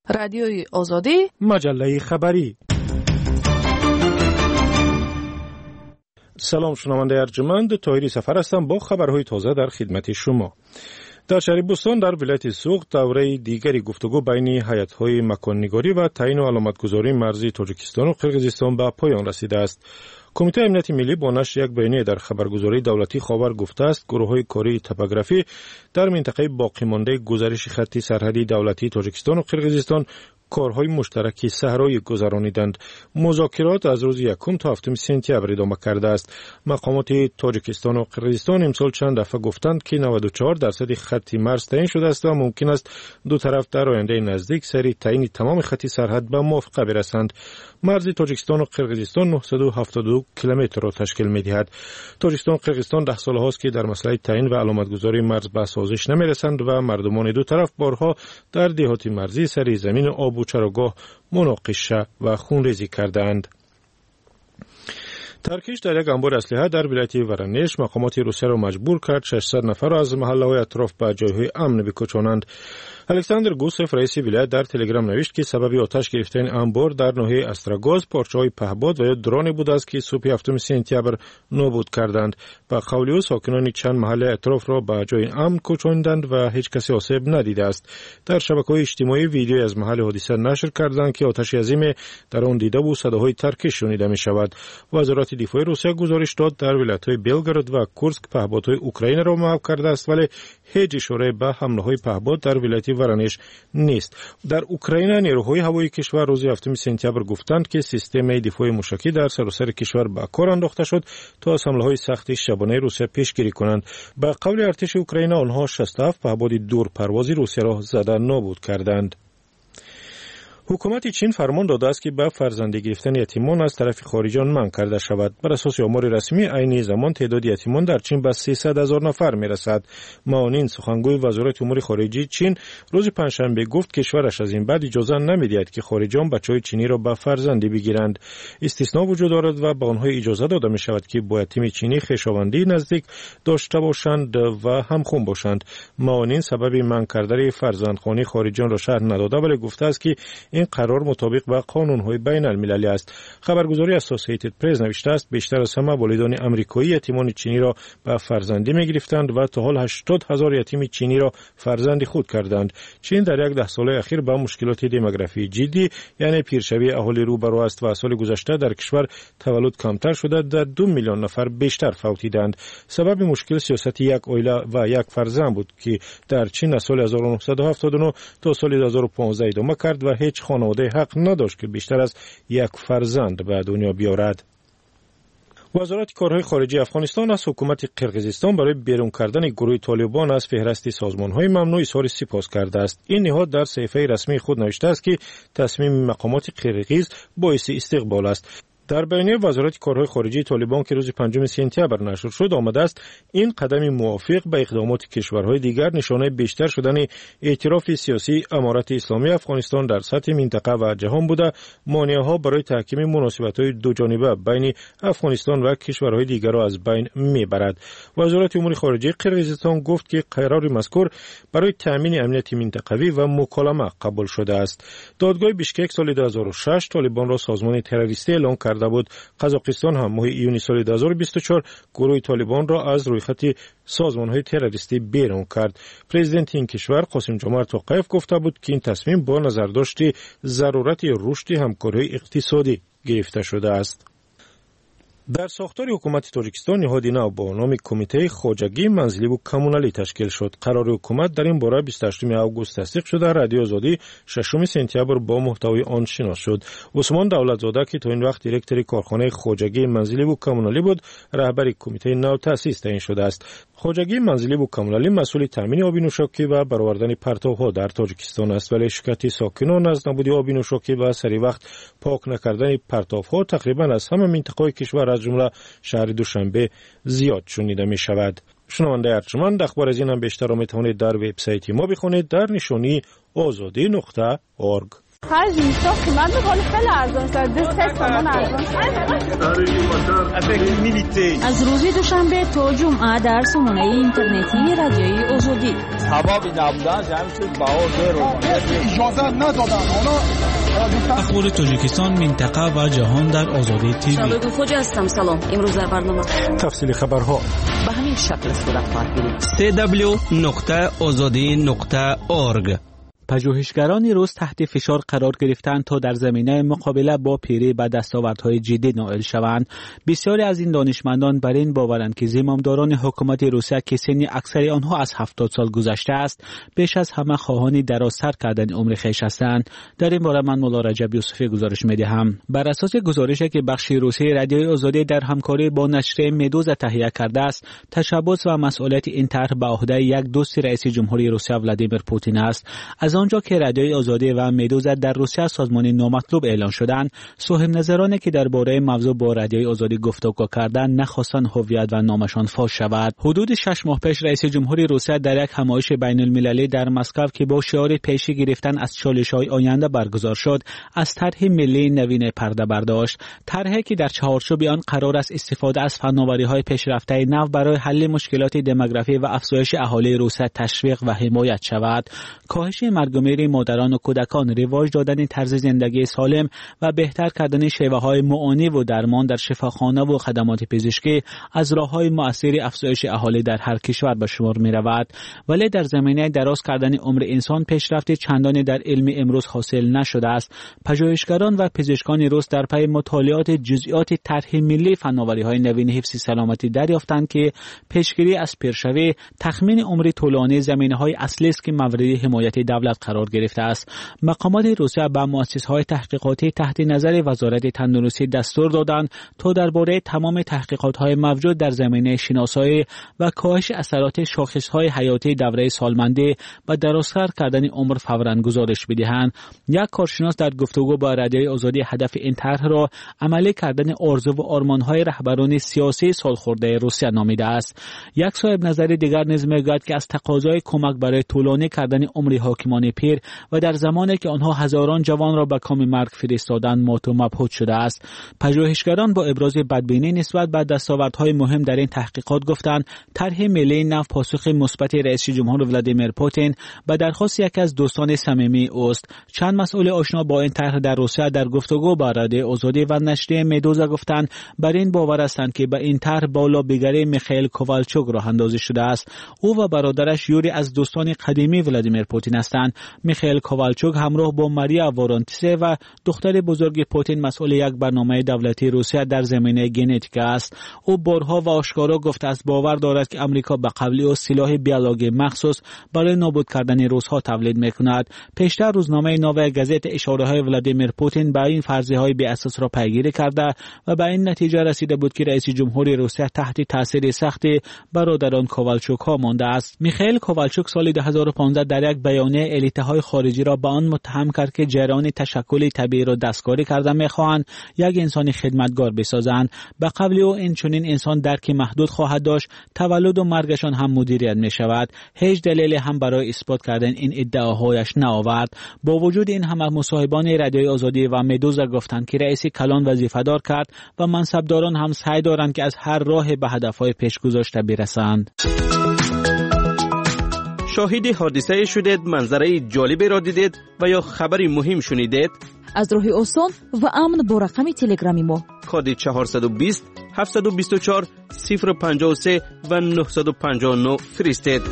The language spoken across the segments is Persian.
رادیوی آزادی، مجله خبری. سلام شنونده ارجمند، طاهری سفر هستم با خبرهای تازه در خدمت شما. در شهر بوستان در ولایت سوغد دوره دیگری گفتگو بین هیئت‌های مکان‌نگاری و تعیین و علامتگذاری مرزی تاجیکستان و قرقیزستان به پایان رسیده است. کمیته امنیت ملی با نشر یک بیانیه در خبرگزاری دولتی خاور گفته است گروه‌های کاری توپوگرافی در منطقه باقی مانده گزارش خطی سرحدی دولتی تاجیکستان و قرقیزستان کارهای مشترکی صحرایی گذرانیدند. مذاکرات از روز 1 تا 7 سپتامبر ادامه کرده است. مقامات تاجیکستان و قرقیزستان امسال چند دفعه گفتند که 94% خط مرز تعیین شده است و ممکن است دو طرف در آینده نزدیک سری تعیین تمام خط سرحد به موافقه برسند. مرز تاجیکستان و قرقیزستان 972 کیلومتر را تشکیل می‌دهد. تاجیکستان و قرقیزستان 10 سال هاست که در مسئله تعیین و علامتگذاری مرز به سازش نمی‌رسند و مردمان دو طرف بارها در دهات مرزی سری زمین آب و چراگاه مناقشه و خونریزی کردند. ترکیش در یک انبار اسلحه در ولایت ورنیش مقامات روسیه را مجبور کرد 600 نفر را از محله‌های اطراف به جایهای امن بکشانند. الکساندر گوسف رئیس ولایت در تلگرام نوشت که سبب آتش گرفتن انبار در ناحیه استراگاز پارچه‌های پهپاد و یا درونی بود است که صبح 7 سپتامبر نابود کردند. با قول او ساکنان چند محله اطراف را به جای امن کوچاندند و هیچ کسی آسیب ندیده است. در شبکه‌های اجتماعی ویدیویی از محل حادثه نشر کردند که آتش عظیم در آن دیده و صداهای ترکش شنیده می‌شود. وزارت دفاع روسیه گزارش داد در ولایت‌های بلگراد و کورسک پهپادهای اوکراین را محو کرده است ولی هیچ اشاره به حمله‌های پهپاد در ولایت ورنیش نیست. در اوکراین نیروهای هوایی کشور روز 7 سپتامبر گفتند که سیستم دفاع موشکی در سراسر کشور به کار انداخته شد تا از حمله‌های سخت شبانه روسیه پیشگیری کنند. به قول ارتش اوکراین آنها 67 پهپاد دور پروازی روسیه را زده نابود کردند. حکومت چین فرمان داده است که به فرزندی گرفتن یتیمان از طرف خارجیان منع کرده شود. بر اساس آمار رسمی عین زمان تعداد یتیمان در چین به 300,000 نفر میرسد. معاون سخنگوی وزارت امور خارجه چین روز پنجشنبه گفت کشورش از این بعد اجازه نمیدهد که خارجیان بچه‌های چینی را به فرزندی بگیرند. استثنا وجود دارد و به آنها اجازه داده می شود که با یتیم چینی خویشاوندی نزدیک داشته باشند و همخوان باشند. معاون سبب منع کردن فرزندخوانی خارجیان را شرح نداده ولی گفته است که این قرار مطابق با قانون‌های بین المللی است. خبرگزاری اسوسییتد پرس نوشته است بیشتر از همه والدان آمریکایی یتیمان چینی را به فرزندی می‌گرفتند و تا حال 80,000 یتیم چینی را فرزند خود کردند. چین در یک 10 ساله اخیر با مشکلات دموگرافی جدی یعنی پیرشوی اهالی روبرو است و سال گذشته در کشور تولد کمتر شده در 2 میلیون نفر بیشتر فوتیدند. سبب مشکل سیاست یک عائله و یک فرزند بود که در چین از سال 1979 تا سال 2015 ادامه کرد و هیچ خانواده حق نداشت که بیشتر از یک فرزند به دنیا بیارد. وزارت کارهای خارجه افغانستان از حکومت قرقیزستان برای بیرون کردن گروه طالبان از فهرست سازمان‌های ممنوع اظهار سپاس کرده است. این نهاد در صفحه رسمی خود نوشته است که تصمیم مقامات قرقیز باعث استقبال است. در بیانیه وزارت کارهای خارجه طالبان که روز 5 سپتامبر نشر شد آمده است این قدم موافق به اقدامات کشورهای دیگر نشانه بیشتر شدن اعتراف سیاسی امارت اسلامی افغانستان در سطح منطقه و جهان بوده مانعها برای تحکیم مناسبت‌های دو جانبه بین افغانستان و کشورهای دیگر را از بین میبرد. وزارت امور خارجه قرقیزستان گفت که قرار مذکور برای تامین امنیت منطقوی و مکالمه قبول شده است. دادگاه بیشکک سال 2006 طالبان را سازمان تروریستی اعلام کرد بود. قزاقستان هم ماه ایونی سال 2024 گروه طالبان را از روی خط سازمان‌های تروریستی بیرون کرد. پرزیدنت این کشور قاسم جمعه توقیف گفته بود که این تصمیم با نظرداشت ضرورت رشد همکاری اقتصادی گرفته شده است. در ساختار حکومت تاجیکستان نهادی نو با نام کمیته خواجگی منزلی و کمونالی تشکیل شد. قرار حکومت در این باره 28 آگوست تصدیق شده. رادیو آزادی 6 سپتامبر با محتوای آن شناس شد. عثمان دولتزاده که تا این وقت دیرکتور کارخانه خواجگی منزلی و کمونالی بود، رهبر کمیته نو تأسیس تعیین شده است. خواجگی منزلی و کمونالی مسئول تامین آب نوشابه و برآوردن پرتوها در تاجیکستان است ولی شکایت ساکنان از نبود آب نوشابه و سری وقت پاک نکردن پرتوها تقریبا از همه منطقه‌های کشور از جمله شهر دوشنبه زیاد شنیده می شود. شنونده ارجمند اخبار از این هم بیشتر را می توانید در وبسایت ما بخونید در نشانی azadi.org. خرج میشه قیمت ولی خیلی ارزان است. 2 تومان ارزان است. از روز دوشنبه تا جمعه در سامانه اینترنتی رادیوی آزادی. هوا نبودن جمع شد باور اجازه ندادن. اخبار تاجیکستان، منطقه و جهان در آزادی تیوی. شباب خوش هستم. سلام. امروز در برنامه تفصیل خبرها به همین شکل صورت خواهد گرفت. www.azadi.org. پژوهشگران روس تحت فشار قرار گرفتند تا در زمینه مقابله با پیری به دستاوردهای جدی نائل شوند. بسیاری از این دانشمندان بر این باورند که زمامداران حکومت روسیه که سن اکثر آنها از 70 سال گذشته است، بیش از همه خواهان درازتر کردن عمر خویش هستند. در این باره من مولا رجب یوسفی گزارش می‌دهم. بر اساس گزارشی که بخش روسی رادیوی آزادی در همکاری با نشریه مدوزا تهیه کرده است، تشبث و مسئولیت این طرح به عهده یک دوست رئیس جمهوری روسیه ولادیمیر پوتین است. از آنجا که رادیوی آزادی و مدوزا در روسیه سازمان نامطلوب اعلان شدند، صاحب نظرانی که درباره موضوع با رادیوی آزادی گفتگو کردند نخواستند هویت و نامشان فاش شود. حدود 6 ماه پیش رئیس جمهوری روسیه در یک همایش بین المللی در مسکو که با شعار پیشی گرفتن از چالش‌های آینده برگزار شد، از طرح ملی نوین پرده برداشت. طرحی که در چهارچوب آن قرار است استفاده از فناوری‌های پیشرفته نو برای حل مشکلات دموگرافی و افزایش اهالی روسیه تشویق و حمایت شود. کاهش مرگ و میر مادران و کودکان، رواج دادن طرز زندگی سالم و بهتر کردن شیوه‌های معانی و درمان در شفاخانه و خدمات پزشکی از راه‌های مؤثر افزایش اهالی در هر کشور به شمار می‌رود. ولی در زمینه دراز کردن عمر انسان پیشرفت چندانی در علم امروز حاصل نشده است. پژوهشگران و پزشکان روس در پی مطالعات جزئیات طرح ملی فناوری‌های نوین حفظ سلامتی دریافتند که پیشگیری از پیشروی تخمین عمر طولانی زمینه‌های اصلی است که مورد حمایت دولت قرار گرفته است. مقامات روسیه به مؤسسه‌های تحقیقاتی تحت نظر وزارت تندرستی دستور دادند تا درباره تمام تحقیقات‌های موجود در زمینه شناسایی و کاهش اثرات شاخص‌های حیاتی دوره سالمندی و درازتر کردن عمر فوراً گزارش بدهند. یک کارشناس در گفتگو با رادیوی آزادی هدف این طرح را عملی کردن آرزو و آرمان‌های رهبران سیاسی سالخورده روسیه نامیده است. یک صاحب نظر دیگر نیز می‌گوید که از تقاضای کمک برای طولانی کردن عمر حاکمان پیر و در زمانی که آنها هزاران جوان را به کام مرگ فرستادند مات و مبهوت شده است. پژوهشگران با ابراز بدبینی نسبت به دستاوردهای مهم در این تحقیقات گفتند طرح ملی نو پاسخ مثبت رئیس جمهور ولادیمیر پوتین به درخواست یکی از دوستان صمیمی اوست. چند مسئول آشنا با این طرح در روسیه در گفتگو با رادیوی آزادی و نشریه مدوزا گفتند بر این باور هستند که به این طرح بالا بیگری میخائیل کووالچوک راه اندازی شده است. او و برادرش یوری از دوستان قدیمی ولادیمیر پوتین هستند. میخائیل کووالچوک همراه با ماریا وارانتسه و دختر بزرگ پوتین مسئول یک برنامه دولتی روسیه در زمینه ژنتیک است. او بارها و آشکارا گفته است باور دارد که آمریکا به قبلی و سلاح بیولوژی مخصوص برای نابود کردن روس‌ها تولید می‌کند. پیشتر روزنامه نوای گازت اشاره‌های ولادیمیر پوتین به این فرضیه‌های بی اساس را پیگیری کرده و به این نتیجه رسیده بود که رئیس جمهوری روسیه تحت تاثیر سخت برادران کووالچوک ها مانده است. میخائیل کووالچوک سال 2015 در یک بیانیه الیت‌های خارجی را به آن متهم کرد که جریان تشکل طبیعی را دستکاری کرده می‌خواهند یک انسان خدمتگار بسازند. به قبل او این چنین انسان درک محدود خواهد داشت، تولد و مرگشان هم مدیریت می‌شود. هیچ دلیلی هم برای اثبات کردن این ادعاهایش نآورد. با وجود این همه مصاحبان رادیوی آزادی و مدوزا گفتند که رئیس کلان وظیفه‌دار کرد و منصبداران هم سعی دارند که از هر راه به هدف‌های پیش گذاشته برسند. شاهد حادثه شدید، منظره جالبی را دیدید و یا خبری مهم شنیدید؟ از راه آسان و امن با رقم تلگرامی ما کد 420 724 053 و 959 فرستید.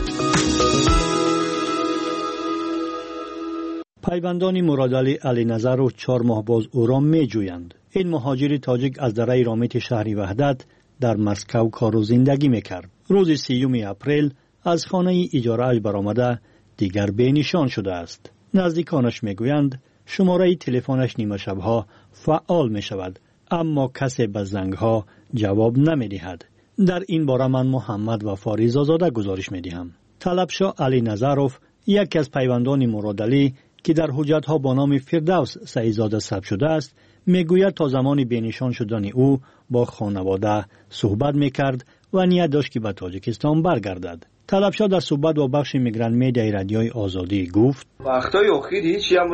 پیوندان مرادعلی علی نظر و 4 ماه باز او را می جویند. این مهاجر تاجیک از دره رامت شهری وحدت در مسکو کار و زندگی می کرد. روز 30 اپریل از خانه اجاره‌اش برآمده دیگر بی نشان شده است. نزدیکانش می گویند شماره تلفنش نیمه شبها فعال می شود، اما کسی به زنگها جواب نمی دهد. در این باره من محمد و فاریزآزاده گزارش می دهم. طلبشاه علی نظروف، یکی از پیوندان مرادعلی که در حجتها با نام فردوس سعیدزاده ثبت شده است، میگوید تا زمان بینشان شدن او با خانواده صحبت میکرد و نیت داشت که به تاجیکستان برگردد. طلبشا در صحبت با بخش میگران میدیای رادیوی آزادی گفت: وقتای اخیر هیچ هم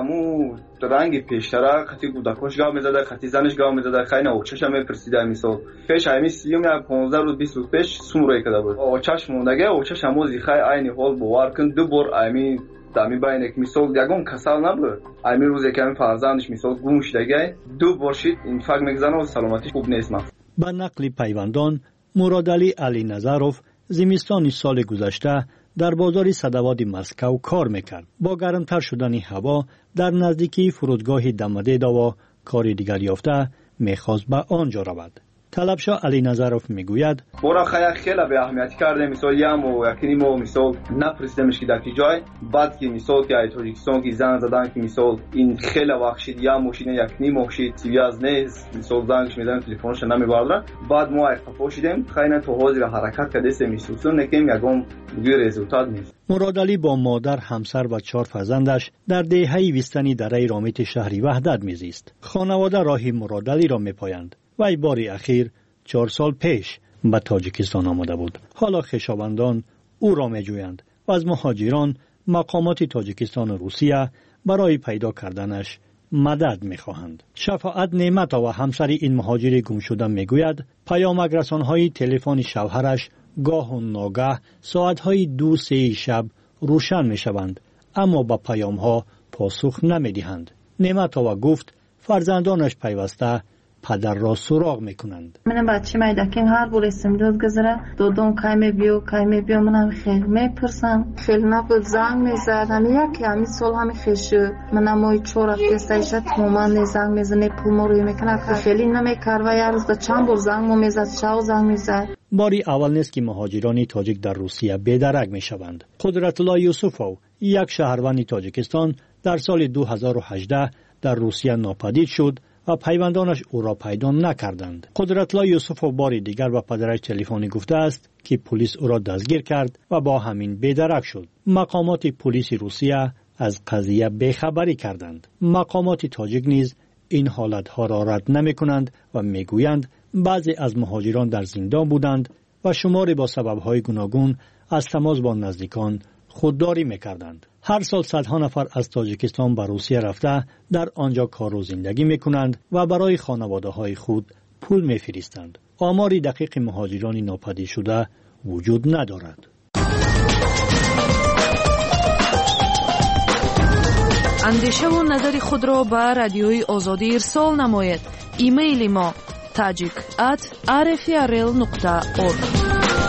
رنگ پیشتره خطی کودکاش گام میزده، خطی زنش گام میزده، خیلی اوچش هم میپرسیده. مثال پیش همی 15 روز 20 روز پیش سومروی کده بود. اوچش موندگه، اوچش هم موزی خیلی عینی حال باور کن. دو بار امی دمی باینک مثال یگون کسل نبود. امی روز یکم فرزندش مثال گم شدگه، دو بار شید اینفاک میگذنه و سلامتیش خوب نیست. با نقل پیوندان، مرادعلی علی نظروف زمستان سال گذشته در بازار صدوات مسکو کار میکرد. با گرمتر شدن هوا در نزدیکی فرودگاه دمده و کار دیگر یافته میخواست به آنجا رود. طلبشا علی نظروف میگوید: برا خیلی به اهمیت کرده. مثال یامو یقینی مو مثال نپرسیدمش که در کی جای بعد که مثال که تاجیکستان کی زنگ زدن که مثال این خیلی وقت یا ماشین یقینی موشید سیاز نیست. مثال زنگش میدن تلفنش نمیبردن. بعد ما اقتفا شدیم خیلی تو حاضر حرکت کرده سمیسوسون نکیم یگم دیگه رزولتات نیست. مرادعلی با مادر، همسر و 4 فرزندش در دهه ویستنی در رامت شهری وحدت میزیست. خانواده راه مرادعلی را میپایند. وی باری اخیر 4 سال پیش به تاجیکستان آمده بود. حالا خویشاوندان او را میجویند و از مهاجران مقامات تاجیکستان و روسیه برای پیدا کردنش مدد میخواهند. شفاعت نعمت و همسر این مهاجر گم شده میگوید پیامک رسانهای تلفن شوهرش گاه و ناگاه ساعتهای 2-3 شب روشن میشوند، اما با پیامها پاسخ نمیدهند. نعمت و گفت فرزندانش پیوسته پدر را سراغ میکنند. من بچه میدکیم هر بول استمداد گذره دودون کای بیو منم خیلی میپرسم خیلی نبود زنگ میزد یکی همی سال همی خیشو منم مای 4 هفته استایشت مومن زنگ میزنه پول ما روی میکنه خیلی نمیکر و یه روز دا چند بار زنگ مو میزد شاو زنگ میزد. باری اول نیست که مهاجران تاجیک در روسیه بی‌درک میشوند. قدرت الله یوسفوف یک شهروند تاجیکستان در سال 2018 در روسیه ناپدید شد و پیوندانش او را پیدا نکردند. قدرت الله یوسفوف بار دیگر به پدرش تلفنی گفته است که پلیس او را دستگیر کرد و با همین بی‌درک شد. مقامات پلیس روسیه از قضیه بیخبری کردند. مقامات تاجیک نیز این حالتها را رد نمی‌کنند و میگویند بعضی از مهاجران در زندان بودند و شماری با سبب‌های گوناگون از تماس با نزدیکان خودداری می‌کردند. هر سال صدها نفر از تاجیکستان به روسیه رفته در آنجا کار و زندگی می‌کنند و برای خانواده‌های خود پول می‌فرستند. آماری دقیق مهاجران ناپدید شده وجود ندارد. اندیشه و نظر خود را به رادیوی آزادی ارسال نمایید. ایمیل ما tajik@rfrl.org.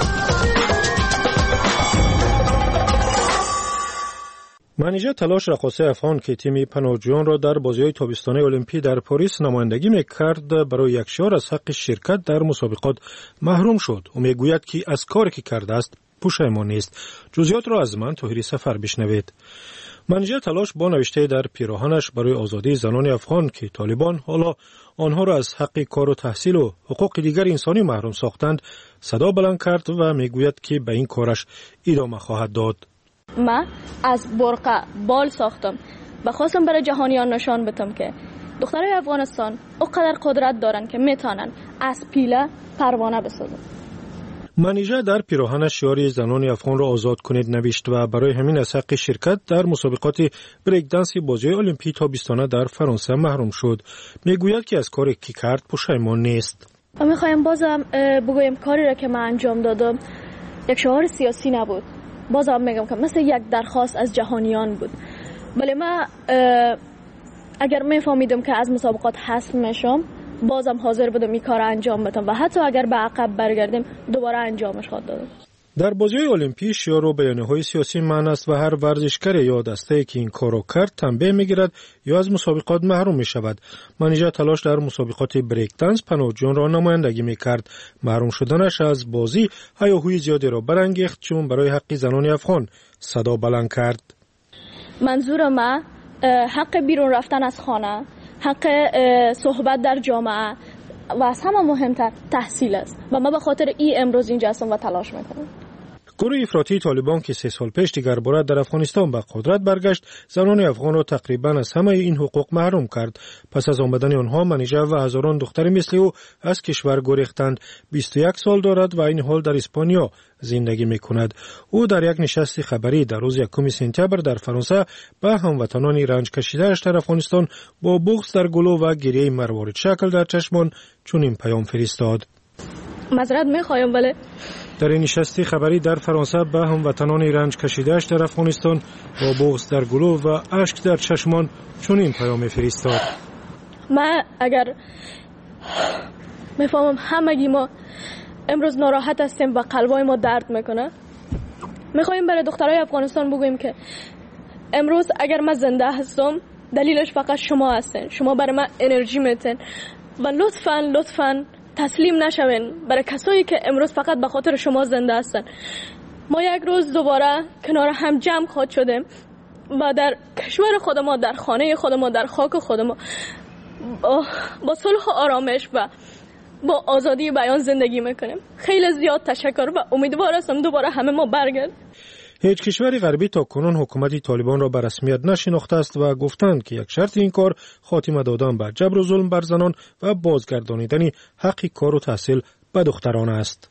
منیژه تلاش رقاصه افغان که تیم پناهجویان را در بازی‌های تابستانی المپی در پاریس نمایندگی می‌کرد برای یک شهر از حق شرکت در مسابقات محروم شد و میگوید که از کاری که کرده است پشیمان نیست. جزئیات را از من طاهری سفر بشنوید. منیژه تلاش با نوشته در پیراهنش برای آزادی زنان افغان که طالبان حالا آنها را از حق کار و تحصیل و حقوق دیگر انسانی محروم ساختند صدا بلند کرد و میگوید که به این کارش ادامه خواهد داد. من از برقه بال ساختم و خواستم برای جهانیان نشان بدم که دخترای افغانستان اونقدر قدرت دارن که میتونن از پیله پروانه بسازن. منیژه در پیراهنش شعار زنان افغان را آزاد کنید نوشت و برای همین از حق شرکت در مسابقات بریک دنس بازی‌های المپی تابستانه در فرانسه محروم شد. میگوید که از کاری که کرد پشیمان نیست. و میخوایم بازم بگویم کاری را که من انجام دادم یک شعار سیاسی نبود. بازم میگم که مثل یک درخواست از جهانیان بود. ولی من اگر میفهمیدم که از مسابقات حذف میشم بازم حاضر بودم این کار انجام بدم و حتی اگر به عقب برگردیم دوباره انجامش خواهد دادم. در بازی‌های المپی شعار و بیانیه‌های سیاسی معنی است و هر ورزشکار یا دسته‌ای که این کارو کرد تنبیه می‌گیرد یا از مسابقات محروم می‌شود. منیژه تلاش در مسابقات بریک دنس پناهجویان را نمایندگی می‌کرد. محروم شدنش از بازی هیاهوی زیادی را برانگیخت چون برای حق زنان افغان صدا بلند کرد. منظور من حق بیرون رفتن از خانه، حق صحبت در جامعه و از همه مهمتر تحصیل است و من به خاطر این امروز اینجا هستم و تلاش میکنم. گروه افراطی طالبان که 3 سال پیش دیگرباره در افغانستان به قدرت برگشت، زنان افغان را تقریبا از همه این حقوق محروم کرد. پس از آمدن آنها منیژه و هزاران دختر مثل او از کشور گریختند. 21 سال دارد و این حال در اسپانیا زندگی می‌کند. او در یک نشست خبری در روز 1 سپتامبر در فرانسه به هموطنان رنج کشیده‌اش در افغانستان با بغض در گلو و گریه مروارید شکل در چشمان چنین پیام فرستاد. معذرت می‌خوایم ولی در این نشست خبری در فرانسه به هموطنان رنج کشیده‌اش در افغانستان با بغض در گلو و اشک در چشمان چنین پیام فرستاد. من اگر میفهمم همگی ما امروز ناراحت هستیم و قلبای ما درد میکنه. میخوایم برای دخترای افغانستان بگوییم که امروز اگر من زنده هستم دلیلش فقط شما هستین. شما برای من انرژی میتین و لطفاً تسلیم نشوین برای کسایی که امروز فقط به خاطر شما زنده هستن. ما یک روز دوباره کنار هم جمع خواهد شدیم و در کشور خود ما، در خانه خود ما، در خاک خود ما با صلح و آرامش و با آزادی بیان زندگی میکنیم. خیلی زیاد تشکر و امیدوار هستم دوباره همه ما برگرد. هیچ کشور غربی تا کنون حکومت طالبان را به رسمیت نشناخته است و گفتند که یک شرط این کار خاتمه دادن بر جبر و ظلم بر زنان و بازگردانیدن حق کار و تحصیل به دختران است.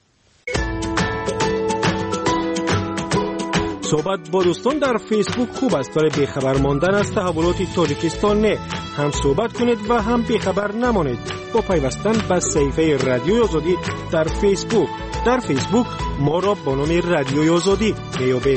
صحبت با دوستان در فیسبوک خوب است ولی بیخبر ماندن از تحولات تاجیکستان نه. هم صحبت کنید و هم بیخبر نمانید با پیوستن به صفحه رادیوی آزادی در فیسبوک. در فیسبوک ما را با نام رادیوی آزادی میابید.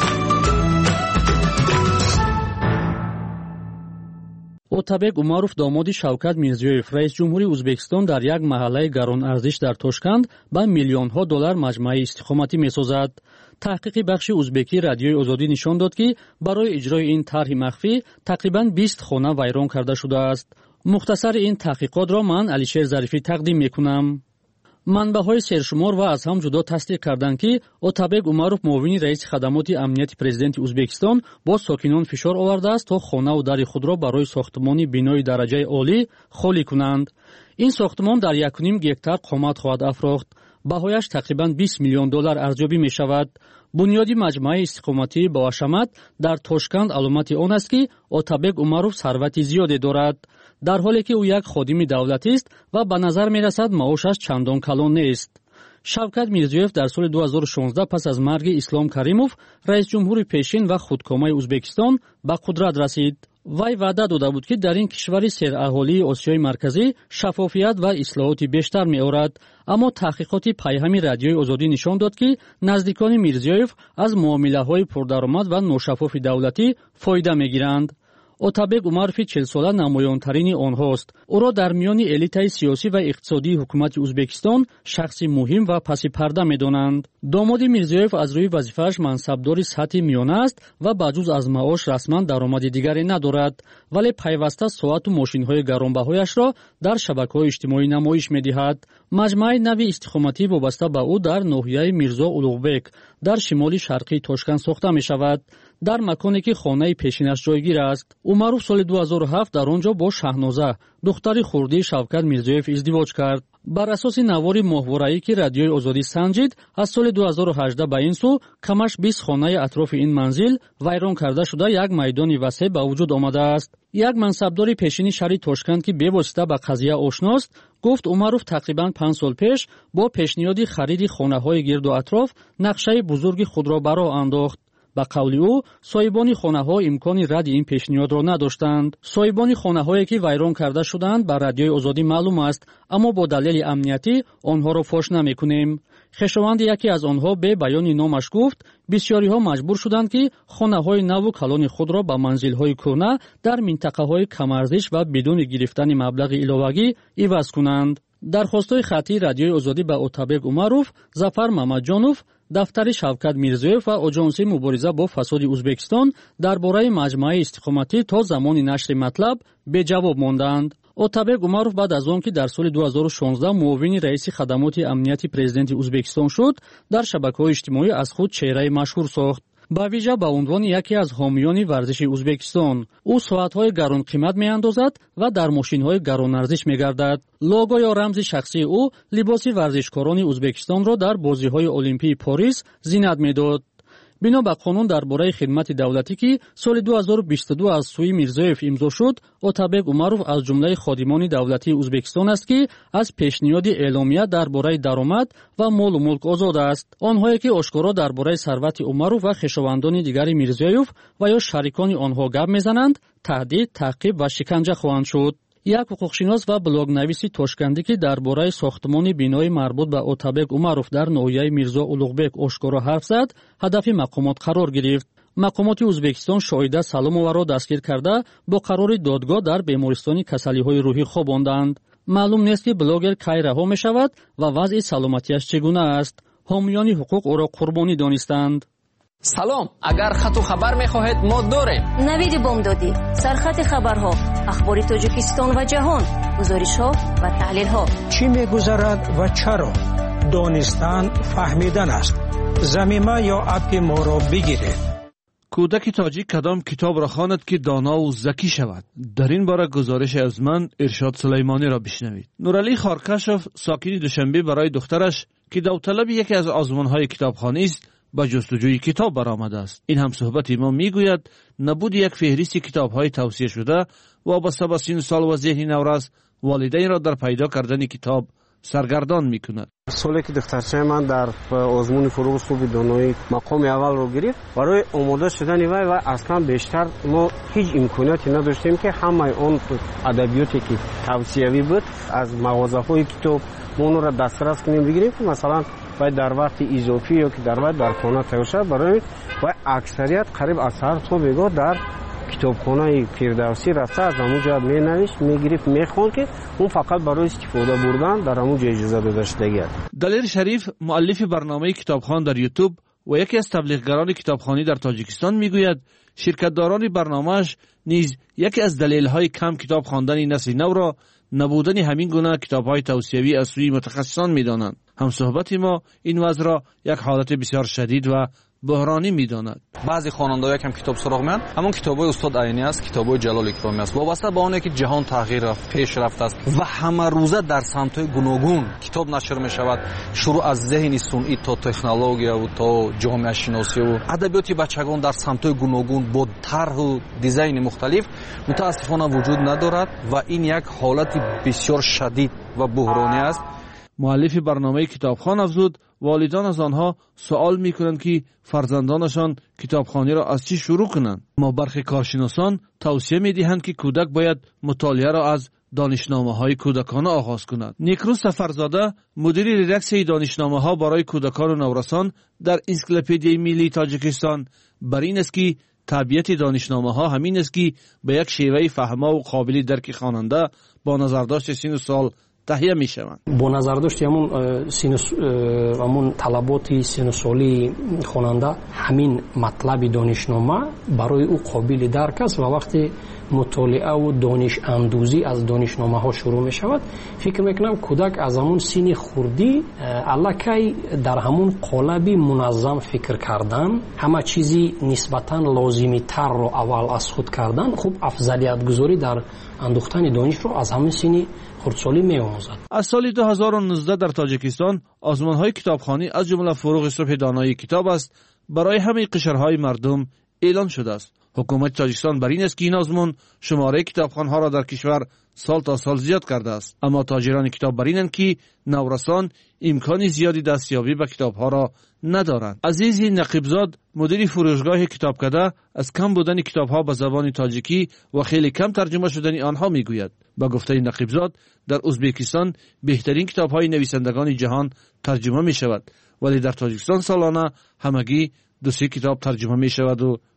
اتابک عمروف داماد شوکت میرزیویف رئیس جمهوری ازبکستان در یک محله گران ارزش در توشکند با میلیون‌ها دلار مجمع استخدامی می‌سازد. تحقیقی بخش ازبکی رادیوی آزادی نشان داد که برای اجرای این طرح مخفی تقریباً 20 خانه ویران کرده شده است. مختصر این تحقیقات را من علیشیر ظریفی تقدیم می‌کنم. منبع‌های سرشمار و از هم جدا تصدیق کردند که اتابک عمروف معاون رئیس خدمات امنیت پرزیدنت ازبکستان با ساکنان فشار آورده است تا خانه و در خود را برای ساختمان بینای درجه عالی خالی کنند. این ساختمان در 1.5 گکتار قامت خواهد افراخت. بهایش تقریباً 20 میلیون دلار ارزیابی می شود. بنیادی مجمع استقامتی با شمت در توشکند علامت آن است که اتابک عمروف ثروت زیادی دارد، در حالی که او یک خادم دولتی است و به نظر می رسد معاشش چندان کلان نیست. شوکت میرزیویف در سال 2016 پس از مرگ اسلام کریموف رئیس جمهوری پیشین و خودکامه ازبکستان به قدرت رسید. وی وعده داده بود که در این کشور سراحالی آسیای مرکزی شفافیت و اصلاحات بیشتر می آورد، اما تحقیقات پیهمی رادیوی آزادی نشان داد که نزدیکان میرزیویف از معامله‌های پردرآمد و ناشفاف دولتی فایده می گیرند. اتابک عمروف 40 ساله نمایان‌ترین آنهاست. او را در میان الیتای سیاسی و اقتصادی حکومت ازبکستان شخصی مهم و پس پرده می‌دانند. داماد میرزیویف از روی وظیفه‌اش منصبداری سطح میانه است و بجز از معاش رسما درآمد دیگری ندارد، ولی پیوسته ساعت و ماشین‌های گرانبهایش را در شبکه‌های اجتماعی نمایش می‌دهد. مجمع نوی استخداماتی وابسته به او در ناحیه میرزا اولوغبک در شمال شرقی توشکند ساخته می‌شود، در مکانی که خانه پیشینش جایگیر است. عمروف سال 2007 در آنجا با شهنازه دختر خردی شوکت میرزیویف ازدواج کرد. بر اساس نوار ماهواره‌ای که رادیوی آزادی سنجید، از سال 2018 به این سو کمش 20 خانه اطراف این منزل ویران کرده شده یک میدان وسیع به وجود آمده است. یک منصبدار پیشین شهر توشکند که به‌واسطه به قضیه آشناست گفت عمروف تقریباً 5 سال پیش با پیشنهاد خرید خانه‌های گرد و اطراف نقشه بزرگ خود را برآ انداخت. با قول او صاحبان خانه‌ها امکان رد این پیشنهاد را نداشتند. صاحبان خانه‌هایی که ویران کرده شدند بر رادیوی آزادی معلوم است، اما با دلیل امنیتی آنها را فاش نمی‌کنیم. خشواند یکی از آنها به بیان نامش گفت بسیاری‌ها مجبور شدند که خانه‌های نو و کلان خود را به منزل‌های کهنه در منطقه‌های کم‌ارزش و بدون گرفتن مبلغ علاوه‌ای عوض کنند. درخواست‌های خطی رادیوی آزادی به اتابک عمروف، ظفر محمدجانوف، دفتر شوکت میرزیویف و آژانس مبارزه با فساد ازبکستان درباره مجمع استقامتی تا زمان نشر مطلب به جواب ماندند. اتابک عمروف بعد از آن که در سال 2016 معاون رئیس خدمات امنیت پرزیدنت ازبکستان شد، در شبکه‌های اجتماعی از خود چهره مشهور ساخت. ба вижа ба унвони яке аз ҳомиёни варзиши ӯзбекистон. ӯ соатҳои гаронқимат меандозад ва дар мошинҳои гаронарзиш мегардад. лого ё рамзи шахсии ӯ либоси варзишкорони ӯзбекистонро дар бозиҳои олимпии Порис зинат медод. бино ба қонун дар бораи хидмати давлатӣ ки соли 2022 аз сӯи Мирзоев имзо шуд, Отабек Умаров аз ҷумлаи ходимони давлатии Ӯзбекистон аст ки аз пешниҳоди эъломия дар бораи даромад ва молу мулк озод аст. онҳое ки ошкоро дар бораи сарвати Умаров ва хешовандони дигари Мирзоев ва ё шарикони онҳо гап мезананд, таҳдид, таъқиб ва шиканҷа хоҳанд шуд. як ҳуқуқшинос ва блогнависи тошкандӣ ки дар бораи сохтмони бинои марбут ба Отабек Умаров дар ноҳияи Мирзо Улуғбек ошкоро ҳарф зад, ҳадафи мақомот қарор гирифт. мақомоти Ӯзбекистон Шоида Саломоваро дастгир карда бо қарори додгоҳ дар бемористони касалиҳои рӯҳӣ хобонданд. маълум нест ки блогер кай раҳо мешавад ва вазъи саломатиаш чӣ гуна аст. ҳомиёни ҳуқуқ ӯро қурбонӣ донистанд. салом, агар хату хабар мехоҳед мо дорем. навиди бомдодӣ, сархати хабарҳо, ахбори Тоҷикистон ва ҷаҳон, гузоришҳо ва таҳлилҳо. чӣ мегузарад ва чаро? донистан фаҳмидан аст. замима ё апи моро бигиред. кӯдаки тоҷик кадом китобро хонад ки донову закӣ шавад? дар ин бора гузориши аз ман Иршод Сулаймониро бишнавед. Нуралӣ Хоркашов, сокини Душанбе, барои духтараш ки давталаби яке аз озмунҳои китобхонӣ аст, ба ҷустуҷӯи китоб баромадааст. ин ҳамсуҳбати мо мегӯяд набуди як феҳристи китобҳои тавсияшуда вобаста ба сину сол ва зеҳни наврас волидайнро дар пайдо кардани китоб саргардон мекунад. соле ки духтарчаи ман дар озмуни фуруғи суби доноӣ мақоми аввалро гирифт, барои омода шудани вай ва аслан бештар мо ҳеҷ имконияте надоштем ки ҳамаи он адабиёте ки тавсиявӣ буд аз мағозаҳои китоб мо онро дастрас кунем бигирем ки масалан вай дар вақти изофӣ ё ки дар вай дар хона тайёр шавад, барои вай аксарият қариб аз ҳар то бегоҳ дар китобхонаи Фирдавсӣ рафта аз ҳамун ҷоят менавишт, мегирифт, мехонд ки он фақат барои истифода бурдан дар ҳамун ҷо иҷоза дода шудагӣ аст. Далер Шариф, муаллифи барномаи Китобхон дар YouTube ва яке аз таблиғгарони китобхонӣ дар Тоҷикистон мегӯяд, ширкатдорони барномааш низ яке аз далелҳои кам китоб хондани насли навро набудани ҳамин гуна китобҳои тавсиявӣ аз сӯи мутахассисон медонанд. ҳамсуҳбати мо ин вазъро як ҳолати бисёр шадид ва буҳронӣ медонад. баъзе хонандаҳо якам китоб суроғ меянд. ҳамон китобҳои устод Айни аст, китобҳои Ҷалол Икроми аст. вобаста ба оне ки ҷаҳон тағйир рафт, пеш рафт аст ва ҳамарӯза дар самтҳои гуногун китоб нашр мешавад. шурӯъ аз зеҳни сунъӣ то технологияву то ҷомеашиносиву адабиёти бачагон дар самтҳои гуногун бо тарҳу дизайни мухталиф мутаассифона вуҷуд надорад ва ин як ҳолати бисёр шадид ва буҳронӣ аст. муаллифи барномаи Китобхон афзуд, волидон аз онҳо суол мекунанд ки фарзандонашон китобхониро аз чӣ шурӯъ кунанд. мо бархи коршиносон тавсия медиҳанд ки кӯдак бояд мутолиаро аз донишномаҳои кӯдакона оғоз кунад. Некрӯз Сафарзода, мудири редаксияи донишномаҳо барои кӯдакону наврасон дар Энциклопедияи Миллии Тоҷикистон, бар ин аст ки табиати донишномаҳо ҳамин аст ки ба як шеваи фаҳмову қобили дарки хонанда бо назардошти сину сол таҳия мешаванд. бо назардошти ҳамун талаботи синусолии хонанда ҳамин матлаби донишнома барои ӯ қобили дарк аст ва вақте мутолиаву донишандӯзӣ аз донишномаҳо шурӯъ мешавад, фикр мекунам кӯдак аз ҳамун синни хурдӣ аллакай дар ҳамун қолаби муназзам фикр кардан, ҳама чизи нисбатан лозимитарро аввал аз худ кардан, хуб афзалиятгузорӣ дар андохтани донишро аз ҳамин синни хурдсолӣ меомӯзад. аз соли 2019 дар Тоҷикистон озмунҳои китобхонӣ аз ҷумла фуруғи субҳи доноии китоб аст барои ҳамаи қишрҳои мардум эълон шудааст. ҳукумати Тоҷикистон бар ин аст ки ин озмун шумораи китобхонҳоро дар кишвар сол то сол зиёд кардааст. аммо тоҷирони китоб бар инанд ки наврасон имкони зиёди дастёбӣ ба китобҳоро надоранд. Азизи Нақибзод, мудири фурӯшгоҳи Китобкада, аз кам будани китобҳо ба забони тоҷикӣ ва хеле кам тарҷума шудани онҳо мегӯяд. ба гуфтаи Нақибзод, дар Ӯзбекистон беҳтарин китобҳои нависандагони ҷаҳон тарҷума мешавад, вале дар Тоҷикистон солона ҳамагӣ 2-3 китоб тарҷума мешаваду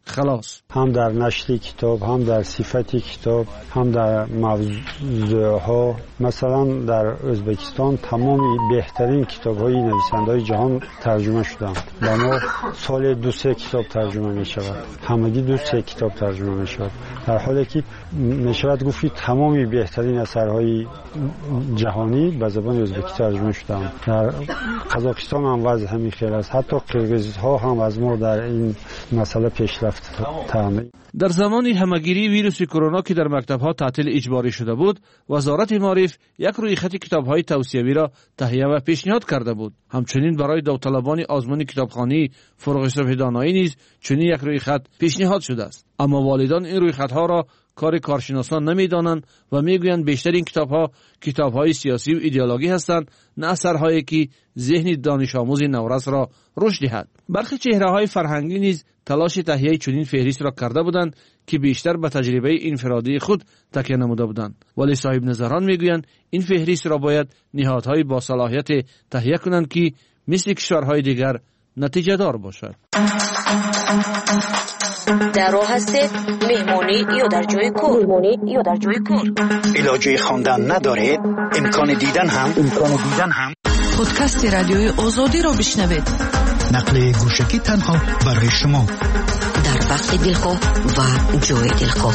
خلاص. هم در نشر کتاب، هم در صفت کتاب، هم در موضوعها. مثلا در ازبکستان تمام بهترین کتاب‌های نویسنده‌های جهان ترجمه شدند. در ما سال 2-3 کتاب ترجمه می‌شود. همگی 2-3 کتاب ترجمه می‌شود. در حالی که می‌شود گفت تمامی بهترین اثرهای جهانی به زبان ازبکی ترجمه شدند. در قزاقستان هم وضع همین خیلی است. حتی قرقیزها هم از ما در این مسئله پیشرفت تامین. در زمان همگیری ویروس کرونا که در مکتب‌ها تعطیل اجباری شده بود، وزارت معارف یک رویخط کتاب‌های توصیوی را تهیه و پیشنهاد کرده بود. همچنین برای داوطلبان آزمون کتابخوانی فروغ صبح دانایی نیز چنین یک رویخط پیشنهاد شده است. اما والدان این رویخط‌ها را کار کارشناسان نمی‌دانند و می‌گویند بیشتر این کتاب‌های سیاسی و ایدئولوژی هستند، نه اثرهایی که ذهن دانش آموز نورس را رشد دهد. برخی چهره‌های فرهنگی نیز تلاش تهیه چنین فهرست را کرده بودند که بیشتر به تجربه انفرادی خود تکیه نموده بودند، ولی صاحب نظران میگویند این فهرست را باید نهادهای با صلاحیت تهیه کنند که مثل کشورهای دیگر نتیجه دار باشد. در راه هستید مهمانی یا در جای کار. علاجه خواندن ندارید، امکان دیدن هم. پادکست رادیوی آزادی را بشنوید. نقل گوشکی تنها برای شما در وقت دلخواه و جای دلخواه.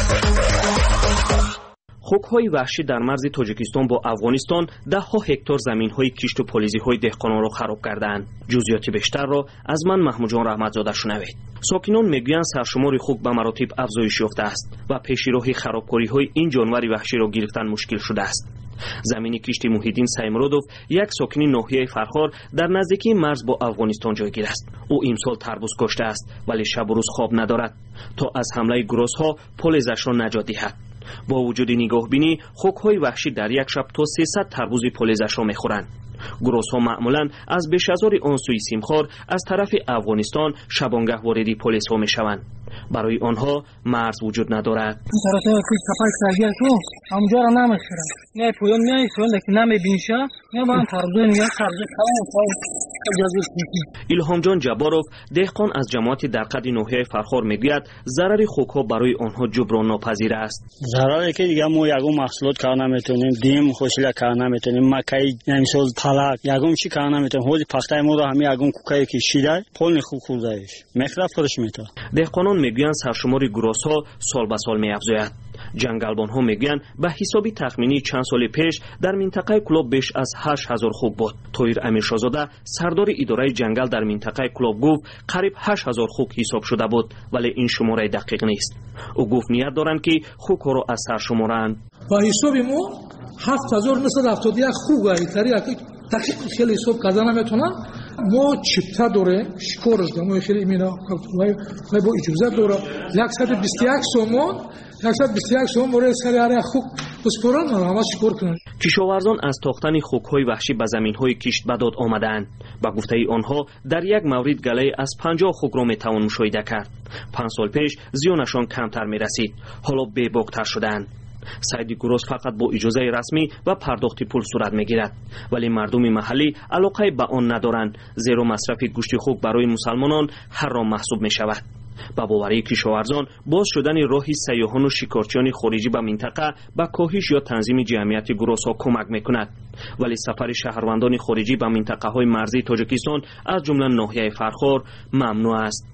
خوک‌های وحشی در مرز تاجیکستان با افغانستان 10 هکتار زمین‌های کشت و پالیزی‌های دهقانان را خراب کردند. جزئیات بیشتر را از من محمود جان رحمتزاده شنوید. ساکنان میگویند سرشمار خوک به مراتب افزایش یافته است و پیش راه خرابکاری‌های این جانور وحشی را گرفتن مشکل شده است. زمین کشتی محیدین سایمرودوف یک ساکنی ناحیه فرخار در نزدیکی مرز با افغانستان جایگیر است. او امسال تربوز کاشته است ولی شب و روز خواب ندارد تا از حمله گروس‌ها پالیزش را نجات دهد. با وجود نگاه بینی خوک‌های وحشی در یک شب تا 300 تربوز پالیزش را می‌خورند. گروس‌ها معمولاً از بیش از آن سوی سیمخوار از طرف افغانستان شبانگه وارد پلیس‌ها می‌شوند. برای آنها مرز وجود ندارد. الهام جان جباروف دهقان از جماعت در قد ناحیه فرخار میگوید ضرر خوک‌ها برای آنها جبران ناپذیر است. ضرری که دیگه ما یگون محصولات کار نمیتونیم، دیم خوشیله کار نمیتونیم، مکای نمیساز پلک یگون چی کار نمیتونیم. حوض پخته ما رو همین یگون کوکایی که شیده پول خوب خوردهش مخرب خودش میتا. دهقانان میگویند سرشمار گروس‌ها سال به سال می‌افزاید. جنگلبان‌ها میگویند به حسابی تخمینی چند سال پیش در منطقه کلوب بیش از 8000 خوک بود. طاهر امیرشاهزاده سردار اداره جنگل در منطقه کلوب گفت قریب 8000 خوک حساب شده بود ولی این شماره دقیق نیست. او گفت نیت دارند که خوک‌ها را از سر شمارند. با حساب ما 7971 خوک ایتاری دقیق خیلی حساب کردن نمیتونن. ما چپتا داره شکارش داره ما خیلی ایمینا و با اجازه داره 121 سومون برای سری اره خوک بسپران همه شکار کنن. کشاورزان از تاختن خوک‌های وحشی به زمین‌های کشت به داد آمدند. با گفته آنها در یک مورد گله از 50 خوک را میتوان مشاهده کرد. 5 سال پیش زیانشان کمتر میرسید، حالا بی‌باک‌تر شدند. صید گروس فقط با اجازه رسمی و پرداخت پول صورت میگیرد ولی مردم محلی علاقه به آن ندارند زیرا مصرف گوشت خوک برای مسلمانان حرام محسوب می شود. با باوری کشاورزان باز شدن راهی سیاحان و شکارچیان خارجی به منطقه به کاهش یا تنظیم جمعیت گروس‌ها کمک میکند ولی سفر شهروندان خارجی به منطقه های مرزی تاجیکستان از جمله ناحیه فرخار ممنوع است.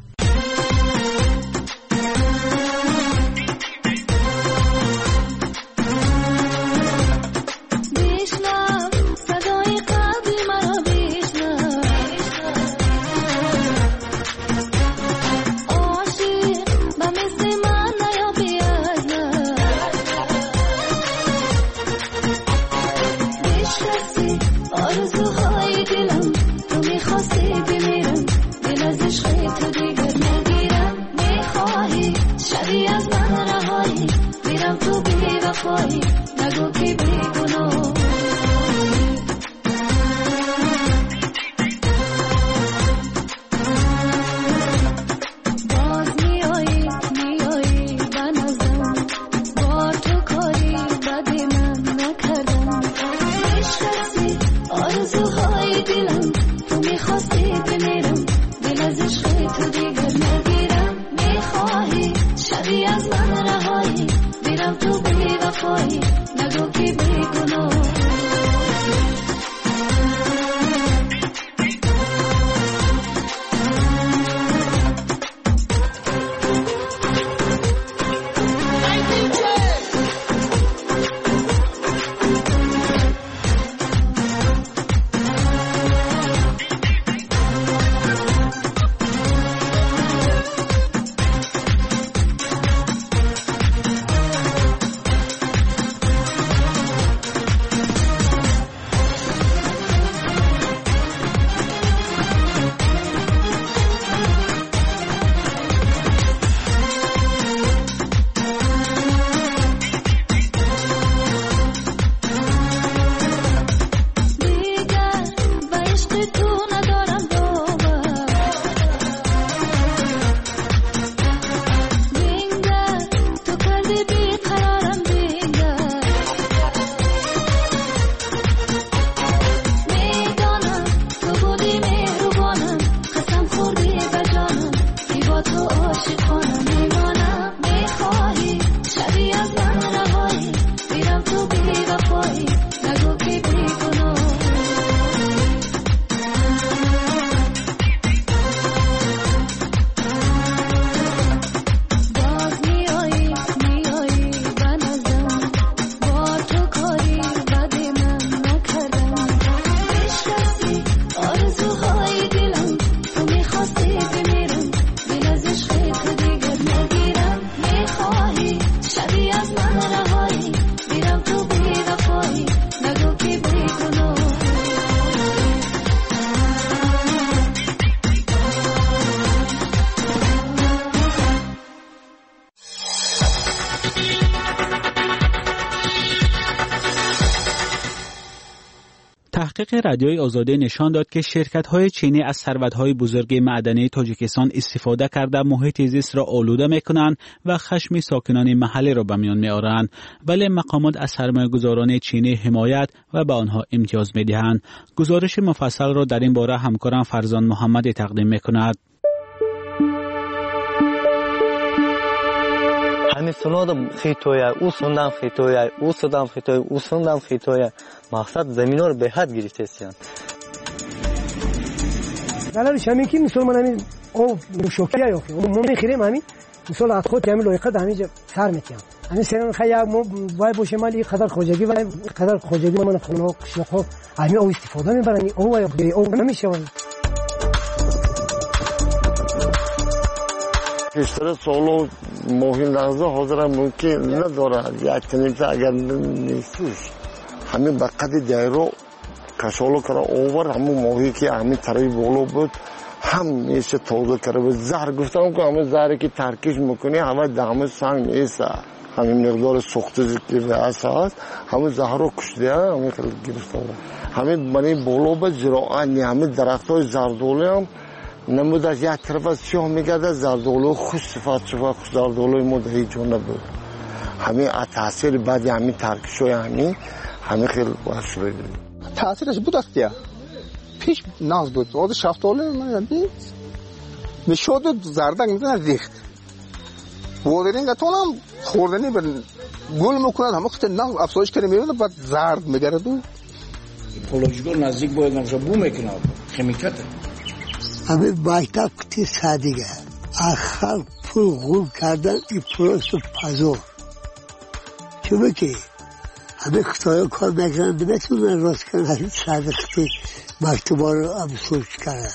تحقیق رادیوی آزادی نشان داد که شرکت‌های چینی از ثروت‌های بزرگ معدنی تاجیکستان استفاده کرده محیط زیست را آلوده می‌کنند و خشم ساکنان محلی را به میان می‌آورند، ولی مقامات از سرمایه‌گذاران چینی حمایت و به آنها امتیاز می‌دهند. گزارش مفصل را در این باره همکارم فرزان محمد تقدیم می‌کند. همین سنادم خیتویه، او سندم خیتویه، او سندم خیتویه، او سندم خیتویه. مقصد زمین ها رو به حد گرفته استیان. دلالش همین که مثل من همین او شوکیه یافی. من خیریم همین مثل از خود همین لایقه همینجا سر میتیم. همین سران خیلی مو وای باشه مالی قدر خوجگی و قدر خوجگی من خونه شخو همین او استفاده میبرن او نمیشه. بیشتر سالو ماهی لحظه حاضر ممکن ندارد یک تنیمت اگر نیستش همین بقید دیرو کشالو کرده اوور همون ماهی که همین طرفی بولو بود هم میشه تازه کرده بود زهر گفتم که همین زهری که ترکیش میکنی همه دامه سنگ نیست همین مقدار سخت ذکر اساس همین زهر رو کشیده همین خیلی گرفته بود همین بنی بولو بود زراعی همین درختای زردولی هم نمود از یک طرف سیاه میگرده زردالو خوش صفات شفا خوش زردالوی مود هیچ جون نبود همین تاثیر بعد همین ترکشوی همین خیلی باید شده تاثیرش بود است یا پیش ناز بود آده شفتالو من میشود زردک میزنه ریخت بودرین گتونم خوردنی به گل میکنند همه خیلی ناز افزایش کنه میبینه بعد زرد میگرد و اکولوژیکال نزدیک باید نمیشه بو میکنه خمیکته همه بایتا کتی سادگه آخر پول غول کردن این پروس و پازور چه بکی همه کتایی کار میکنن نمیتونن راست کنن همین ساده کتی مکتوبا رو افزایش کردن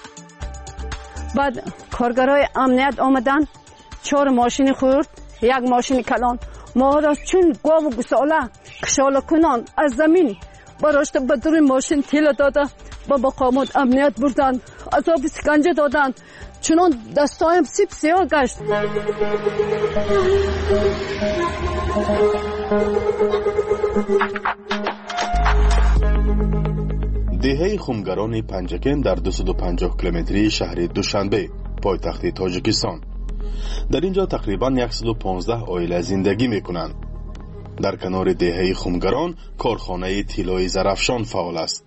بعد کارگرای امنیت آمدن 4 ماشین خورد 1 ماشین کلان ما را چون گاو و گساله کشاله کنان از زمین براشت بدون ماشین تیل داده با مقامات امنیت بردن عذاب سکنجه دادن چنان دستایم سیب سیاه گشت دهه خمگران پنجکن در 250 کیلومتری شهر دوشنبه پایتخت تاجیکستان. در اینجا تقریبا 115 عائله زندگی میکنند. در کنار دهه خمگران کارخانه طلای زرافشان فعال است.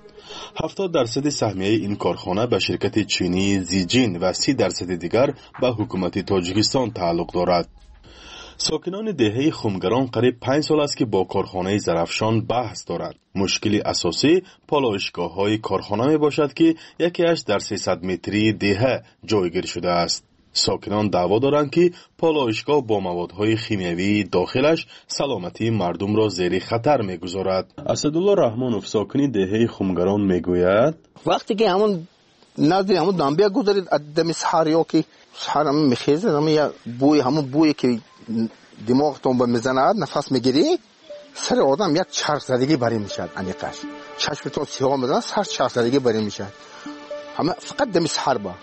70% سهمیه این کارخانه به شرکت چینی زیجین و 30% دیگر به حکومت تاجیکستان تعلق دارد. ساکنان دهه خمگران قریب 5 سال است که با کارخانه زرافشان بحث دارند. مشکل اساسی پالایشگاه‌های کارخانه می باشد که یکیش در 300 متری دهه جایگیر شده است. ساکنان دعوا دارند که پالایشگاه با موادهای شیمیایی داخلش سلامتی مردم را زیر خطر می‌گذارد. اسدالله رحمانوف ساکن دهه خمگران میگوید وقتی که همون نزد همون دنبیا گذارید دم سحریا که سحر هم میخیزه همون بوی که دماغتون به میزند نفس میگیری سر آدم یک چرخ زدگی بری میشد انیقش چشمتون سیاه میزنه سر چرخ زدگی بری میشد همه فقط دم سحر با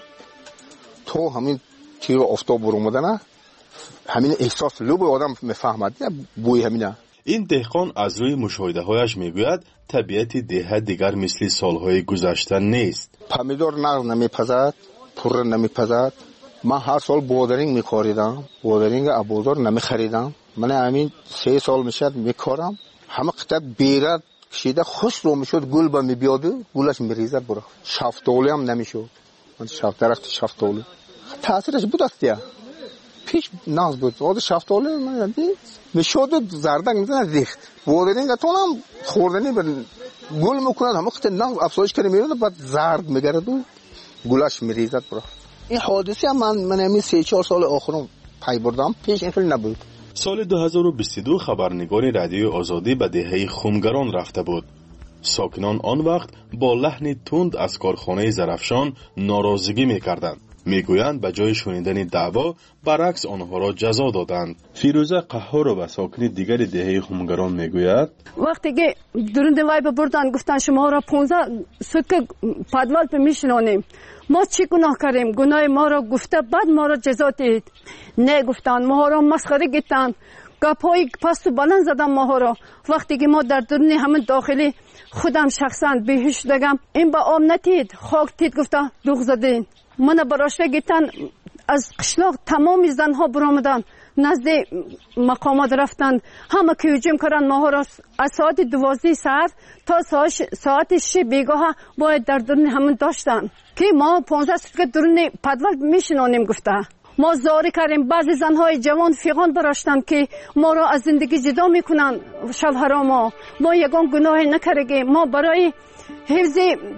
تو همین تیر افتاب برو اومدن همین احساس لوب آدم میفهمد بوی همینه. این دهقان از روی مشاهده هایش میگوید طبیعت دهه دیگر مثل سالهای گذشته نیست. پمیدور نغ نمیپزد پر نمیپزد من هر سال بودرینگ میخوریدم بودرینگ ابوزار نمیخریدم من همین 3 سال میشد میکارم همه قطعه بیرد کشیده خوش رو میشد گل با میبیاده گلش میریزد برو شفتولی هم نمیشد من درخت شفتولی تاثیرش بود است یا پیش ناز بود آده شفتولی من میشد زردک میزنه ریخت بودرینگ اتونم خوردنی به گل میکند همه قطعه ناز افزایش کنه میبینه بعد زرد میگرد و گلش میریزد برو این حادثه هم من همین 3-4 سال آخرم پی بردم پیش این خیلی نبود. سال 2022 خبرنگار رادیوی آزادی به دهه خمگران رفته بود. ساکنان آن وقت با لحن تند از کارخانه زرافشان ناراضگی میکردند. میگویند به جای شنیدن دعوا برعکس آنها را جزا دادند. فیروزه قهار و ساکن دیگر دهه خمگران میگوید وقتی که درون وای بردن گفتن شما را 15 سوتک پادوال به میشنانیم ما چی گناه کردیم گناه ما را گفته بعد ما را جزا دید نه گفتن ما را مسخره گفتن گپای پست و بلند زدم ماها را. وقتی که ما در درون همین داخلی خودم شخصا بیهوش شدم، این با آم نتید خاک تید گفته دوغ زدین. من براشته گیتن از قشلاق تمام زنها برآمدن نزد مقامات رفتند، همه که هجوم کردن ماها را. از ساعت 12 ساعت تا ساعت 6 بیگاه باید در درون همون داشتن که ما 15 ساعت که درون پدول میشنانیم. گفته ما زاری کردیم. بعضی زنهای جوان فیغان براشتن که ما را از زندگی جدا میکنن. شوهرها ما یگان گناهی نکردیم، ما برای حفظ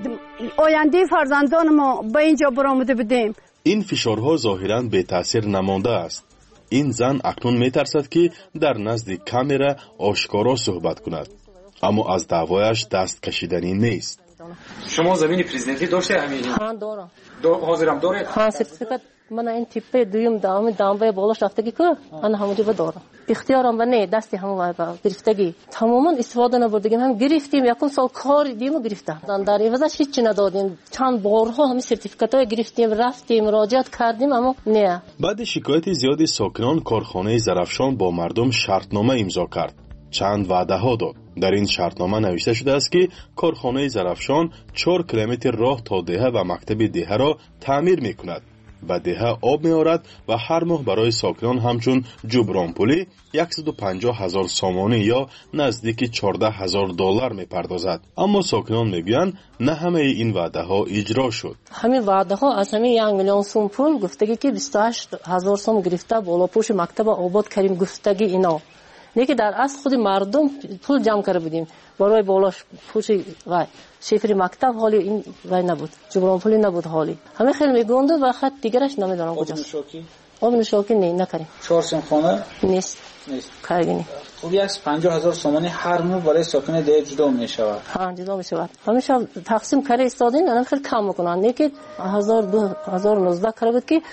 آینده فرزندان ما به اینجا برآمده بودیم. این فشارها ظاهراً به تاثیر نمانده است. این زن اکنون میترسد که در نزد کامرا آشکارا صحبت کند، اما از دعوایش دست کشیدنی نیست. شما زمین پرزیدنتی داشته همین؟ ها دارم. حاضرم داره؟ ها سرتیفیکات من این تیپه دویم دامبه بالاش رفتگی که من همونجا دارم. اختیارم و نه دستی همون گرفتگی تماما استفاده نبردیم. هم گرفتیم یکم سال کار دیدیم و گرفتم. در عوضش هیچ ندادیم. چند بارها همین سرتیفیکاتای گرفتیم، رفتیم مراجعت کردیم اما نه. بعد شکایت زیادی ساکنان کارخانه زرافشان با مردم شرطنامه امضا کرد. چند وعده ها داد. در این شرطنامه نوشته شده است که کارخانه زرافشان 4 کیلومتر راه تا دهه و مکتب دهه را تعمیر میکند. و دهه آب می‌آورد و هر ماه برای ساکنان همچون جبران پولی 150,000 سامانه یا نزدیک 14,000 دلار می‌پردازد. اما ساکنان میگویند نه همه این وعده ها اجرا شد. همین وعده ها از همین 1 میلیون سوم پول گفتگی که 28,000 سوم گرفته بالا پوش مکتب آباد کردیم گفتگی اینا. نه که در اصل خود مردم پول جمع کرده بودیم برای بالاش پوش وای شفر مکتب حالی این وای نبود، جبران پولی نبود حالی. همه خیلی میگوند و خط دیگرش نمیدونم کجاست. آب نشاکی نه نکردیم. 4 سم خانه نیست کارگینی. خب 150,000 سامانی هر ماه برای ساکن ده جدا میشود. ها جدا میشود. همیشه تقسیم کرده استادین الان خیلی کم میکنن. نه که 2019 کرده بود که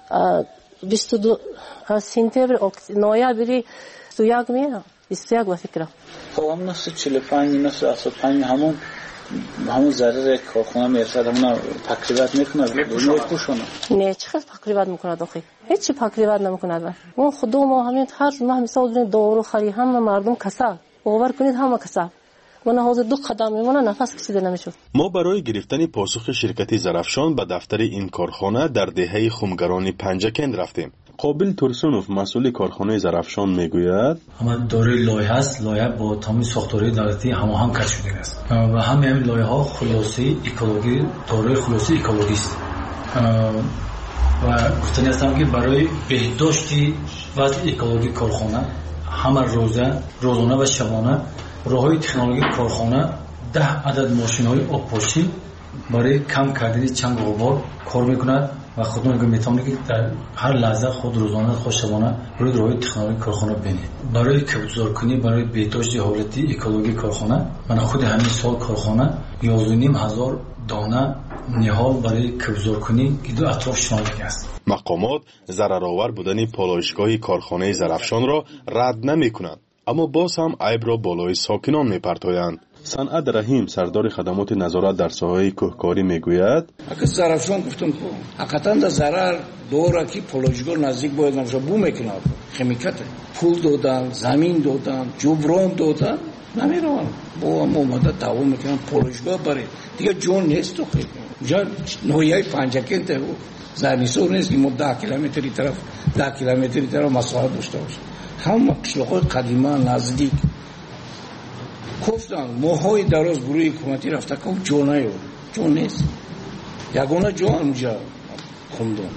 22 سپتامبر نوامبر 21 میاد 21 با فکر. خب هم نصف 45 نصف 75 همون ضرر کارخانه میرسد همون تقریبات میکنه نه چقدر تقریبات میکنه داخل هیچ تقریبات نمیکنه. اون خود ما همین هر ماه مثال ببین دارو خری هم مردم کسب باور کنید همه کسب من حاضر 2 قدم میمونه نفس کشیده نمیشد. ما برای گرفتن پاسخ شرکت زرافشان به دفتر این کارخانه در دهه خمگران پنجکند رفتیم. قابل ترسونوف مسئول کارخانه زرافشان میگوید همه دارای لایحه است. لایحه با تمام ساختارهای دولتی هماهنگ کرده شده است و همین لایحه ها خلاصه اکولوژی دارای خلاصه اکولوژی است و گفتنی هستم که برای بهداشت وضع اکولوژی کارخانه همه روزانه و شبانه راههای تکنولوژی کارخانه 10 عدد ماشین‌های آبپاشی برای کم کردن چنگ و غبار کار میکند و خودمون میتونیم که در هر لحظه خود روزانه خود شبانه برای راههای تکنولوژی کارخانه بینید. برای کبوترکنی برای بهداشت حالت اکولوژی کارخانه من خود همین سال کارخانه 11,500 دانه نهال برای کبوترکنی که دو اطراف شمال است. مقامات ضررآور بودن پالایشگاه کارخانه زرافشان را رد نمیکنند، اما باز هم عیب را بالای ساکنان میپرتایند. صنعت رحیم سردار خدمات نظارت در ساحه کوهکاری میگوید اگه زرافشان گفتم حقیقتا در ضرر دوره که پالایشگاه نزدیک باید نمیشه بو میکنه خمیکت پول دادن زمین دادن جبران دادن نمیروان با هم اومده دوام میکنن پالایشگاه برای دیگه جون نیست. تو خیلی جا نویای پنجکند زرنیسور نیست که ما 10 کیلومتری طرف مساحت داشته باشه. هم قشلاق‌های قدیما نزدیک گفتن ماهای دراز گروه حکومتی رفته که جون نیست یگانه جون اونجا خوندن.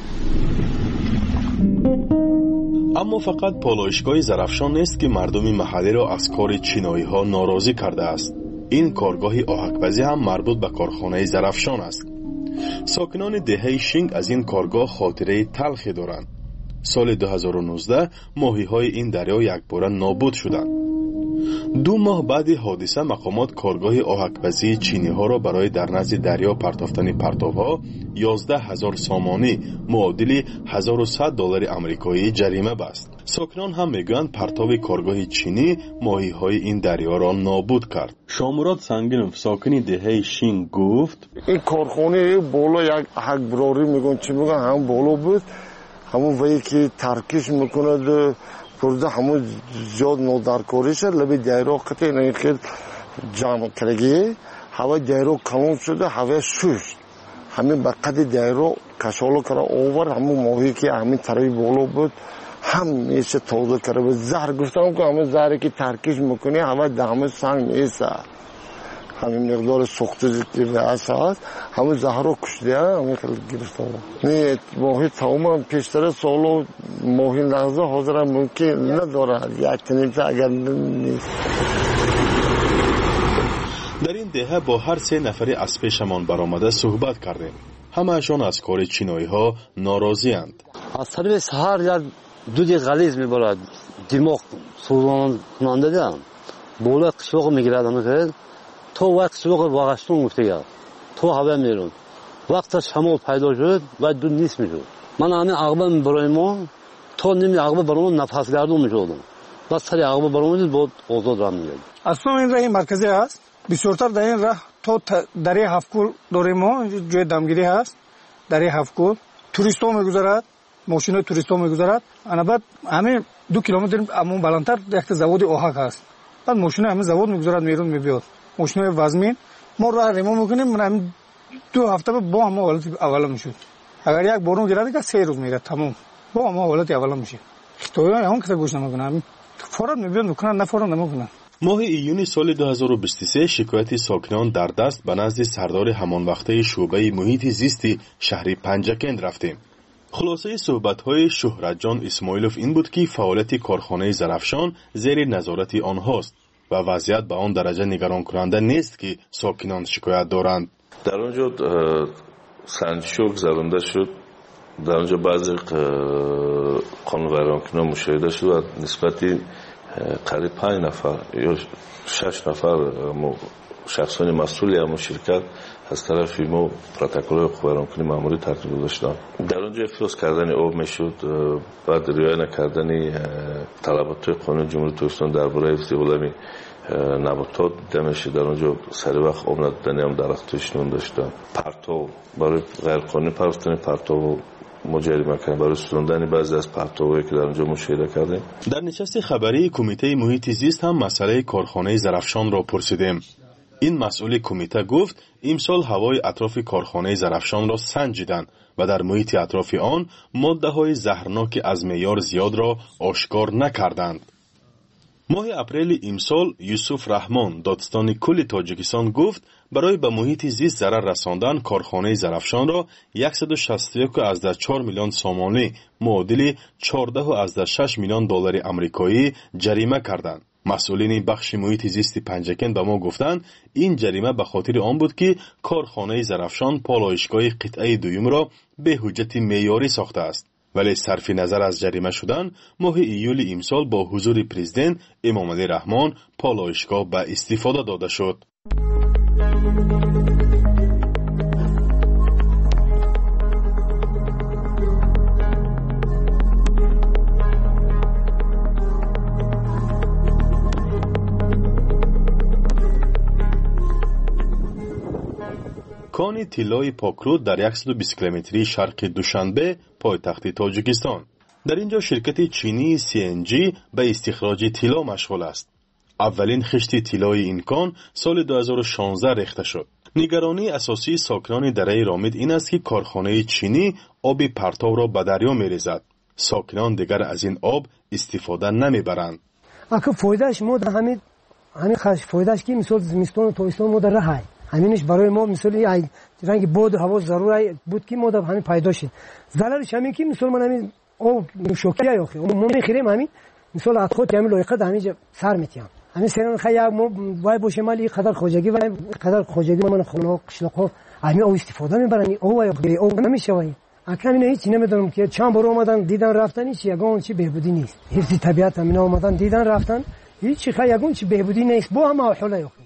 اما فقط پالایشگاه زرافشان نیست که مردم محلی را از کار چینایی ها ناراضی کرده است. این کارگاه آهک‌پزی هم مربوط به کارخانه زرافشان است. ساکنان دهه شینگ از این کارگاه خاطره تلخی دارند. سال 2019 ماهی‌های این دریا یکباره نابود شدند. 2 ماه بعد حادثه مقامات کارگاه آهک‌پزی چینی‌ها را برای در نزد دریا پرتافتن پرتاب‌ها 11,000 سامانی معادل 1100 دلار آمریکایی جریمه بست. ساکنان هم میگویند پرتاب کارگاه چینی ماهی‌های این دریا را نابود کرد. شامورات سنگینوف ساکن دهه شینگ گفت این کارخانه بالا یک براری میگن چی میگن هم بالا بود همون وی که ترکش میکند پرده همون زیاد نودارکاری شد لبی دایره قطعی نخیر جام کرگی هوا دایره کلون شده هوا شوش همین بقدر دایره کشالو کرا اوور همون موهی که همین طرفی بالا بود هم میشه توضیح کرده بود زهر گفتم که همه زهری که ترکیش میکنی هوا دامه سنگ نیست همین مقدار سوختگی و اساس همون زهر رو کشیده همین خیلی گرفته بود نه موهی تمام پیشتر سالو موهی لحظه حاضر ممکن نداره یک تنیمت اگر نیست. در این دهه با هر 3 نفری از پیشمان برآمده صحبت کردیم. همه‌شان از کار چینایی ها ناراضی اند. از طریق سحر یا دودی غلیظ میبرد دماغ سوزان کننده دارم بالا قشباق میگیرد همه تو وقت قشباق واقعشتون گفته گرد تو هوا میرون وقت شمال پیدا شد و دود نیست میشود من همین عقبه برای ما تا نمی عقبه برای ما نفس گردون میشودم بس سری عقبه برای ما بود آزاد راه میگرد. اصلا این راه مرکزی هست بسیارتر در این راه تو دره هفکول داریم ما جای دمگیری هست دره هفکول توریست ها میگذارد ماشین توریست ها میگذارد انا بعد همه 2 کیلومتر امون بلندتر یک زواد آهک هست بعد ماشین همه زواد میگذارد میرون میبیاد ماشین وزمین ما راه ریمو میکنیم من همین 2 هفته با هم حالت اول میشود اگر یک بارون گیرد که 3 روز میره تمام با هم حالت اول میشه خطایی همون که گوش نمیکنن فورا میبیاد میکنن نه فورا نمیکنن. ماه ایون سال 2023 شکایت ساکنان در دست به نزد سردار همان وقته شعبه محیط زیستی شهر پنجکند رفتیم. خلاصه صحبت‌های شهرت جان اسماعیلوف این بود که فعالیت کارخانه زرافشان زیر نظارت آنهاست و وضعیت به آن درجه نگران کننده نیست که ساکنان شکایت دارند. در اونجا سنجشو گذرانده شد در اونجا بعضی قانون‌ورانکنان مشاهده شد و نسبتی قریب 5 نفر یا 6 نفر شخصان مسئولی همون شرکت از طرف ما پروتکل قوانینی ماموری ترتیب گذاشتن. در اونجا افراز کردن آب میشد بعد رعایت نکردن طلبات قانون جمهوری ترکستان درباره استقلامی نباتات دیده میشه. در اونجا سر وقت آب ندادن هم درختش نون داشتن پرتو برای غیر قانونی پرستن پرتو مجریمه کردن برای سوزاندن بعضی از پرتوهایی که در اونجا مشاهده کردیم. در نشست خبری کمیته محیط زیست هم مسئله کارخانه زرافشان را پرسیدیم. این مسئول کمیته گفت امسال هوای اطراف کارخانه زرافشان را سنجیدند و در محیط اطراف آن ماده‌های زهرناک از معیار زیاد را آشکار نکردند. ماه اپریل امسال یوسف رحمان دادستان کل تاجیکستان گفت برای به محیط زیست ضرر رساندن کارخانه زرافشان را 161.4 میلیون سومانی معادل 14.6 میلیون دلار آمریکایی جریمه کردند. مسئولین بخش محیط زیست پنجکند به ما گفتند این جریمه به خاطر آن بود که کارخانه زرافشان پالایشگاه قطعه دوم را به حجت معیاری ساخته است. ولی صرف نظر از جریمه شدن ماه ایول امسال با حضور پرزیدنت امامعلی رحمان پالایشگاه به استفاده داده شد. کان طلای پاکرود در 120 کیلومتری شرق دوشنبه پایتخت تاجیکستان. در اینجا شرکت چینی CNG به استخراج طلا مشغول است. اولین خشت طلای این کان سال 2016 ریخته شد. نگرانی اساسی ساکنان دره رامید این است که کارخانه چینی آب پرتو را به دریا می‌ریزد. ساکنان دیگر از این آب استفاده نمی‌برند. آخه فایدهش ما همین فایدهش که مثلا زمستون و تابستون ما در راه همینش برای ما مثلا رنگ بود هوا ضروری بود که ما همین پیدا شد. ضررش همین که مثلا من همین او شوکیه یا خیلی ما میخریم همین مثلا خود همین لایقه همین سر میتیم همین سران خیلی ما وای باشه مالی قدر خوجگی و قدر خوجگی من خونه قشلاق همین او استفاده میبرن او نمیشه وای اصلا من هیچ نمیدونم که چند بار اومدن دیدن رفتن هیچ یگان چی بهبودی نیست. حفظ طبیعت همین اومدن دیدن رفتن هیچ خیلی یگان چی بهبودی نیست با هم حاله یا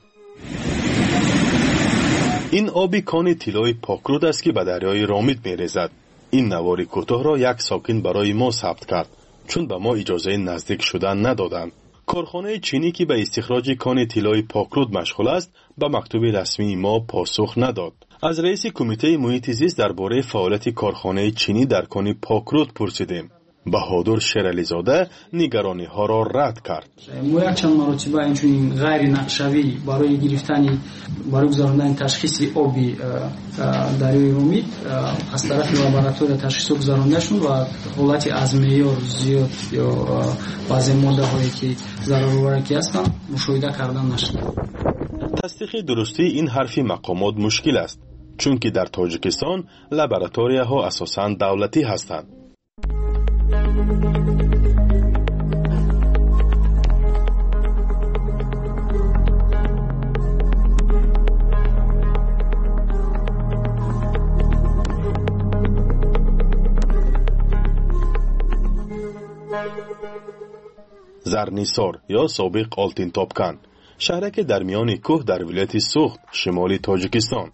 این آبی کان طلای پاکرود است که به دریای رامید می‌ریزد. این نوار کوتاه را یک ساکن برای ما ثبت کرد چون به ما اجازه نزدیک شدن ندادند. کارخانه چینی که به استخراج کان طلای پاکرود مشغول است به مکتوب رسمی ما پاسخ نداد. از رئیس کمیته محیط زیست درباره فعالیت کارخانه چینی در کان پاکرود پرسیدیم. баҳодур шерализода нигарониҳо ро рад кард. мо якчанд маротиба инчунин ғайри нақшавӣ барои гирифтани барои гузарондани ташхиси оби дарёи Румид аз тарафи лаборатория ташхисо гузаронда шуд ва ҳолати аз меъёр зиёд ё баъзе моддаҳое ки зараровараки ҳастанд мушоҳида карда нашуд. тасдиқи дурустии ин ҳарфи мақомот мушкил аст, чунки дар Тоҷикистон лабораторияҳо асосан давлатӣ ҳастанд. зарнисор ё собиқ Олтинтопкан, шаҳраке дар миёни кӯҳ дар вилояти Суғд, шимоли Тоҷикистон.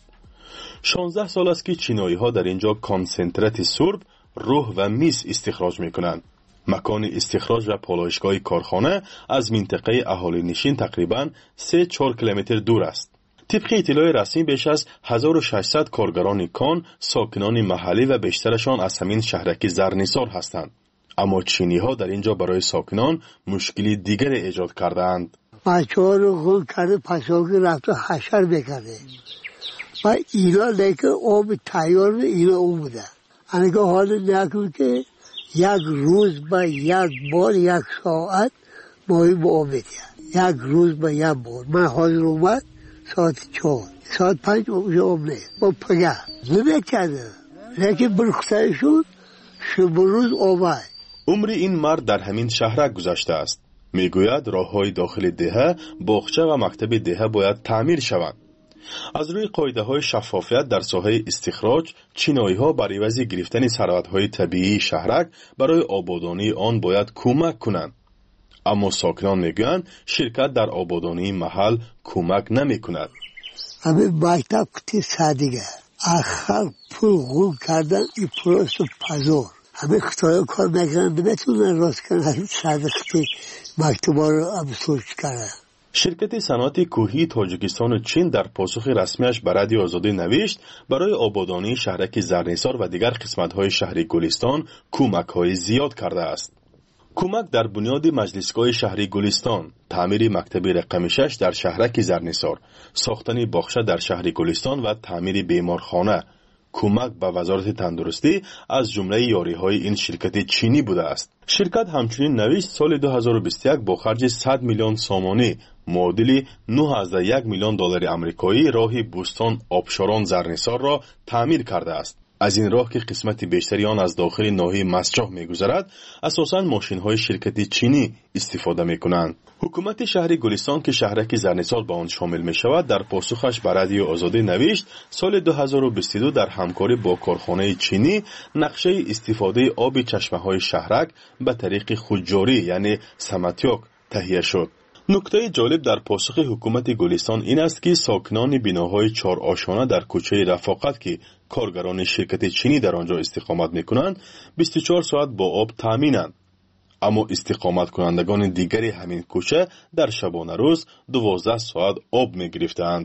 16 сол аст ки чиноиҳо дар инҷо консентрати сурб, рӯҳ ва мис истихроҷ мекунанд. макони истихроҷ ва полоишгоҳи корхона аз минтақаи аҳолинишин тақрибан 3-4 километр дур аст. тибқи иттилои расмӣ беш аз 1600 коргарони кон сокинони маҳаллӣ ва бештарашон аз ҳамин шаҳраки Зарнисор ҳастанд. аммо чиниҳо дар инҷо барои сокинон мушкили дигаре эҷод кардаанд. бачаҳоро ғул карда пасоки рафту ҳашар мекарде ва ино лекин оби тайёр ино у буда. аника ҳоли накун ки як рӯз ба як бор як соат моҳӣ бо об медиҳад. як рӯз ба як бор. ман ҳозир омад соати 4 соат 5 об не бо пага намекарда лекин бирхутаи шуд шубрӯз обад. умри ин мард дар ҳамин шаҳрак гузаштааст. мегӯяд роҳҳои дохили деҳа, боғча ва мактаби деҳа бояд таъмир шаванд. аз рӯи қоидаҳои шаффофият дар соҳаи истихроҷ, чиноиҳо бар ивази гирифтани сарватҳои табиии шаҳрак барои ободонии он бояд кӯмак кунанд. аммо сокинон мегӯянд, ширкат дар ободонии маҳал кӯмак намекунад. ҳамин мактаб кути садига аз халқ пул ғул кардан и просто позор. ҳамин хитоиҳо кор мекунанд, наметавонанд рост кунанд. садиқти мактабҳоро абсурд карданд. ширкати саноати кӯҳии Тоҷикистону Чин дар посухи расмиаш ба Радиои Озодӣ навишт, барои ободонии шаҳраки Зарнисор ва дигар қисматҳои шаҳри Гулистон кӯмакҳои зиёд кардааст. кӯмак дар бунёди маҷлисгоҳи шаҳри Гулистон, таъмири мактаби рақами 6 дар шаҳраки Зарнисор, сохтани боғча дар шаҳри Гулистон ва таъмири беморхона, кӯмак ба вазорати тандурустӣ аз ҷумлаи ёриҳои ин ширкати чинӣ будааст. ширкат ҳамчунин навишт соли 2021 бо харҷи 100 миллион сомонӣ муодили 9.1 миллион доллари амрикоӣ роҳи Бустон Обшорон Зарнисорро таъмир кардааст. аз ин роҳ ки қисмати бештари он аз дохили ноҳияи Масҷоҳ мегузарад, асосан мошинҳои ширкати чинӣ истифода мекунанд. ҳукумати шаҳри Гулистон ки шаҳраки Зарнисор ба он шомил мешавад, дар посухаш ба Радиои Озодӣ навишт, соли 2022 дар ҳамкорӣ бо корхонаи чинӣ нақшаи истифодаи оби чашмаҳои шаҳрак ба тариқи хуҷҷорӣ, яъне саматёк таҳия шуд. нуктаи ҷолиб дар посухи ҳукумати Гулистон ин аст ки сокинони биноҳои чорошона дар кӯчаи Рафоқат ки коргарони ширкати чинӣ дар онҷо истиқомат мекунанд 24 соат бо об таъминанд. аммо истиқоматкунандагони дигари ҳамин кӯча дар шабонарӯз 12 соат об мегирифтаанд.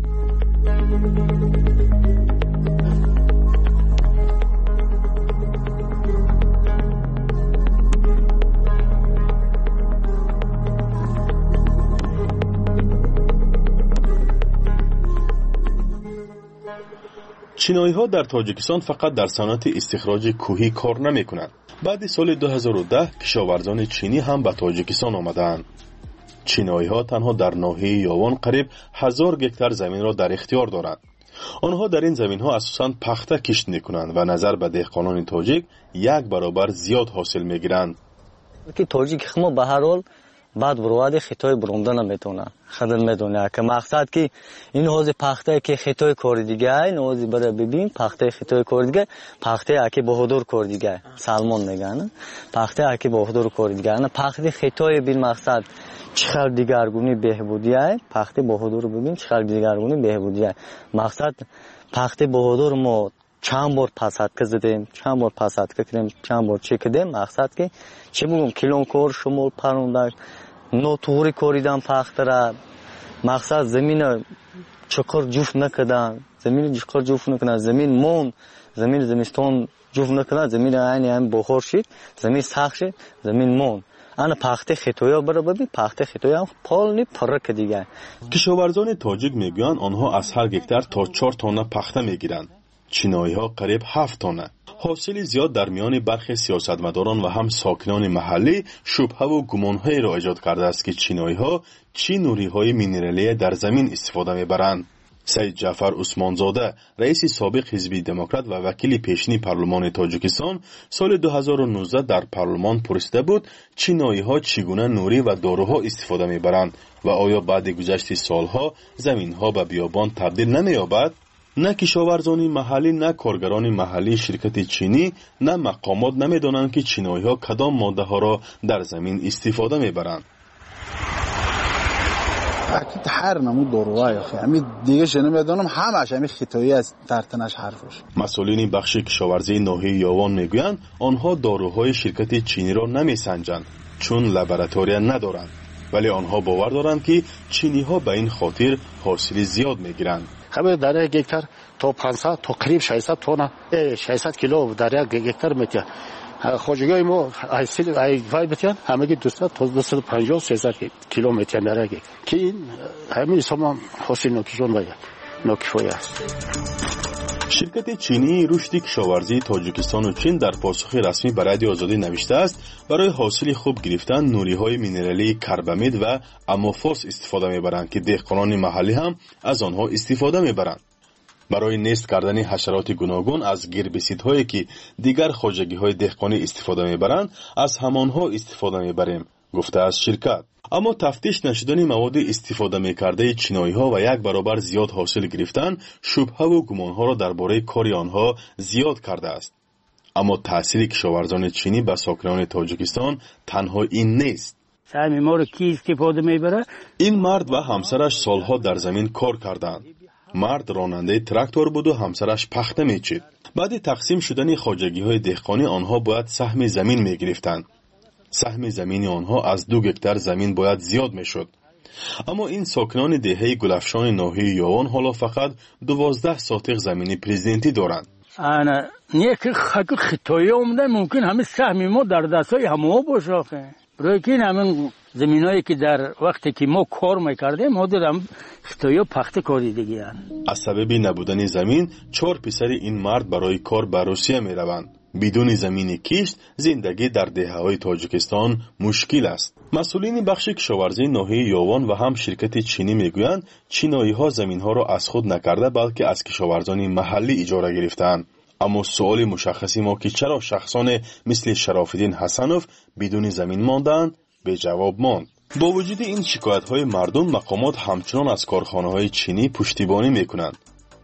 чиноиҳо дар Тоҷикистон фақат дар саноати истихроҷи кӯҳӣ кор намекунанд. баъди соли 2010 кишоварзони чинӣ ҳам ба Тоҷикистон омадаанд. чиноиҳо танҳо дар ноҳияи Ёвон қариб 1000 гектар заминро дар ихтиёр доранд. онҳо дар ин заминҳо асосан пахта кишт мекунанд ва назар ба деҳқонони тоҷик 1 баробар зиёд ҳосил мегиранд. ки тоҷик мо ба ҳар ҳол баъд бурвади хитой буронда наметона хадр медона ки мақсад ки ин ҳози пахтае ки хитой кори дигар ин ҳози бара бибин пахтаи хитой кори дигар пахтаи аки боҳудур кори дигар салмон меган пахтаи аки боҳудур кори дигар пахти хитой бин мақсад чихар дигаргуни беҳбудия пахти боҳудур бибин чихар дигаргуни беҳбудия мақсад пахти боҳудур мо чанд бор пасадка задем чанд бор пасадка кардем чанд бор чӣ кардем мақсад ки чӣ бугум килонкор шумол парондак нотуғри коридан пахтара мақсад замина чуқур ҷуфт накардан замин чуқур ҷуфт накардан замин мон زمین زمستان جفت نکنه، زمین عین بخار شد، زمین سخت شد، زمین مون. آن پخته خطویا برای ببین پخته خطویا پال نی پرک دیگه. کشاورزان تاجیک میگویند آنها از هر گکتار تا 4 تن پخته میگیرند. چینایی‌ها قریب 7 تن. حاصل زیاد در میان برخی سیاستمداران و هم ساکنان محلی شبهه و گمان‌هایی را ایجاد کرده است که چینایی‌ها چی نوری‌های مینرالی در زمین استفاده می‌برند. سید جعفر عثمانزاده، رئیس سابق حزب دموکرات و وکیل پیشین پارلمان تاجیکستان، سال 2019 در پارلمان پرسیده بود چینایی‌ها چگونه نوری و داروها استفاده می‌برند و آیا بعد گذشت سالها زمین‌ها به بیابان تبدیل نمی‌یابد؟ نه کشاورزان محلی، نه کارگران محلی شرکت چینی، نه مقامات نمی‌دانند که چینایی‌ها کدام ماده‌ها را در زمین استفاده می‌برند. اكيد هر نمو داروهای همین دیگه شنو میدونم همش همین خطایی از ترتنش حرفش. مسئولین بخش کشاورزی ناحیه یاوان میگویند آنها داروهای شرکت چینی را نمیسنجند چون لابراتوری ندارند، ولی آنها باور دارند که چینی ها به این خاطر حاصل زیاد میگیرند. همه در یک گکتار تا 500 تا قریب 600 تن 600 کیلو در یک گکتار میتونه. خوجگاه ما حاصل وای بتیان همگی 200 تا 250 300 کیلومتر در یک که این همین سامان حاصل نکشون باید نکفای است. شرکت چینی رشد کشاورزی تاجیکستان و چین در پاسخ رسمی به رادیو آزادی نوشته است برای حاصل خوب گرفتن نوری‌های مینرالی کربامید و اموفوس استفاده می‌برند که دهقانان محلی هم از آنها استفاده می‌برند. برای نیست کردن حشرات گوناگون از گربیسیدهایی که دیگر خواجگی‌های دهقانی استفاده می‌برند از همانها استفاده می‌بریم، گفته است شرکت. اما تفتیش نشدن مواد استفاده می‌کرده چینایی‌ها و یک برابر زیاد حاصل گرفتن شبهه و گمان‌ها را درباره کار آنها زیاد کرده است. اما تأثیر کشاورزان چینی به ساکنان تاجیکستان تنها این نیست. سهم ما رو کی استفاده می‌بره؟ این مرد و همسرش سالها در زمین کار کردند. مرد راننده تراکتور بود و همسرش پخته می‌چید. بعد تقسیم شدن خواجگی‌های دهقانی آنها باید سهم زمین می‌گرفتند. سهم زمین آنها از 2 گکتار زمین باید زیاد میشد. اما این ساکنان دهه گلفشان ناحیه یاوان حالا فقط 12 ساتق زمین پرزیدنتی دارند. انا نیک خطایی اومده ممکن همه سهم ما در دستای همه باشه. برای که همین زمینایی که در وقتی که ما کار میکردیم ما دیدم خطایی پخته کاری دیگه هست. از سبب نبودن زمین 4 پسر این مرد برای کار به روسیه میروند. بدون زمین کشت زندگی در دهه‌های تاجیکستان مشکل است. مسئولین بخش کشاورزی ناحیه یاوان و هم شرکت چینی میگویند چینایی‌ها زمین‌ها را از خود نکرده بلکه از کشاورزان محلی اجاره گرفتند. اما سوال مشخصی ما که چرا شخصان مثل شراف‌الدین حسنوف بدون زمین ماندند به جواب ماند. با وجود این شکایت‌های مردم مقامات همچنان از کارخانه‌های چینی پشتیبانی می‌کنند.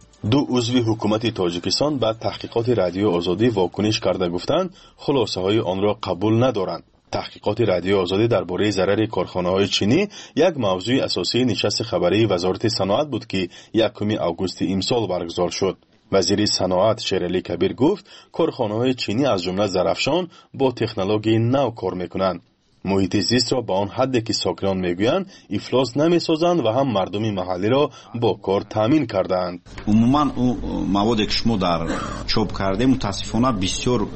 2 عضو حکومت تاجیکستان بعد تحقیقات رادیو آزادی واکنش کرده گفتند خلاصه‌های آن را قبول ندارند. تحقیقات رادیو آزادی درباره ضرر کارخانه‌های چینی یک موضوع اساسی نشست خبری وزارت صنعت بود که 1 آگوست امسال برگزار شد. وزیر صنعت شیرعلی کبیر گفت کارخانه‌های چینی از جمله زرافشان با تکنولوژی نو کار می‌کنند. محیط زیست را به آن حدی که ساکنان میگویند افلاس نمی‌سازند و هم مردم محلی را با کار تامین کردند. عموما اون موادی که شما در چوب کرده متاسفانه بسیار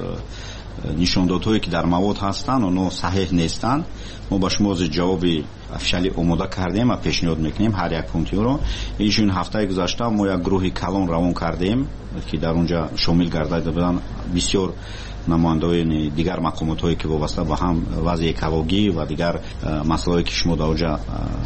نشاندادهایی که در مواد هستند اونها صحیح نیستند. ما با شما از جواب افشلی آماده کردیم و پیشنهاد میکنیم هر یک پونتی رو. این هفته گذشته ما یک گروه کلان روان کردیم که در اونجا شامل گردیده بودند بسیار نمایندگان دیگر مقامات هایی که وابسته به هم وضع اکولوژی و دیگر مسائلی که شما در اونجا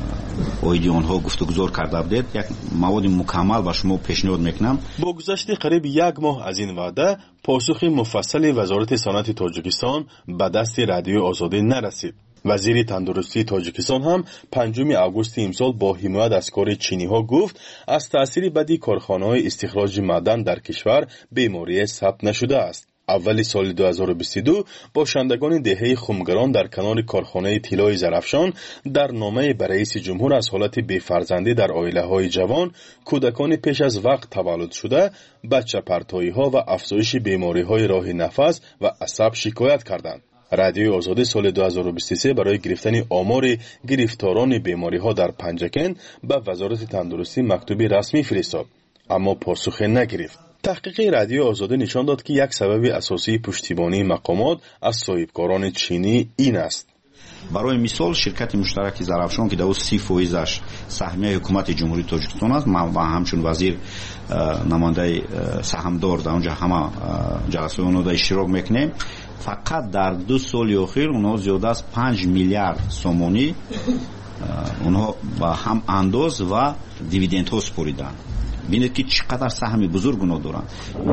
اویدی آنها گفتگو کرده بودید یک مواد مکمل به شما پیشنهاد میکنم. با گذشت قریب 1 ماه از این وعده پاسخ مفصل وزارت صنعت تاجیکستان به دست رادیو آزادی نرسید. وزیر تندرستی تاجیکستان هم 5 آگوست امسال با حمایت از کار چینی ها گفت از تاثیر بدی کارخانه های استخراج معدن در کشور بیماری ثبت نشده است. اول سال 2022 باشندگان دهه خمگران در کنار کارخانه طلای زرافشان در نامه به رئیس جمهور از حالت بی‌فرزندی در عائله‌های جوان، کودکان پیش از وقت تولد شده، بچه پرتایی‌ها و افزایش بیماری‌های راه نفس و عصب شکایت کردند. رادیو آزادی سال 2023 برای گرفتن آمار گرفتاران بیماری‌ها در پنجکن به وزارت تندرستی مکتوبی رسمی فرستاد، اما پاسخ نگرفت. تحقیق رادیو آزادی نشان داد که یک سبب اساسی پشتیبانی مقامات از صاحبکاران چینی این است. برای مثال شرکت مشترک زرافشان که در 30% سهمیه حکومت جمهوری تاجیکستان است و همچون وزیر نماینده سهامدار در اونجا همه جلسه اونها اشتراک میکنیم، فقط در 2 سال اخیر اونها زیاده از 5 میلیارد سومونی اونها با هم انداز و دیویدند ها سپریدن. ببینید که چقدر سهم بزرگ اونها دارن.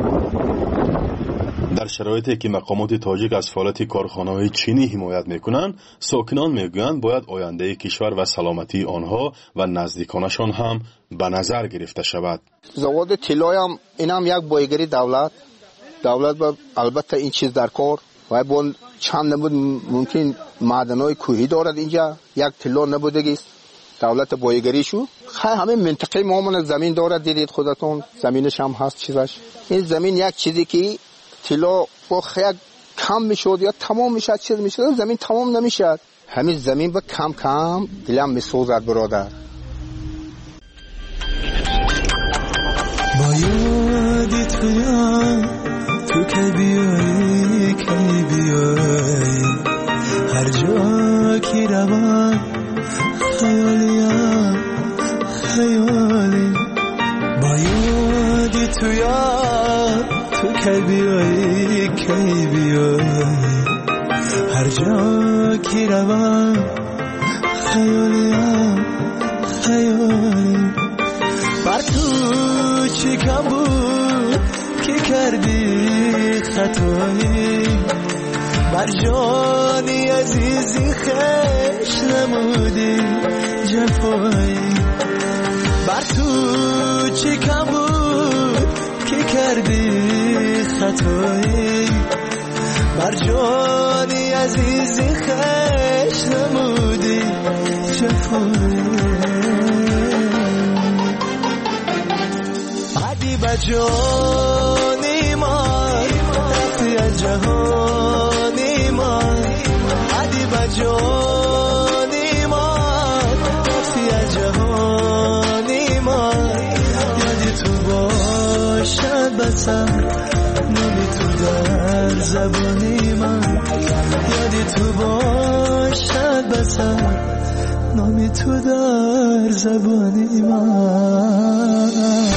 در شرایطی که مقامات تاجیک از فعالیت کارخانه‌های چینی حمایت میکنند، ساکنان میگویند باید آینده کشور و سلامتی آنها و نزدیکانشان هم به نظر گرفته شود. زواد طلای هم اینم یک بایگری دولت با البته این چیز در کار و با چند نمود ممکن معدن‌های کوهی دارد اینجا، یک طلا نبودگیست دولت بایگریشو. همه منطقه ما من زمین دارد، دیدید خودتون زمینش هم هست چیزش. این زمین یک چیزی که طلا یک کم میشد یا تمام میشد چیز میشد، زمین تمام نمیشد. همین زمین با کم کم دلم میسوزد برادر. با یادی تو که بیایی هر جا کی روان خیالی با یادی تو که بیایی هر جا کی روان خیالی بر تو چی کم بود کی کردی خطایی بر جانی عزیزی خش نمودی جفایی بر تو چی کم بود کی کردی خطایی بر جانی عزیزی خش نمودی جفایی عدی بجانی من رفتی از جهانی من عدی بجانی من رفتی از جهانی من یادی تو باشد بسر نامی تو در زبانی من یادی تو باشد بسر نامی تو در زبانی من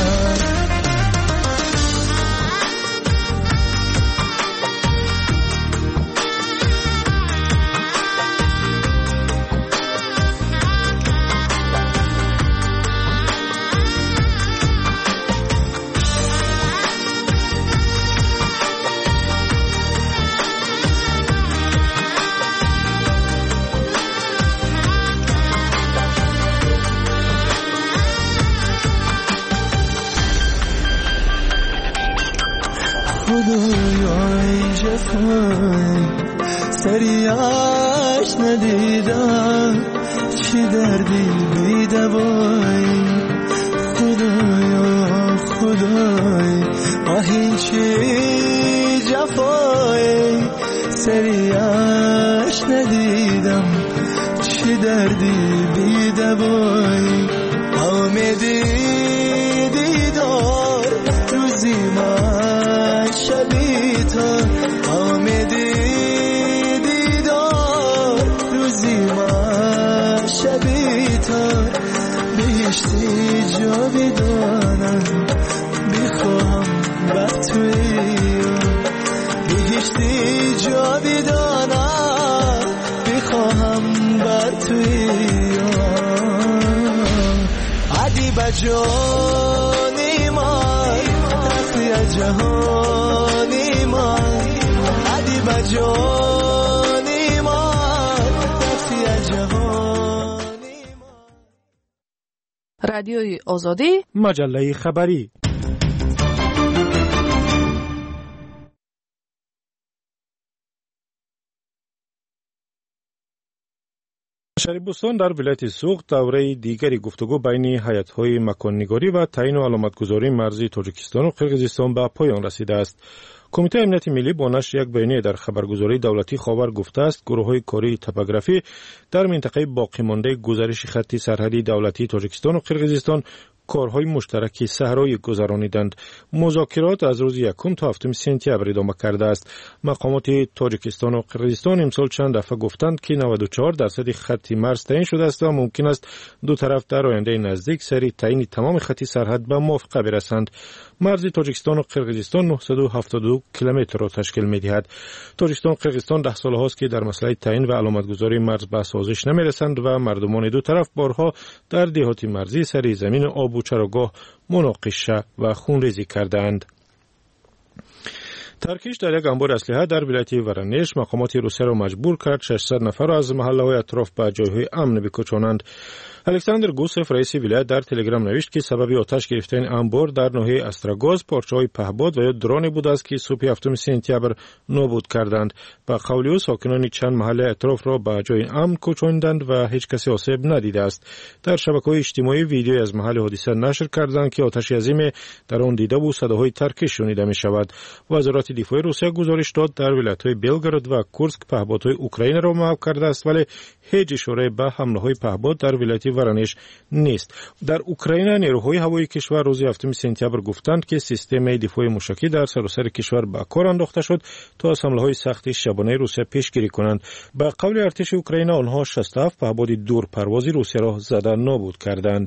سریعش ندیدم چی دردی بی دوایی خدای آهین چی جفایی سریعش ندیدم چی دردی بی دوایی آمدی دیدار روزی من شبی تا آمدی بهشتی جا بدانم بخواهم بر توی بهشتی جا بدانم بخواهم بر توی عدی بجانی من رفتی از جهانی من عدی بجانی من رفتی از جهانی. رادیوی آزادی مجله خبری شریبستان در ولایت سوخت دوره دیگری گفتگو بین هیئت‌های مکان‌نگاری و تعیین و علامتگذاری مرزی تاجیکستان و قرقیزستان به پایان رسیده است. کمیته امنیت ملی با نشر یک بیانیه در خبرگزاری دولتی خاور گفته است گروه‌های کاری توپوگرافی در منطقه باقی مانده گزارش خطی سرحدی دولتی تاجیکستان و قرقیزستان کارهای مشترکی صحرایی گذرانیدند. مذاکرات از روز 1 تا 7 سپتامبر ادامه کرده است. مقامات تاجیکستان و قرقیزستان امسال چند دفعه گفتند که 94% خط مرز تعیین شده است و ممکن است دو طرف در آینده نزدیک سری تعیین تمام خط سرحد به موافقه برسند. مرز تاجیکستان و قرقیزستان 972 کیلومتر را تشکیل می‌دهد. تاجیکستان و قرقیزستان 10 سال هاست که در مسئله تعیین و علامتگذاری مرز به سازش نمی‌رسند و مردمان دو طرف بارها در دهات مرزی سری زمین آب و چراگاه مناقشه و خونریزی کردند. ترکیش در یک انبار اسلحه در ولایت ورانش مقامات روسیه را مجبور کرد 600 نفر را از محله‌های اطراف به جایهای امن بکشانند. الکساندر گوسف رئیس ولایت در تلگرام نوشت که سبب آتش گرفتن انبار در ناحیه استراگاز پارچه‌های پهپاد و یا درانی بود است که صبح 7 سپتامبر نابود کردند. با قول او ساکنان چند محله اطراف را به جای امن کوچاندند و هیچ کسی آسیب ندیده است. در شبکه‌های اجتماعی ویدیویی از محل حادثه نشر کردند که آتش عظیم در آن دیده و صداهای ترکش شنیده می‌شود. وزارت دفاع روسیه گزارش داد در ولایت‌های بلگراد و کورسک پهپادهای اوکراین را محو کرده است، ولی هیچ اشاره به حمله‌های پهپاد در ولایت ورانش نیست. در اوکراین نیروهای هوایی کشور روز 7 سپتامبر گفتند که سیستم دفاع موشکی در سراسر کشور به کار انداخته شد تا از حمله‌های سخت شبانه روسیه پیشگیری کنند. به قول ارتش اوکراین آنها 67 پهپاد دور پروازی روسیه را زده نابود کردند.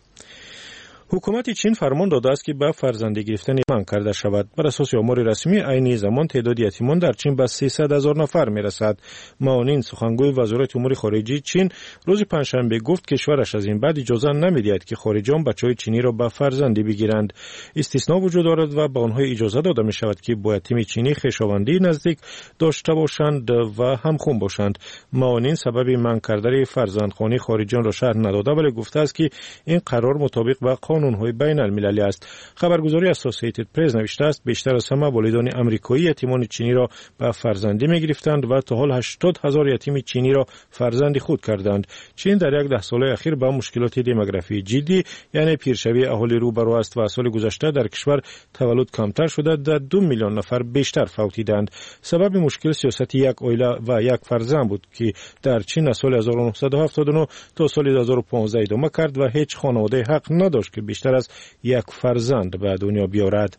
حکومت چین فرمان داده است که به فرزندی گرفتن منع کرده شود. بر اساس آمار رسمی عین زمان تعداد یتیمان در چین به 300,000 نفر میرسد. معاون سخنگوی وزارت امور خارجه چین روز پنجشنبه گفت کشورش از این بعد اجازه نمیدهد که خارجیان بچه‌های چینی را به فرزندی بگیرند. استثنا وجود دارد و به آنها اجازه داده می شود که با یتیم چینی خویشاوندی نزدیک داشته باشند و همخوان باشند. معاون سبب منع کردن فرزندخوانی خارجیان را شرح نداده، ولی گفته است که این قرار مطابق با قانون‌های بین المللی است. خبرگزاری اسوسییتد پرس نوشته است بیشتر از همه والدان آمریکایی یتیمان چینی را به فرزندی می‌گرفتند و تا حال 80,000 یتیم چینی را فرزند خود کردند. چین در 10 سال اخیر با مشکلات دموگرافی جدی یعنی پیرشوی اهالی روبرو است و سال گذشته در کشور تولد کمتر شده در 2 میلیون نفر بیشتر فوتیدند. سبب مشکل سیاست یک عائله و یک فرزند بود که در چین از سال 1979 تا سال 2015 ادامه کرد و هیچ خانواده حق نداشت که بیشتر از یک فرزند به دنیا بیاورد.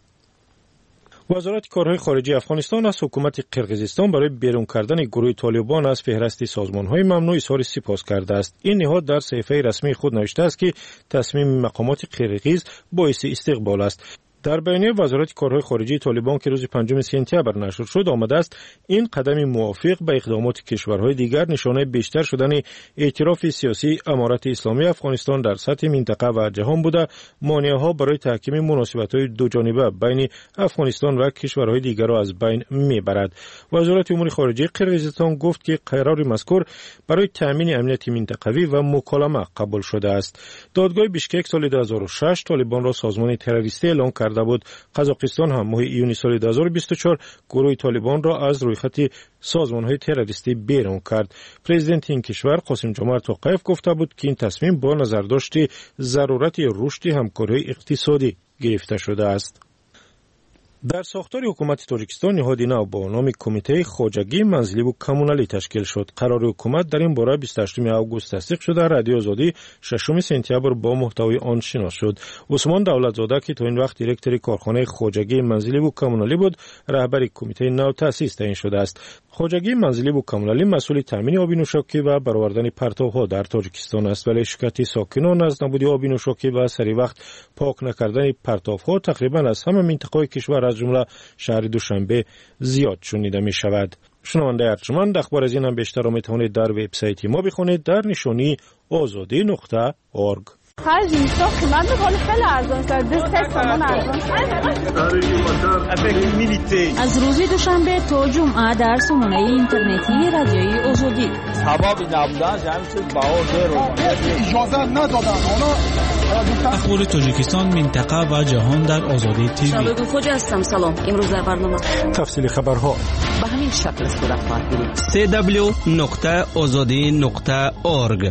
وزارت کارهای خارجه افغانستان از حکومت قرقیزستان برای بیرون کردن گروه طالبان از فهرست سازمان‌های ممنوع اظهار سپاس کرده است. این نهاد در صحیفه رسمی خود نوشته است که تصمیم مقامات قرقیز باعث استقبال است. در بیانیه وزارت کارهای خارجه طالبان که روز 5 سپتامبر نشر شد آمده است این قدم موافق به اقدامات کشورهای دیگر نشانه بیشتر شدن اعتراف سیاسی امارت اسلامی افغانستان در سطح منطقه و جهان بوده، مانعها برای تحکیم مناسبت‌های دوجانبه بین افغانستان و کشورهای دیگر را از بین میبرد. وزارت امور خارجه قرقیزستان گفت که قرار مذکور برای تامین امنیت منطقوی و مکالمه قبول شده است. دادگاه بیشکک سال 2006 طالبان را سازمان تروریستی اعلام کرده بود. قزاقستان هم ماه ایون سال 2024 گروه طالبان را از روی خط سازمان‌های تروریستی بیرون کرد. پرزیدنت این کشور قاسم جمعه توقیف گفته بود که این تصمیم با نظرداشت ضرورت رشد همکاری اقتصادی گرفته شده است. در ساختار حکومت تاجیکستان نهادی نو با نام کمیته خواجگی منزلی و کمونالی تشکیل شد. قرار حکومت در این باره 28 اوگوست تصدیق شده. رادیو آزادی 6 سپتامبر با محتوای آن شناس شد. عثمان دولتزاده که تا این وقت دیرکتور کارخانه خواجگی منزلی و کمونالی بود، رهبر کمیته نو تأسیس تعیین شده است. خواجگی منزلی و کمونالی مسئول تامین آب نوشاکی و برآوردن پرتوها در تاجیکستان است، ولی شکایت ساکنان از نبود آب نوشاکی و سری وقت پاک نکردن پرتوها تقریبا از همه منطقه‌های کشور از جمله شهر دوشنبه زیاد شنیده می شود. شنونده ارجمند، اخبار از این هم بیشتر را می توانید در وبسایت ما بخونید در نشانی azadi.org. هر جنسا قیمت بالا خیلی ارزان شد. دست سامان ارزان از روز دوشنبه تا جمعه در سامانه اینترنتی رادیوی آزادی. سبب نبودن جمعیت بها اجازه ندادن. اخبار تاجیکستان، منطقه و جهان در آزادی تیوی. شبکه فوجی هستم. سلام. امروز در برنامه تفصیل خبرها به همین شکل صورت خواهد گرفت. www.azadi.org.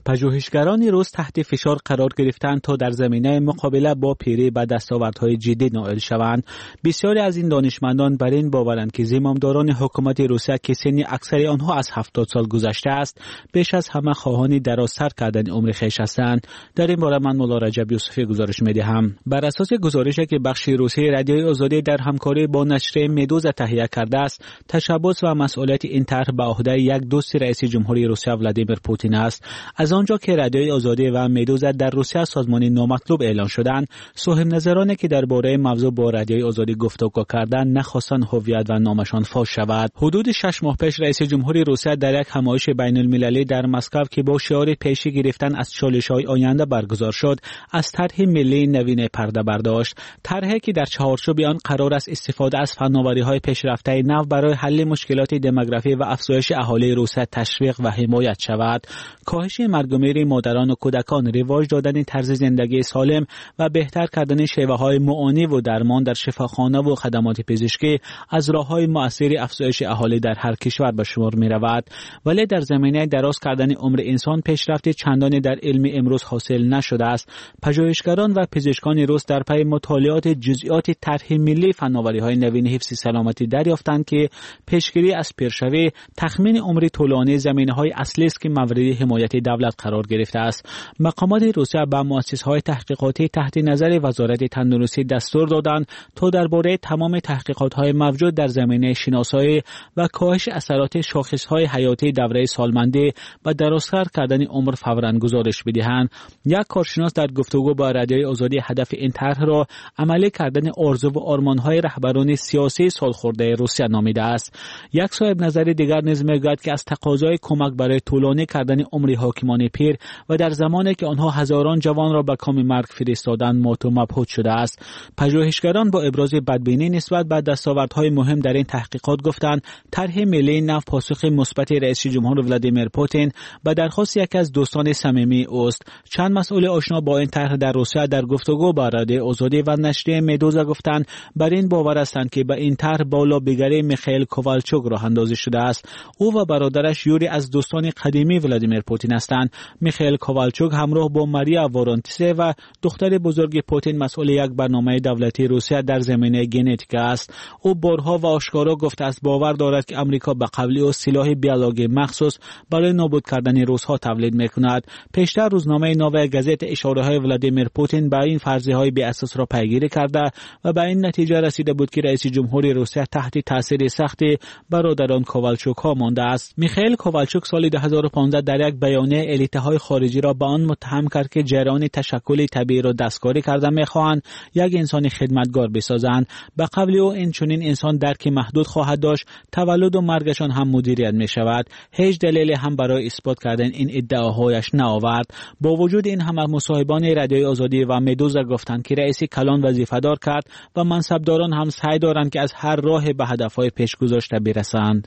پژوهشگران روس تحت فشار قرار گرفتند تا در زمینه مقابله با پیری به دستاوردهای جدی نائل شوند. بسیاری از این دانشمندان بر این باورند که زمامداران حکومت روسیه که سن اکثر آنها از 70 سال گذشته است، بیش از همه خواهان درازتر کردن عمر خویش هستند. در این باره من مولا رجب یوسفی گزارش می‌دهم. بر اساس گزارشی که بخش روسی رادیوی آزادی در همکاری با نشریه مدوزا تهیه کرده است، تشبث و مسئولیت این طرح به عهده یک دوست رئیس جمهوری روسیه ولادیمیر پوتین است. از آنجا که رادیوی آزادی و مدوزا در روسیه سازمان نامطلوب اعلان شدند، صاحب نظرانی که درباره موضوع با رادیوی آزادی گفتگو کردند نخواستند هویت و نامشان فاش شود. حدود 6 ماه پیش رئیس جمهوری روسیه در یک همایش بین المللی در مسکو که با شعار پیشی گرفتن از چالش‌های آینده برگزار شد، از طرح ملی نوین پرده برداشت. طرحی که در چهارچوب آن قرار است استفاده از فناوری‌های پیشرفته نو برای حل مشکلات دموگرافی و افزایش اهالی روسیه تشویق و حمایت شود. کاهش مرگ و میر مادران و کودکان، رواج دادن طرز زندگی سالم و بهتر کردن شیوه‌های معانی و درمان در شفاخانه و خدمات پزشکی از راه‌های مؤثر افزایش اهالی در هر کشور به شمار می‌رود. ولی در زمینه دراز کردن عمر انسان پیشرفت چندانی در علم امروز حاصل نشده است. پژوهشگران و پزشکان روس در پی مطالعات جزئیات طرح ملی فناوری‌های نوین حفظ سلامتی دریافتند که پیشگیری از پیرشوی، تخمین عمر طولانی زمینه‌های اصلی است که مورد حمایت دولت قرار گرفته است. مقامات روسیه به مؤسسه‌های تحقیقاتی تحت نظر وزارت تندرستی دستور دادند تا درباره تمام تحقیقات‌های موجود در زمینه شناسایی و کاهش اثرات شاخص‌های حیاتی دوره سالمندی و درازتر کردن عمر فوراً گزارش بدهند. یک کارشناس در گفتگو با رادیوی آزادی هدف این طرح را عملی کردن آرزو و آرمان‌های رهبران سیاسی سالخورده روسیه نامیده است. یک صاحب نظر دیگر نیز می‌گوید که از تقاضای کمک برای طولانی کردن عمر حاکمان پیر و در زمانی که آنها هزاران جوان را به کام مرگ فرستادند مات و مبهوت شده است. پژوهشگران با ابراز بدبینی نسبت به دستاوردهای مهم در این تحقیقات گفتند طرح ملی نو پاسخ مثبت رئیس جمهور ولادیمیر پوتین به درخواست یکی از دوستان صمیمی اوست. چند مسئول آشنا با این طرح در روسیه در گفتگو با رادیو آزادی و نشریه مدوزا گفتند بر این باور هستند که به این طرح بالا بیگری میخائیل کووالچوک راه اندازی شده است. او و برادرش یوری از دوستان قدیمی ولادیمیر پوتین هستند. میخائیل کووالچوک همراه با ماریا وارونتسه و دختر بزرگ پوتین مسئول یک برنامه دولتی روسیه در زمینه ژنتیک است. او بارها و آشکارا گفته است باور دارد که آمریکا به قبلی او سلاح بیولوژی مخصوص برای نابود کردن روس‌ها تولید می‌کند. پیشتر روزنامه نوای گازت اشاره‌های ولادیمیر پوتین به این فرضیه‌های بی اساس را پیگیری کرده و به این نتیجه رسیده بود که رئیس جمهوری روسیه تحت تاثیر سخت برادران کووالچوک‌ها مانده است. میخائیل کووالچوک سال 2015 در یک بیانیه الیت‌های خارجی را به آن متهم کرد که جریان تشکل طبیعی را دستکاری کرده می‌خواهند یک انسان خدمتگار بسازند. به قبل او این چنین انسان درک محدود خواهد داشت، تولد و مرگشان هم مدیریت می‌شود. هیچ دلیلی هم برای اثبات کردن این ادعاهایش نآورد. با وجود این همه مصاحبان رادیوی آزادی و مدوزا گفتند که رئیس کلان وظیفه‌دار کرد و منصبداران هم سعی دارند که از هر راه به هدف‌های پیش گذاشته برسند.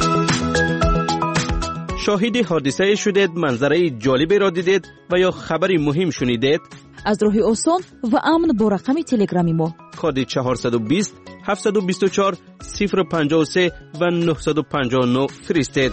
شاهد حادثه شدید، منظره جالبی را دیدید و یا خبری مهم شنیدید؟ از راه آسان و امن با رقم تلگرامی ما کد 420 724 053 و 959 فرستید.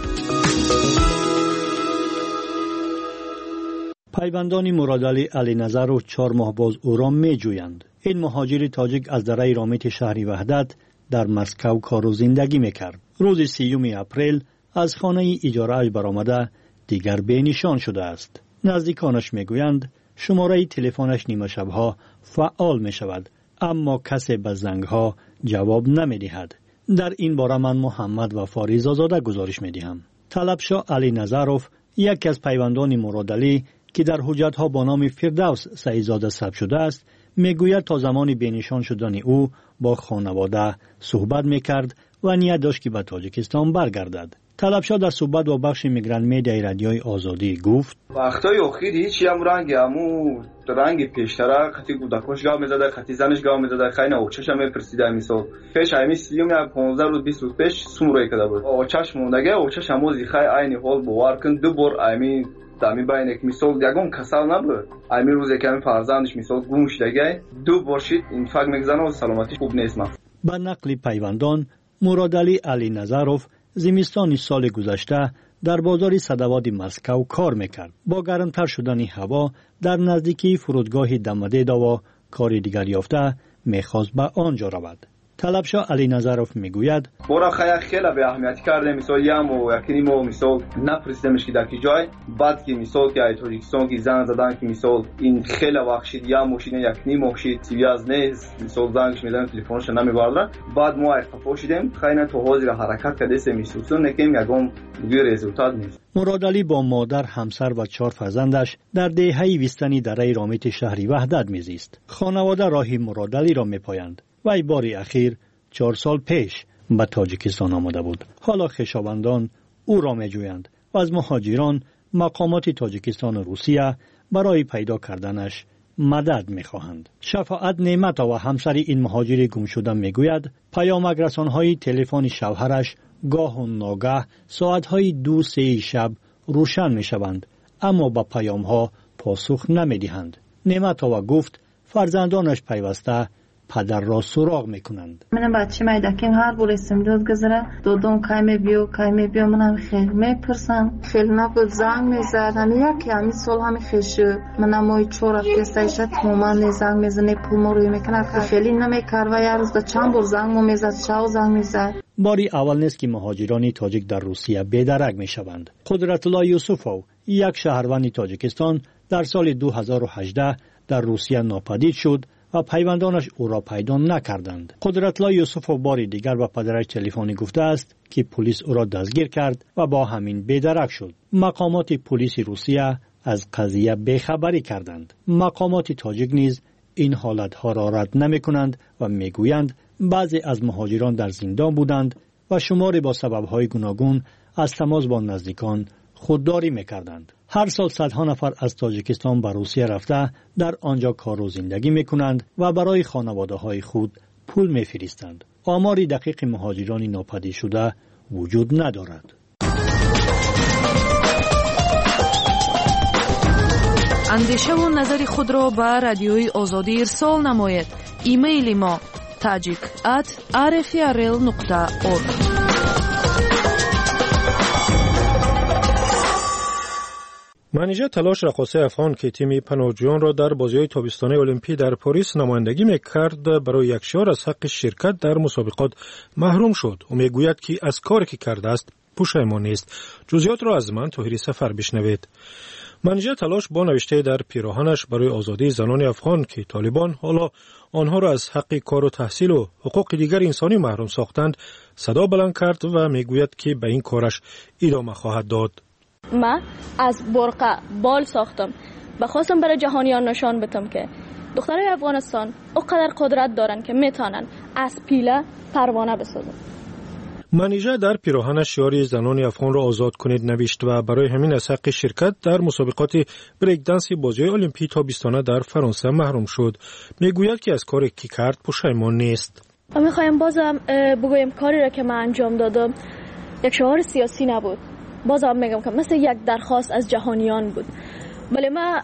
پیوندان مرادعلی علی نظر و 4 ماه باز او را می جویند. این مهاجر تاجیک از دره رامیت شهری وحدت در مسکو کار و زندگی می کرد. روز 30 اپریل از خانه اجاره‌اش برآمده دیگر به نشان شده است. نزدیکانش می گویند شماره تلفنش نیمه شبها فعال می شود، اما کسی به زنگها جواب نمی دهد. در این باره من محمد و فاریز آزاده گزارش می دهم. طلبشاه علی نظروف، یکی از پیوندان مرادعلی که در حجتها با نام فردوس سعیدزاده ثبت شده است، می گوید تا زمان بینشان شدن او با خانواده صحبت می کرد و نیت داشت که به تاجیکستان برگردد. طلبشاه در صحبت با بخش میگران میدیای رادیوی آزادی گفت وقتای اخیر هیچ هم رنگ پیشتره خطی کودکاش گام میزده، خطی زنش گام میزده، خیلی اوچش هم میپرسیده. مثال پیش همی 15 روز 20 روز پیش سومروی کده بود، اوچش موندگه، اوچش هم زیخای عین حال باور کن دو بار امی دمی باینه که مثال یگون کسل نبود، امی روز یکمی فرزندش مثال گم شدگه دو بار شید این فکر میگذنه و سلامتیش خوب نیست. با نقل پیوندان مرادعلی علی نظروف زمستان سال گذشته در بازار صدواد مسکو کار میکرد. با گرمتر شدن هوا در نزدیکی فرودگاه دمدیداوا کار دیگر یافته میخواست به آنجا رود. طلبشاه علی نظروف میگوید برا خیلی به اهمیت کرده مثال یم و یکی مو مثال نپرسیدمش که در کی جای بعد که مثال که تاجیکستان کی زنگ زدن که مثال این خیلی وقت شد یا ماشین یک ماشین سیاز نیست مثال زنگش میدن تلفنش نمیبرد بعد ما پاشیدیم خیلی تو حاضر حرکت کرده میسوسون نکیم یگام دیگه رزولتات نیست. مراد علی با مادر، همسر و 4 فرزندش در دهه 20 دره رامت شهری وحدت میزیست. خانواده راه مراد علی را میپایند. وی باری اخیر 4 سال پیش به تاجیکستان آمده بود. حالا خویشاوندان او را میجویند و از مهاجران مقامات تاجیکستان و روسیه برای پیدا کردنش مدد میخواهند. شفاعت نعمتا و همسر این مهاجر گم شده میگوید پیامک رسانهای تلفن شوهرش گاه و ناگاه ساعتهای 2-3 شب روشن میشوند، اما به پیامها پاسخ نمیدهند. نعمتا و گفت فرزندانش پیوسته پدر را سراغ میکنند. من بچه میدکیم هر بول استمداد گذره دودم کای بیو منم خیلی میپرسم خیلی نبود زنگ میزد همین یکی همین سال همین خیشو منم مای 4 هفته سایشت مومن زنگ میزنه پول ما روی میکنه خیلی نمیکر و یه روز چند بار زنگ میزد شاو زنگ میزد. باری اول نیست که مهاجران تاجیک در روسیه بی‌درنگ میشوند. قدرت الله یوسفوف یک شهروند تاجیکستان در سال 2018 در روسیه ناپدید شد و پیوندانش او را پیدا نکردند. قدرت الله یوسفوف باری دیگر به پدرش تلفنی گفته است که پلیس او را دستگیر کرد و با همین بی‌درنگ شد. مقامات پلیس روسیه از قضیه بیخبری کردند. مقامات تاجیک نیز این حالتها را رد نمی‌کنند و میگویند بعضی از مهاجران در زندان بودند و شماری با سبب‌های گوناگون از تماس با نزدیکان خودداری می‌کردند. هر سال صدها نفر از تاجیکستان به روسیه رفته در آنجا کار و زندگی می‌کنند و برای خانواده‌های خود پول می‌فرستند. آماری دقیق مهاجران ناپدید شده وجود ندارد. اندیشه و نظر خود را به رادیوی آزادی ارسال نمایید. ایمیل ما tajik@rfrl.org. منیژه تلاش رقاصه افغان که تیم پناهجویان را در بازی‌های تابستانی المپی در پاریس نمایندگی می‌کرد برای یک شهر از حق شرکت در مسابقات محروم شد. او میگوید که از کاری که کرده است پشیمان نیست. جزئیات را از من طاهری سفر بشنوید. منیژه تلاش با نوشته در پیراهنش برای آزادی زنان افغان که طالبان حالا آنها را از حق کار و تحصیل و حقوق دیگر انسانی محروم ساختند صدا بلند کرد و میگوید که به این کارش ادامه خواهد داد. من از برقه بال ساختم و خواستم برای جهانیان نشان بدم که دخترای افغانستان اونقدر قدرت دارن که میتونن از پیله پروانه بسازن. منیژه در پیراهنش شعار زنان افغان را آزاد کنید نوشت و برای همین از حق شرکت در مسابقات بریک دنس بازی‌های المپی تابستانه در فرانسه محروم شد. میگوید که از کاری که کرد پشیمان نیست. میخوایم بازم بگویم کاری را که من انجام دادم یک شعار سیاسی نبود. بازم میگم که مثل یک درخواست از جهانیان بود. ولی من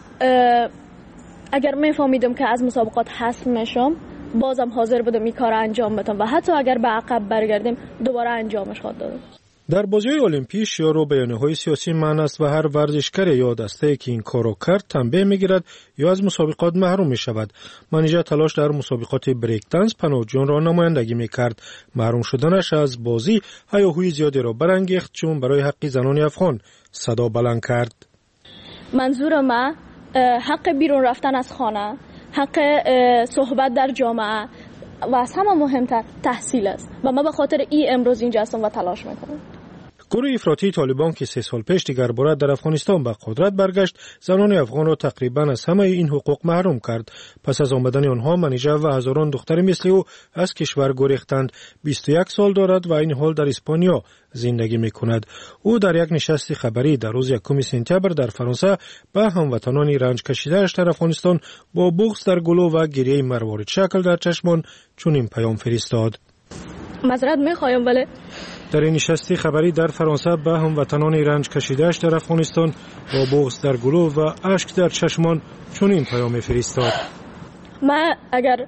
اگر میفهمیدم که از مسابقات حذف میشم بازم حاضر بودم این کار انجام بدم و حتی اگر به عقب برگردیم دوباره انجامش خواهد دادم. در بازی‌های المپی شعار و بیانیه‌های سیاسی معنی است و هر ورزشکار یا دسته‌ای که این کارو کرد تنبیه می‌گیرد یا از مسابقات محروم می‌شود. منیژه تلاش در مسابقات بریک دنس پناهجویان را نمایندگی می‌کرد. محروم شدنش از بازی هیاهوی زیادی را برانگیخت چون برای حق زنان افغان صدا بلند کرد. منظور من حق بیرون رفتن از خانه، حق صحبت در جامعه و از همه مهمتر تحصیل است و من به خاطر این امروز اینجا هستم و تلاش میکنم. گروه افراطی طالبان که 3 سال پیش دیگر بار در افغانستان به قدرت برگشت زنان افغان را تقریبا از همه این حقوق محروم کرد. پس از آمدن آنها منیژه و هزاران دختر مثل او از کشور گریختند. 21 سال دارد و این حال در اسپانیا زندگی میکند. او در یک نشست خبری در روز 1 سپتامبر در فرانسه به هموطنان رنج کشیده‌اش در افغانستان با بغض در گلو و گریه مروارید شکل در چشمان چنین پیام فرستاد. معذرت میخوایم ولی در این نشست خبری در فرانسه به هموطنان رنج کشیده‌اش در افغانستان با بغض در گلو و اشک در چشمان چنین پیام فرستاد. من اگر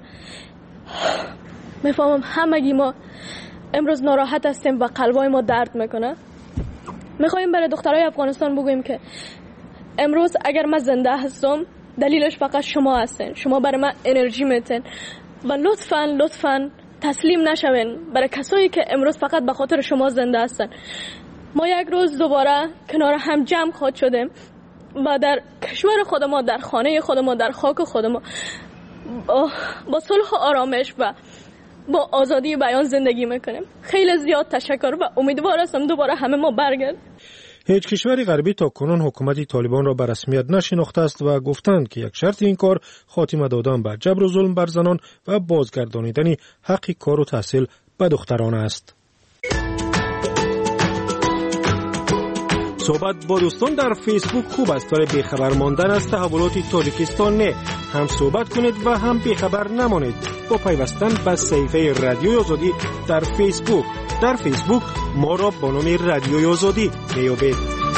میفهمم همگی ما امروز ناراحت هستیم و قلبای ما درد میکنه میخوایم برای دخترای افغانستان بگوییم که امروز اگر من زنده هستم دلیلش فقط شما هستین. شما برای من انرژی میتین و لطفاً تسلیم نشوین برای کسایی که امروز فقط به خاطر شما زنده هستن. ما یک روز دوباره کنار هم جمع خواهد شدیم و در کشور خود ما، در خانه خود ما، در خاک خود ما با صلح و آرامش و با آزادی بیان زندگی میکنیم. خیلی زیاد تشکر و امیدوار هستم دوباره همه ما برگردیم. هیچ کشور غربی تا کنون حکومت طالبان را به رسمیت نشناخته است و گفتند که یک شرط این کار خاتمه دادن به جبر و ظلم بر زنان و بازگردانیدن حق کار و تحصیل به دختران است. صحبت با دوستان در فیسبوک خوب است ولی بیخبر ماندن از تحولات تاجیکستان نه. هم صحبت کنید و هم بیخبر نمانید با پیوستن به صفحه رادیوی آزادی در فیسبوک. در فیسبوک ما را با نام رادیوی آزادی میابید.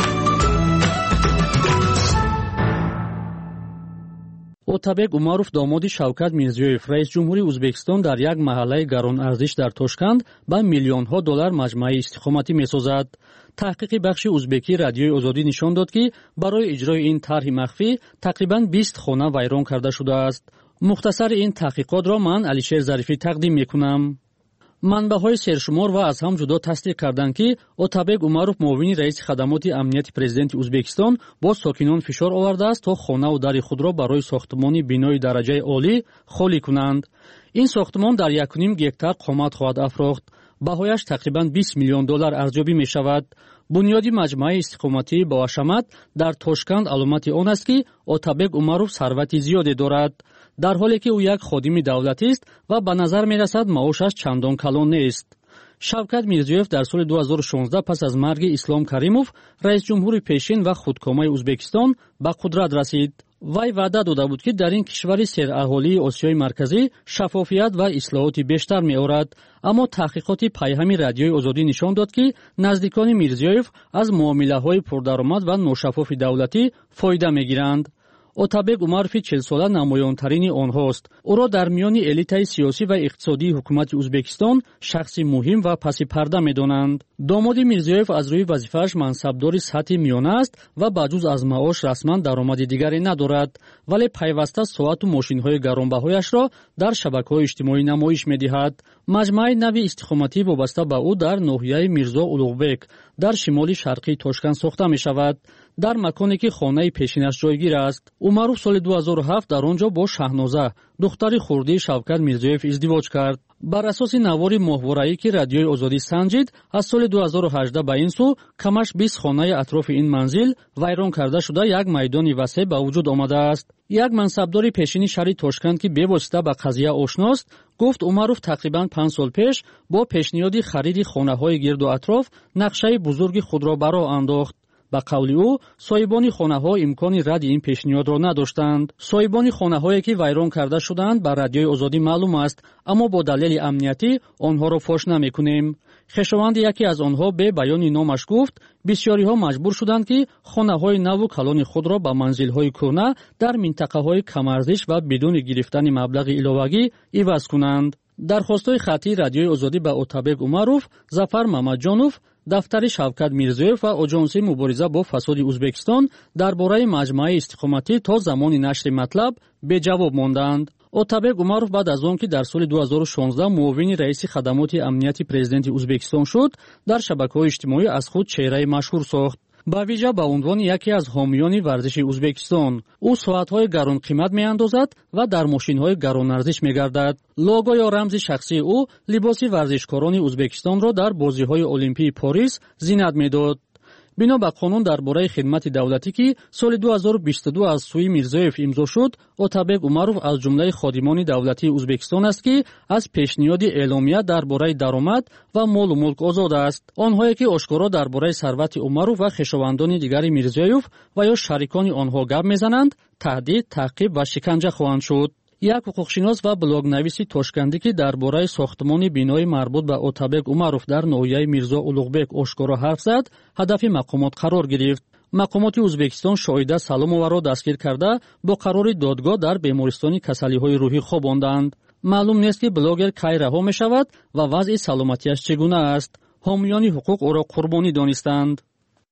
اتابک عمروف داماد شوکت میرزیویف رئیس جمهوری ازبکستان در یک محله گران ارزش در تاشکند با میلیون ها دلار مجمع استخداماتی میسازد. تحقیق بخش ازبکی رادیوی آزادی نشان داد که برای اجرای این طرح مخفی تقریباً 20 خانه ویران کرده شده است. مختصر این تحقیقات را من علیشیر ظریفی تقدیم میکنم. منبع‌های سرشمار و از هم جدا تصدیق کردند که اتابک عمروف معاون رئیس خدمات امنیت پرزیدنت ازبکستان با ساکنان فشار آورده است تا خانه و در خود را برای ساختمان بینای درجه عالی خالی کنند. این ساختمان در 1.5 گکتار قامت خواهد افراخت. بهایش تقریباً 20 میلیون دلار ارزیابی می شود. بنیادی مجمع استقامتی با حشمت در تاشکند علامت آن است که اتابک عمروف ثروت زیادی دارد، در حالی که او یک خادم دولتی است و به نظر می رسد معاشش چندان کلان نیست. شوکت میرزیویف در سال 2016 پس از مرگ اسلام کریموف رئیس جمهور پیشین و خودکامه ازبکستان به قدرت رسید. وی وعده داده بود که در این کشور سراحالی آسیای مرکزی شفافیت و اصلاحات بیشتر می آورد، اما تحقیقات پیهمی رادیوی آزادی نشان داد که نزدیکان میرزیویف از معامله های پردرآمد و ناشفاف دولتی فایده می گیرند. اتابک عمروف 40 ساله نمایان‌ترین آنهاست. او را در میان الیتای سیاسی و اقتصادی حکومت ازبکستان شخصی مهم و پس پرده می‌دانند. داماد میرزیویف از روی وظیفه‌اش منصبدار سطح میانه است و بجز از معاش رسما درآمد دیگری ندارد، ولی پیوسته ساعت و ماشین‌های گرانبهایش را در شبکه‌های اجتماعی نمایش می‌دهد. مجمع نوی استخداماتی وابسته به او در ناحیه میرزا اولوغبک در شمال شرقی تاشکند ساخته می‌شود، در مکانی که خانه پیشینش جایگیر است. عمروف سال 2007 در آنجا با شهنازه دختر خردی شوکت میرزیویف ازدواج کرد. بر اساس نوار ماهواره‌ای که رادیوی آزادی سنجید، از سال 2018 به این سو کمش 20 خانه اطراف این منزل ویران کرده شده یک میدان وسیع به وجود آمده است. یک منصبدار پیشین شهر تاشکند که به‌واسطه به قضیه آشناست گفت عمروف تقریباً 5 سال پیش با پیشنهاد خرید خانه‌های گرد و اطراف نقشه بزرگ خود را برآ انداخت. به قول او صاحبان خانه‌ها امکان رد این پیشنهاد را نداشتند. صاحبان خانه‌هایی که ویران کرده شدند به رادیوی آزادی معلوم است، اما با دلیل امنیتی آنها را فاش نمی‌کنیم. خویشاوند یکی از آنها به بیان نامش گفت بسیاری‌ها مجبور شدند که خانه‌های نو و کلان خود را به منزل‌های کهنه در منطقه‌های کم‌ارزش و بدون گرفتن مبلغ علاوه‌ای عوض کنند. درخواست‌های خطی رادیوی آزادی به اتابک عمروف، ظفر محمدجانوف، دفتر شوکت میرزیویف و آژانس مبارزه با فساد ازبکستان درباره مجمع استخداماتی تا زمان نشر مطلب به جواب ماندند. اتابک عمروف بعد از آن که در سال 2016 معاون رئیس خدمات امنیت پرزیدنت ازبکستان شد، در شبکه‌های اجتماعی از خود چهره مشهور ساخت. با ویژه به عنوان یکی از حامیان ورزش ازبکستان او ساعت‌های گران قیمت می‌اندازد و در ماشین‌های گران ارزش می‌گردد. لوگو یا رمز شخصی او لباس ورزشکاران ازبکستان را در بازی‌های المپیک پاریس زینت می‌داد. بنا به قانون درباره خدمت دولتی که سال 2022 از سوی میرزیویف امضا شد، اتابک عمروف از جمله خادمان دولتی ازبکستان است که از پیشنهاد اعلامیه درباره درآمد و مال و ملک آزاد است. آنهایی که آشکارا درباره ثروت عمروف و خویشاوندان دیگر میرزیویف و یا شریکان آنها گپ میزنند، تهدید، تعقیب و شکنجه خواهند شد. یک حقوقشناس و بلاگنویس تاشکندی که درباره ساختمان بینای مربوط به اتابک عمروف در ناحیه میرزا اولوغبک آشکارا حرف زد، هدف مقامات قرار گرفت. مقامات ازبکستان شاهده سلامова را دستگیر کرده با قرار دادگاه در بیمارستان کسلی‌های روحی خواباندند. معلوم نیست که بلاگر کی رها می‌شود و وضع سلامتیش چگونه است. حامیان حقوق او را قربانی دانستند.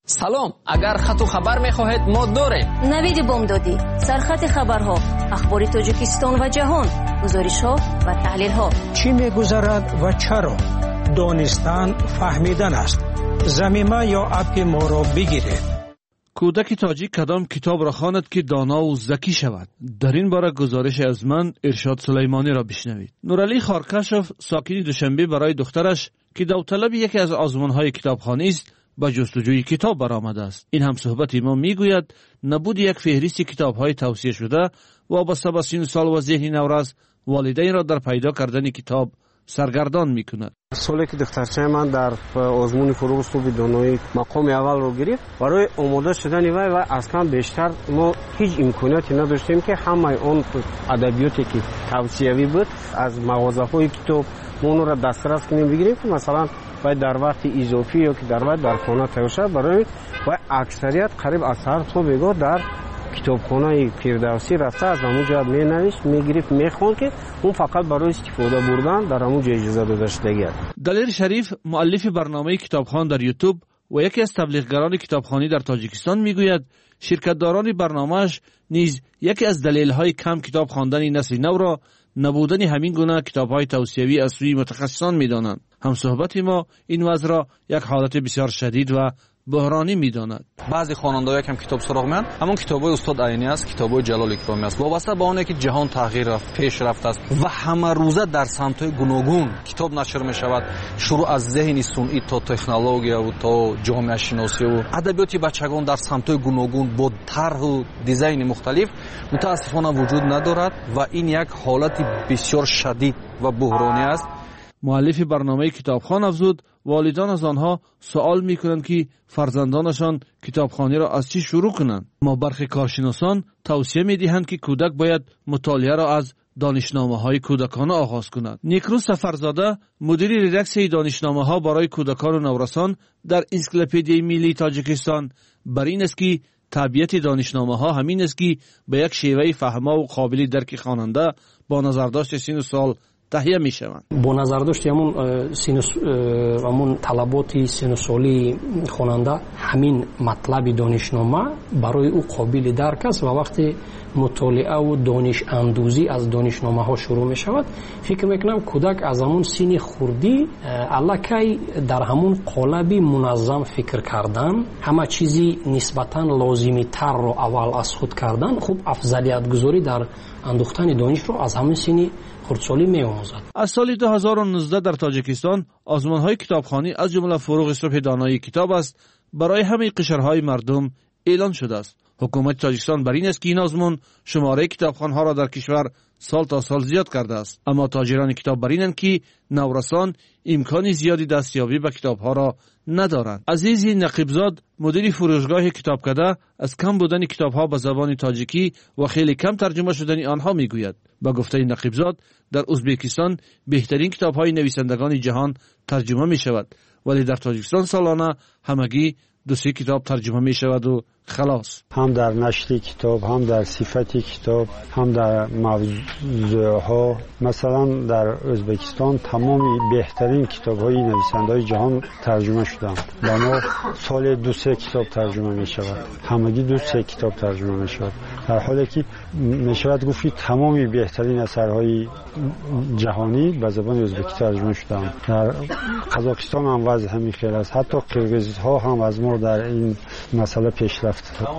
سلام، اگر خط و خبر می‌خواهید ما داریم. نوید بامدادی، سرخط خبرها، اخبار تاجیکستان و جهان، گزارش‌ها و تحلیل‌ها. چی می‌گذرد و چرا؟ دانستن فهمیدن است. ضمیمه یا اپ ما را بگیرید. کودک تاجیک کدام کتاب را خواند که دانا و ذکی شود؟ در این باره گزارش از من ارشاد سلیمانی را بشنوید. نورعلی خارکشف ساکن دوشنبه برای دخترش که داوطلب یکی از آزمون‌های کتابخوانی است با جستجوی کتاب برآمده است. این هم صحبت ما میگوید نبود یک فهرست کتاب‌های توصیه شده وابسته به سن سال و ذهن نوروز والدین را در پیدا کردن کتاب سرگردان میکند. سالی که دخترچه من در آزمون فروغ صوب دانایی مقام اول رو گرفت، برای آماده شدن وی و اصلا بیشتر ما هیچ امکاناتی نداشتیم که همه اون ادبیاتی که توصیوی بود از مغازه‌های کتاب ما اون را دسترس کنیم بگیریم که مثلا باید در وقت اضافی یا که در وقت در خانه توشه برای و اکثریت قریب از هر صبح در کتابخانه فردوسی رفته از همونجا می‌نوشت می‌گرفت می‌خوند که اون فقط برای استفاده بردن در همونجا اجازه داده شده. دلیر شریف مؤلف برنامه کتابخوان در یوتیوب و یکی از تبلیغگران کتابخوانی در تاجیکستان میگوید شرکت‌داران برنامه‌اش نیز یکی از دلایل کم کتاب خواندن نسل نو را نبودن همین گونه کتاب‌های توصیوی از سوی متخصصان می‌دانند. همصحبت ما این وضع را یک حالت بسیار شدید و بحرانی می‌داند. بعضی خواننده‌ها کم کتاب سراغ می‌اند، همون کتاب‌های استاد عینی است، کتاب‌های جلال اکرامی است. وابسته به اونه که جهان تغییر رفت، پیش رفت است و همه روزه در سمت‌های گوناگون کتاب نشر می‌شود، شروع از ذهن صنعی تا تکنولوژی و تا جامعه شناسی و ادبیات بچگان در سمت‌های گوناگون با طرح و دیزاین مختلف متأسفانه وجود ندارد و این یک حالت بسیار شدید و بحرانی است. مؤلف برنامه کتابخوان افزود والدان از آنها سوال می‌کنند که فرزندانشان کتابخوانی را از چی شروع کنند. ما برخی کارشناسان توصیه می‌دهند که کودک باید مطالعه را از دانشنامه‌های کودکانه آغاز کند. نیکروز سفرزاده مدیر ریدکسی دانشنامه‌ها برای کودکان و نورسان در انسیکلوپدیای ملی تاجیکستان بر این است که طبیعت دانشنامه‌ها همین است که به یک شیوه فهمه و قابل درک خواننده با نظرداشت سن و سال تهیه می شوند. با نظرداشت همون طلبات سن سالی خواننده همین مطلب دانشنامه برای او قابل درک است و وقتی مطالعه و دانش اندوزی از دانشنامه ها شروع می شود فکر میکنم کودک از همون سن خردی الکی در همون قالب منظم فکر کردن، همه چیزی نسبتا لازمی تر رو اول از خود کردن، خوب افضلیت گذاری در اندوختن دانش رو از همون سن خردسالی می‌آموزد. از سال 2019 در تاجیکستان آزمون‌های کتابخوانی از جمله فروغ صبح دانایی کتاب است برای همه قشرهای مردم اعلان شده است. حکومت تاجیکستان بر این است که این آزمون شماره کتابخوان‌ها را در کشور سال تا سال زیاد کرده است، اما تاجران کتاب بر اینند که نورسان امکان زیادی دستیابی به کتاب‌ها را ندارند. عزیزی نقیبزاد مدیر فروشگاه کتابکده از کم بودن کتاب‌ها به زبان تاجیکی و خیلی کم ترجمه شدن آنها میگوید. با گفته نقیبزاد در ازبکستان بهترین کتاب‌های نویسندگان جهان ترجمه می‌شود، ولی در تاجیکستان سالانه همگی 2-3 کتاب ترجمه می‌شود و خلاص. هم در نشر کتاب، هم در صفت کتاب، هم در موضوعها. مثلا در ازبکستان تمام بهترین کتاب‌های نویسنده‌های جهان ترجمه شدند. و ما سال 2-3 کتاب ترجمه می‌شود. همگی 2-3 کتاب ترجمه می‌شود. در حالی که می‌شود گفت تمام بهترین اثرهای جهانی به زبان ازبکی ترجمه شدند. در قزاقستان هم وضع همین خیلی است. حتی قرقیزها هم از ما در این مسئله پیشرفت.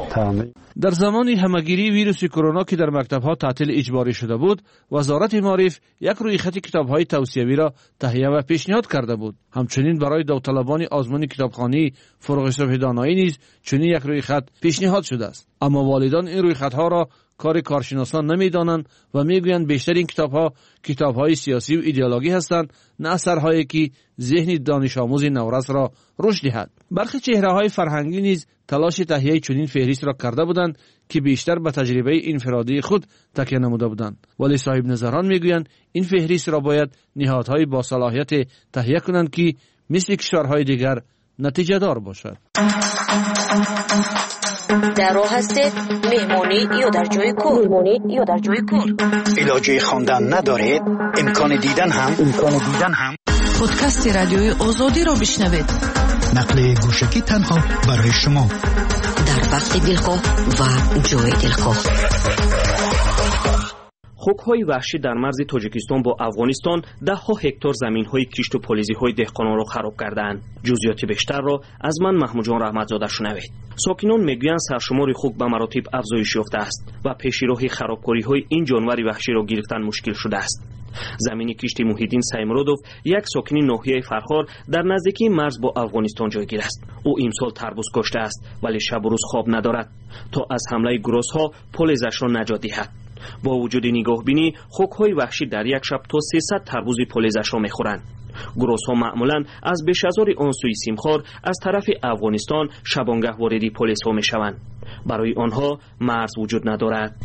در زمان همهگیری ویروس کرونا که در مکتب‌ها تعطیل اجباری شده بود، وزارت معارف یک رویخط کتاب‌های توصیوی را تهیه و پیشنهاد کرده بود. همچنین برای داوطلبان آزمون کتابخوانی فروغ صبح دانایی نیز چنین یک رویخط پیشنهاد شده است. اما والدان این رویخط‌ها را کار کارشناسان نمی‌دانند و می‌گویند بیشتر این کتاب‌های سیاسی و ایدئولوژی هستند، نه اثرهایی که ذهن دانش آموز نورس را رشد دهد. برخی چهره‌های فرهنگی نیز تلاش تهیه چنین فهرست را کرده بودند که بیشتر به تجربه انفرادی خود تکیه نموده بودند، ولی صاحب نظران می‌گویند این فهرست را باید نهادهای با صلاحیت تهیه کنند که مثل کشورهای دیگر نتیجه دار باشد. در راه هستید مهمانی یا در جای کار علاجه خواندن ندارید، امکان دیدن هم پادکست رادیوی آزادی را بشنوید. نقل گوشکی تنها برای شما در وقت دلخواه و جای دلخواه. خوک‌های وحشی در مرز تاجیکستان با افغانستان ده‌ها هکتار زمین‌های کشت و پالیزی‌های دهقانان را خراب کردند. جزئیات بیشتر را از من محمود جان رحمتزاده شنوید. ساکنان میگویند سرشمار خوک به مراتب افزایش یافته است و پیشراه خرابکاری‌های این جانور وحشی را گرفتن مشکل شده است. زمین کشت محیدین سایمرودوف یک ساکن ناحیه فرخار در نزدیکی مرز با افغانستان جایگیر است. او امسال تربوز کاشته است ولی شب و روز خواب ندارد تا از حمله گروس‌ها پالیزش را نجات دهد. با وجود نگاه بینی خوک‌های وحشی در یک شب تا 300 تربوز پالیزش را می‌خورند. گروس‌ها معمولاً از بیش‌ازار آن سوی سیمخوار از طرف افغانستان شبانگه وارد پالیس‌ها می‌شوند. برای آنها مرز وجود ندارد.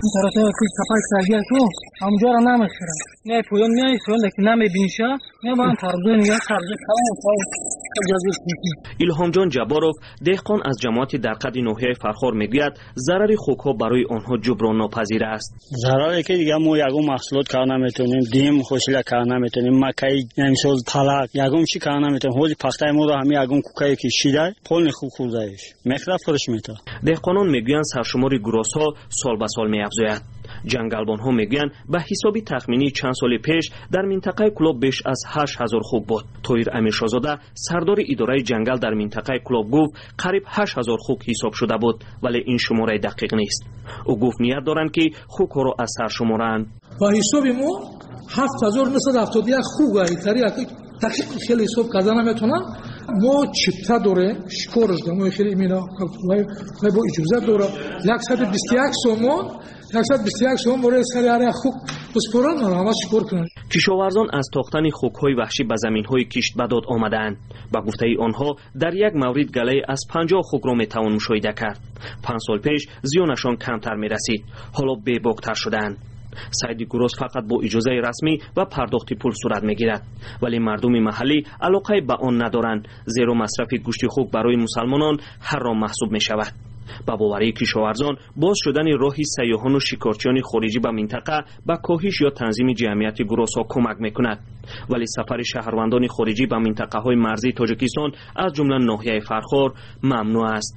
الهام جان جباروف دهقان از جماعت در قد ناحیه فرخار میگوید ضرر خوک‌ها برای آنها جبران ناپذیر است. ضرری که دیگه ما یگم محصولات کار نمیتونیم، دیم خوشیلا کار نمیتونیم، مکای نمیسال پلاک یگم چی کار نمیتونیم. حالی پختای ما رو همین یگم کوکایی کشیده پول خوب خوردهش میخرا فرش میتا. دهقانان میگویند سرشمار گروس‌ها سال به سال می‌افزاید. جنگلبان‌ها میگویند به حسابی تخمینی چند سال پیش در منطقه کلوب بیش از 8000 خوک بود. طاهر امیرشاهزاده سردار اداره جنگل در منطقه کلوب گفت قریب 8000 خوک حساب شده بود ولی این شماره دقیق نیست. او گفت نیت دارند که خوک‌ها را از سر شمارند. با حساب ما 7971 خوک ایتاری دقیق خیلی حساب کردن نمیتونن. ما چیتا دوره شکارش دارم ما خیلی ایمینا و با اجازه دوره 121 سومون برای سریعه خوک بسپرن همه شکار کنن. کشاورزان از تاختن خوک‌های وحشی به زمین‌های کشت به داد آمدند. به گفته آنها در یک مورد گله از 50 خوک را میتوان مشاهده کرد. 5 سال پیش زیانشان کمتر میرسید. حالا بی‌باک‌تر شدند. صید گروس فقط با اجازه رسمی و پرداخت پول صورت میگیرد ولی مردم محلی علاقه به آن ندارند زیرا مصرف گوشت خوک برای مسلمانان حرام محسوب می شود. با باوری کشاورزان باز شدن راهی سیاحان و شکارچیان خارجی به منطقه به کاهش یا تنظیم جمعیت گروس‌ها کمک میکند ولی سفر شهروندان خارجی به منطقه های مرزی تاجیکستان از جمله ناحیه فرخار ممنوع است.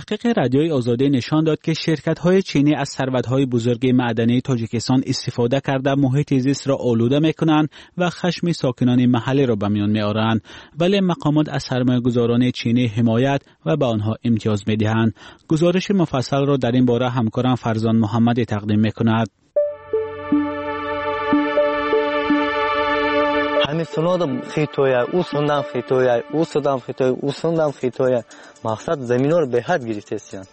تحقیق رادیوی آزادی نشان داد که شرکت‌های چینی از ثروت‌های بزرگ معدنی تاجیکستان استفاده کرده محیط زیست را آلوده می‌کنند و خشم ساکنان محلی را به میان می‌آورند، ولی مقامات از سرمایه‌گذاران چینی حمایت و به آنها امتیاز می‌دهند. گزارش مفصل را در این باره همکارم فرزان محمد تقدیم می‌کند. همین سنودم خیتویا، او سندم خیتویا، او سندم خیتویا، او سندم خیتویا. مقصد زمینا رو به حد گرفته است.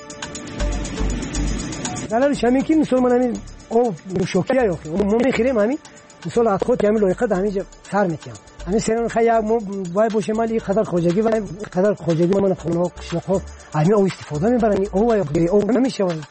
دلالش همین که مثلا من همین او شوکیه یا من خیرم همین مثلا از خود همین لایقه همین سر میکنم. همین سران خیلی وای باشه مالی قدر خوجگی و قدر خوجگی من خونه شخو همین او استفاده میبرن او وای او نمیشه وای.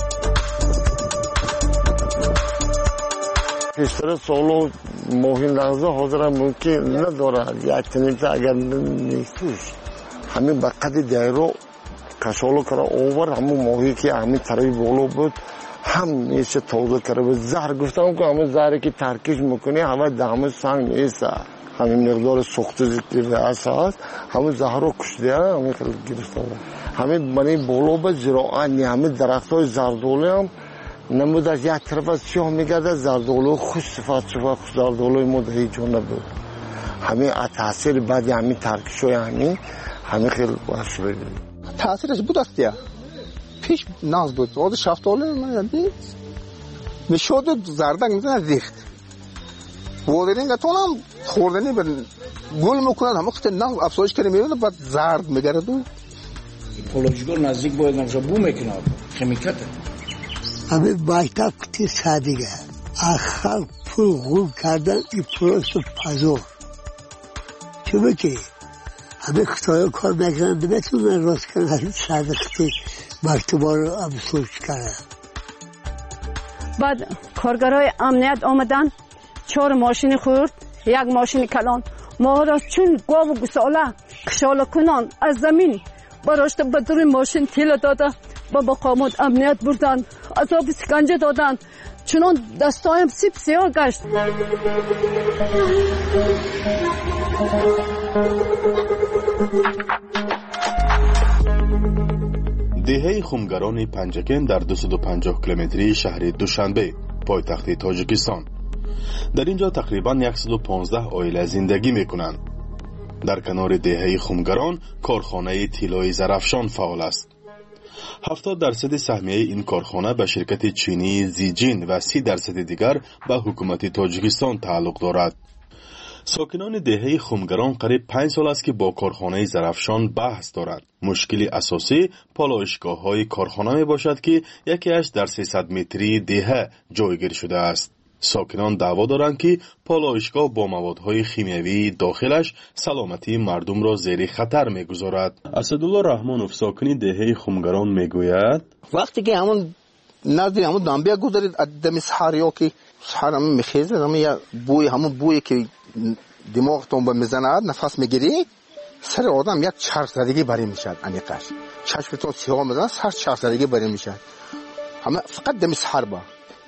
بیشتر سالو مهم لحظه حاضر ممکن نداره یک تنیزه اگر نیستش همین به قد دیرو کشالو کرده اوور همون ماهی که همین طرفی بالا بود هم میشه تازه کرده بود زهر گفتم که همه زهری که ترکیش میکنی همه دهمه سنگ نیست همین مقدار سخت زیده هست همه زهر رو کشده همین خیلی گرفته بود همین بنی بالا بود زراعی همین درخت های زردوله هم نمود از یک طرف از سیاه میگرده زردالو خوش صفات خوش زردالوی مود هیچ جون نبود همین تاثیر بعد همین ترکشوی همین خیلی باش بگیریم تاثیرش بود است یا پیش ناز بود وقت شفتالو من میشد زردک میزنه ریخت بودرین گتونم خوردنی به گل میکنن همه وقت ناز افزایش کنه میبینه بعد زرد میگرده اکولوژیکال نزدیک باید نمیشه بو میکنه خمیکته همه باید کتی سادیگه آخر پول غول کردن این پروست پازور چه بکی همه خطای کار نکنن نمیتونن راست کنن همین ساده کتی مرتبه رو افزایش کنن بعد کارگرای امنیت آمدن 4 ماشین خورد 1 ماشین کلان ما را چون گاو و گساله کشاله کنان از زمین براشت به دور ماشین تیل داده با مقامات امنیت بردن عذاب سکنجه دادن چنان دستایم سیب سیاه گشت دهه خمگران پنجکن در 250 کیلومتری شهر دوشنبه پایتخت تاجیکستان. در اینجا تقریبا 115 عائله زندگی میکنند. در کنار دهه خمگران کارخانه طلای زرافشان فعال است. 70% سهمیه این کارخانه به شرکت چینی زیجین و 30% دیگر به حکومت تاجیکستان تعلق دارد. ساکنان دهه خمگران قریب 5 سال است که با کارخانه زرافشان بحث دارند. مشکل اساسی پالایشگاه های کارخانه می باشد که یکیش در 300 متری دهه جایگیر شده است. ساکنان دعوا دارند که پالایشگاه با موادهای شیمیایی داخلش سلامتی مردم را زیر خطر میگذارد. اسدالله رحمانوف ساکن دهه خمگران میگوید وقتی که همون نزدیک همون دنبیا گذارید دم سحریا که سحر همون میخیزه همون بوی که دماغتون به میزند نفس میگیری سر آدم یک چرخ زدگی بری میشد انیقش چشمتون سیاه میزنه سر چرخ زدگی بری میشد همه فقط دم سحر با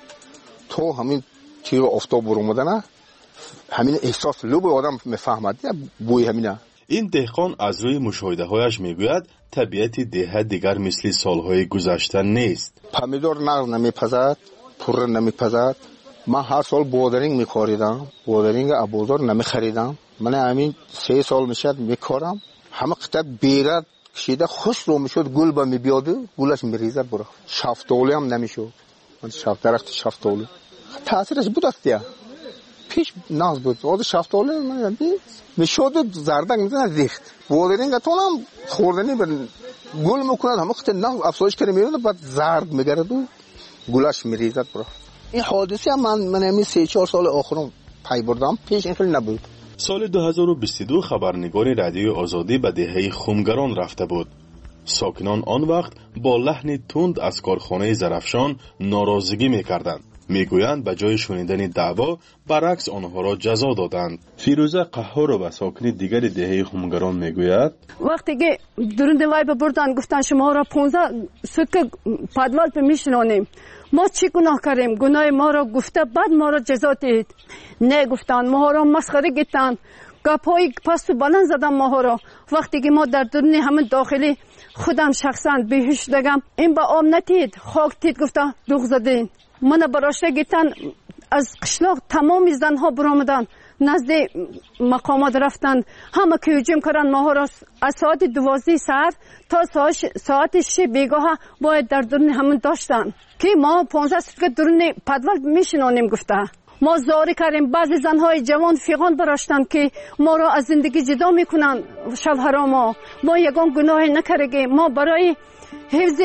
تو همین تیر افتاب برمودنه همین احساس لب آدم میفهمد بوی همینه. این دهقان از روی مشاهده هایش میگوید طبیعت دهه دیگر مثل سالهای گذشته نیست. پمیدور نغز نمیپزد پر نمیپزد من هر سال بودرینگ میکاریدم بودرینگ ابوزار نمیخریدم من همین 3 سال میشد میکارم همه قطعه بیرد کشیده خوش رو میشد گل با میبیاده گلش میریزد برا شفتولی هم نمیشد من درخت شفتولی تاثیرش بود است یا پیش ناز بود وقت شفتولی من میشد زردک میزنه ریخت بودرینگ تونم خوردنی به گل میکنه همه وقت ناز افزایش کنه میبینه بعد زرد میگرد و گلش میریزد برا این حادثه من همین 3-4 سال آخرم پی بردم پیش این خیلی نبود. سال 2022 خبرنگار رادیوی آزادی به دهه خمگران رفته بود. ساکنان آن وقت با لحن تند از کارخانه زرافشان ناراضگی میکردند. میگویند به جای شنیدن دعوا برعکس آنها را جزا دادند. فیروزه قهار و ساکن دیگر دهه خمگران میگوید وقتی که درنده وای بردن گفتن شما را 15 سکه پادوال به میشنانیم ما چی گناه کردیم گناه ما را گفته بعد ما را جزا دهید نه گفتن ما را مسخره گفتن گپای پست و بلند زدم ماها را. وقتی که ما در درون همین داخلی خودم شخصا بیهوش دگم این با آم نتید خاک تید گفته دوغ زدین. من براشته گیتن از قشلاق تمام زنها برآمدن نزد مقامات رفتند. همه که هجوم کردن ماها را از ساعت 12 ساعت تا ساعت 6 بیگاه باید در درون همین داشتن که ما 15 ساعت که درون پدول میشنانیم گفته. ما زاری کردیم. بعضی زنهای جوان فیغان براشتن که ما را از زندگی جدا میکنن. شوهرها ما یگان گناه نکردیم. ما برای حفظ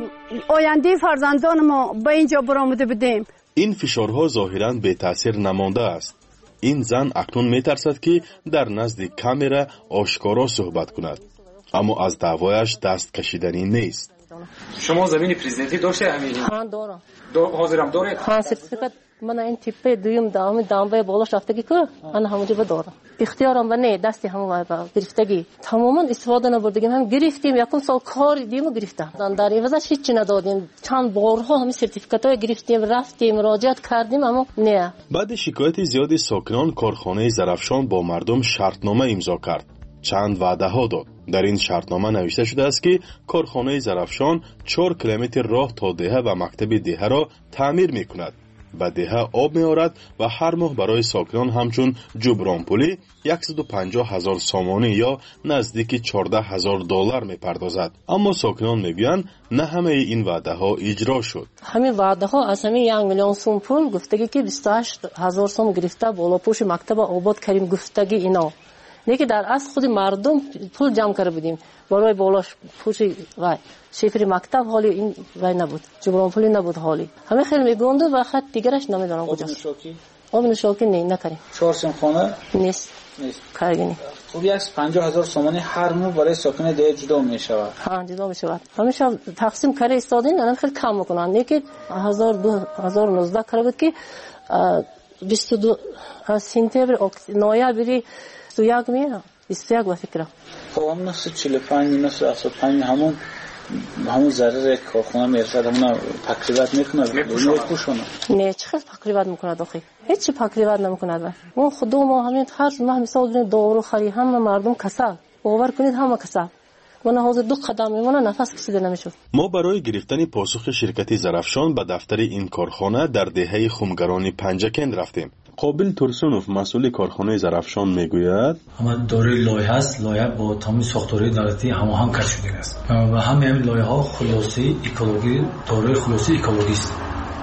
آینده فرزندان ما به اینجا برآمده بدیم. این فشارها ظاهراً به تاثیر نمانده است. این زن اکنون میترسد که در نزد کامرا آشکارا صحبت کند، اما از دعوایش دست کشیدنی نیست. شما زمین پرزیدنتی داشته همین؟ ها دارم. حاضرم داره؟ ها سرتیفیکات من این تیپه دویم دامبه بالاش رفتگی که من همونجا دارم. اختیارم و نه دستی همون گرفتگی تماما استفاده نبردیم. هم گرفتیم یکم سال کار دیدیم گرفتم. در عوضش هیچ ندادیم. چند بارها همین سرتیفیکاتای گرفتیم رفتیم مراجعت کردیم اما نه. بعد شکایت زیادی ساکنان کارخانه زرافشان با مردم شرطنامه امضا کرد. چند وعده ها داد. در این شرطنامه نوشته شده است که کارخانه زرافشان 4 کیلومتر راه تا دهه و مکتب دهه را تعمیر می کند. به دهه آب می آورد و هر ماه برای ساکنان همچون جبران پولی 150,000 سامانه یا نزدیک 14,000 دلار می پردازد. اما ساکنان می گویند نه همه این وعده ها اجرا شد. همین وعده ها از همین 1 میلیون سوم پول گفتگی که 28,000 سوم گرفته بالا پوش مکتب آباد کردیم گفتگی اینا. نه که در اصل خود مردم پول جمع کرده بودیم برای بالاش پوشی وای شفری مکتب حالی این وای نبود جبران پولی نبود حالی همه خیلی میگونده و خط دیگرش نمیدونم کجاست. آب نوشاکی نه نکردیم. 4 خانه نیست کارگینی. خب 150,000 سامانه هر ماه برای ساکن ده جدا میشود. ها جدا میشود. همیشه تقسیم کاری استادین الان خیلی کم میکنن. نه که 2019 کرده بود که 22 سپتامبر نوامبر 21 میاد 21 با فکرم. خب هم نفس 45 نفس 75 همون ضرر کارخانه میرسد همون تقریبات میکنه اینو پوشونه. نه چه تقریبات میکنه داخل هیچ تقریبات نمیکنه. اون خود ما همین هر ماه مثلا دارو خری همه مردم کسل باور کنید همه کسل. من حاضر 2 قدم میمونه نفس کشیده نمیشه. ما برای گرفتن پاسخ شرکت زرافشان به دفتر این کارخانه در دهه خمگران پنجکند رفتیم. قابل ترسونوف مسئول کارخانه زرافشان میگوید همه دارای لایحه است. لایحه با تمام ساختارهای دولتی هماهنگ کرده شده است و همین لایحه ها خلاصه اکولوژی دارای خلاصه اکولوژی است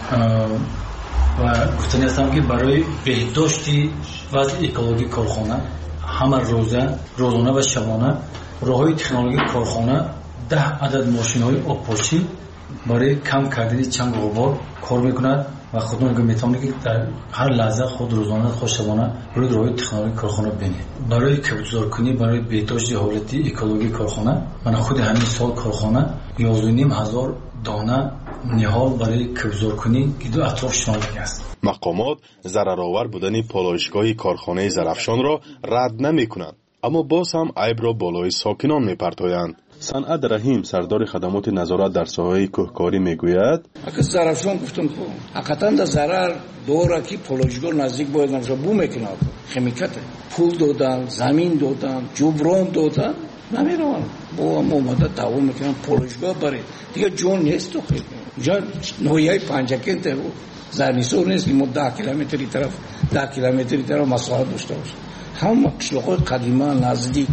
و گفتنی هستم که برای بهداشت وضع اکولوژی کارخانه همه روزانه و شبانه راههای تکنولوژی کارخانه 10 عدد ماشین های آبپاشی برای کم کردن چنگ و غبار کار میکند و خودمون میتونید که در هر لحظه خود روزانه خود شبانه روی راههای تکنولوژی کارخانه ببینید. برای کبوترکنی برای بهداشت حالتی اکولوژی کارخانه من خود همین سال کارخانه 11,500 دانه نهال برای کبوترکنی که دو اطراف شمال است. مقامات ضررآور بودن پالایشگاه کارخانه زرافشان را رد نمیکنند، اما باز هم عیب را بالای ساکنان میپرتایند. صنعت رحیم سردار خدمات نظارت در ساحه کوهکاری میگوید اگه زرافشان گفتم حقیقتا در ضرر دوره که پالایشگاه نزدیک باید نمیشه بو میکنه خمیکت پول دادن زمین دادن جبران دادن نمیرون با اومده دوام میکنن پالایشگاه برای دیگه جون نیست تو خیلی جا نویای پنجکند زرنیسور نیست که ما 10 کیلومتری طرف مساحت داشته باشه. هم قشلاق‌های قدیمی نزدیک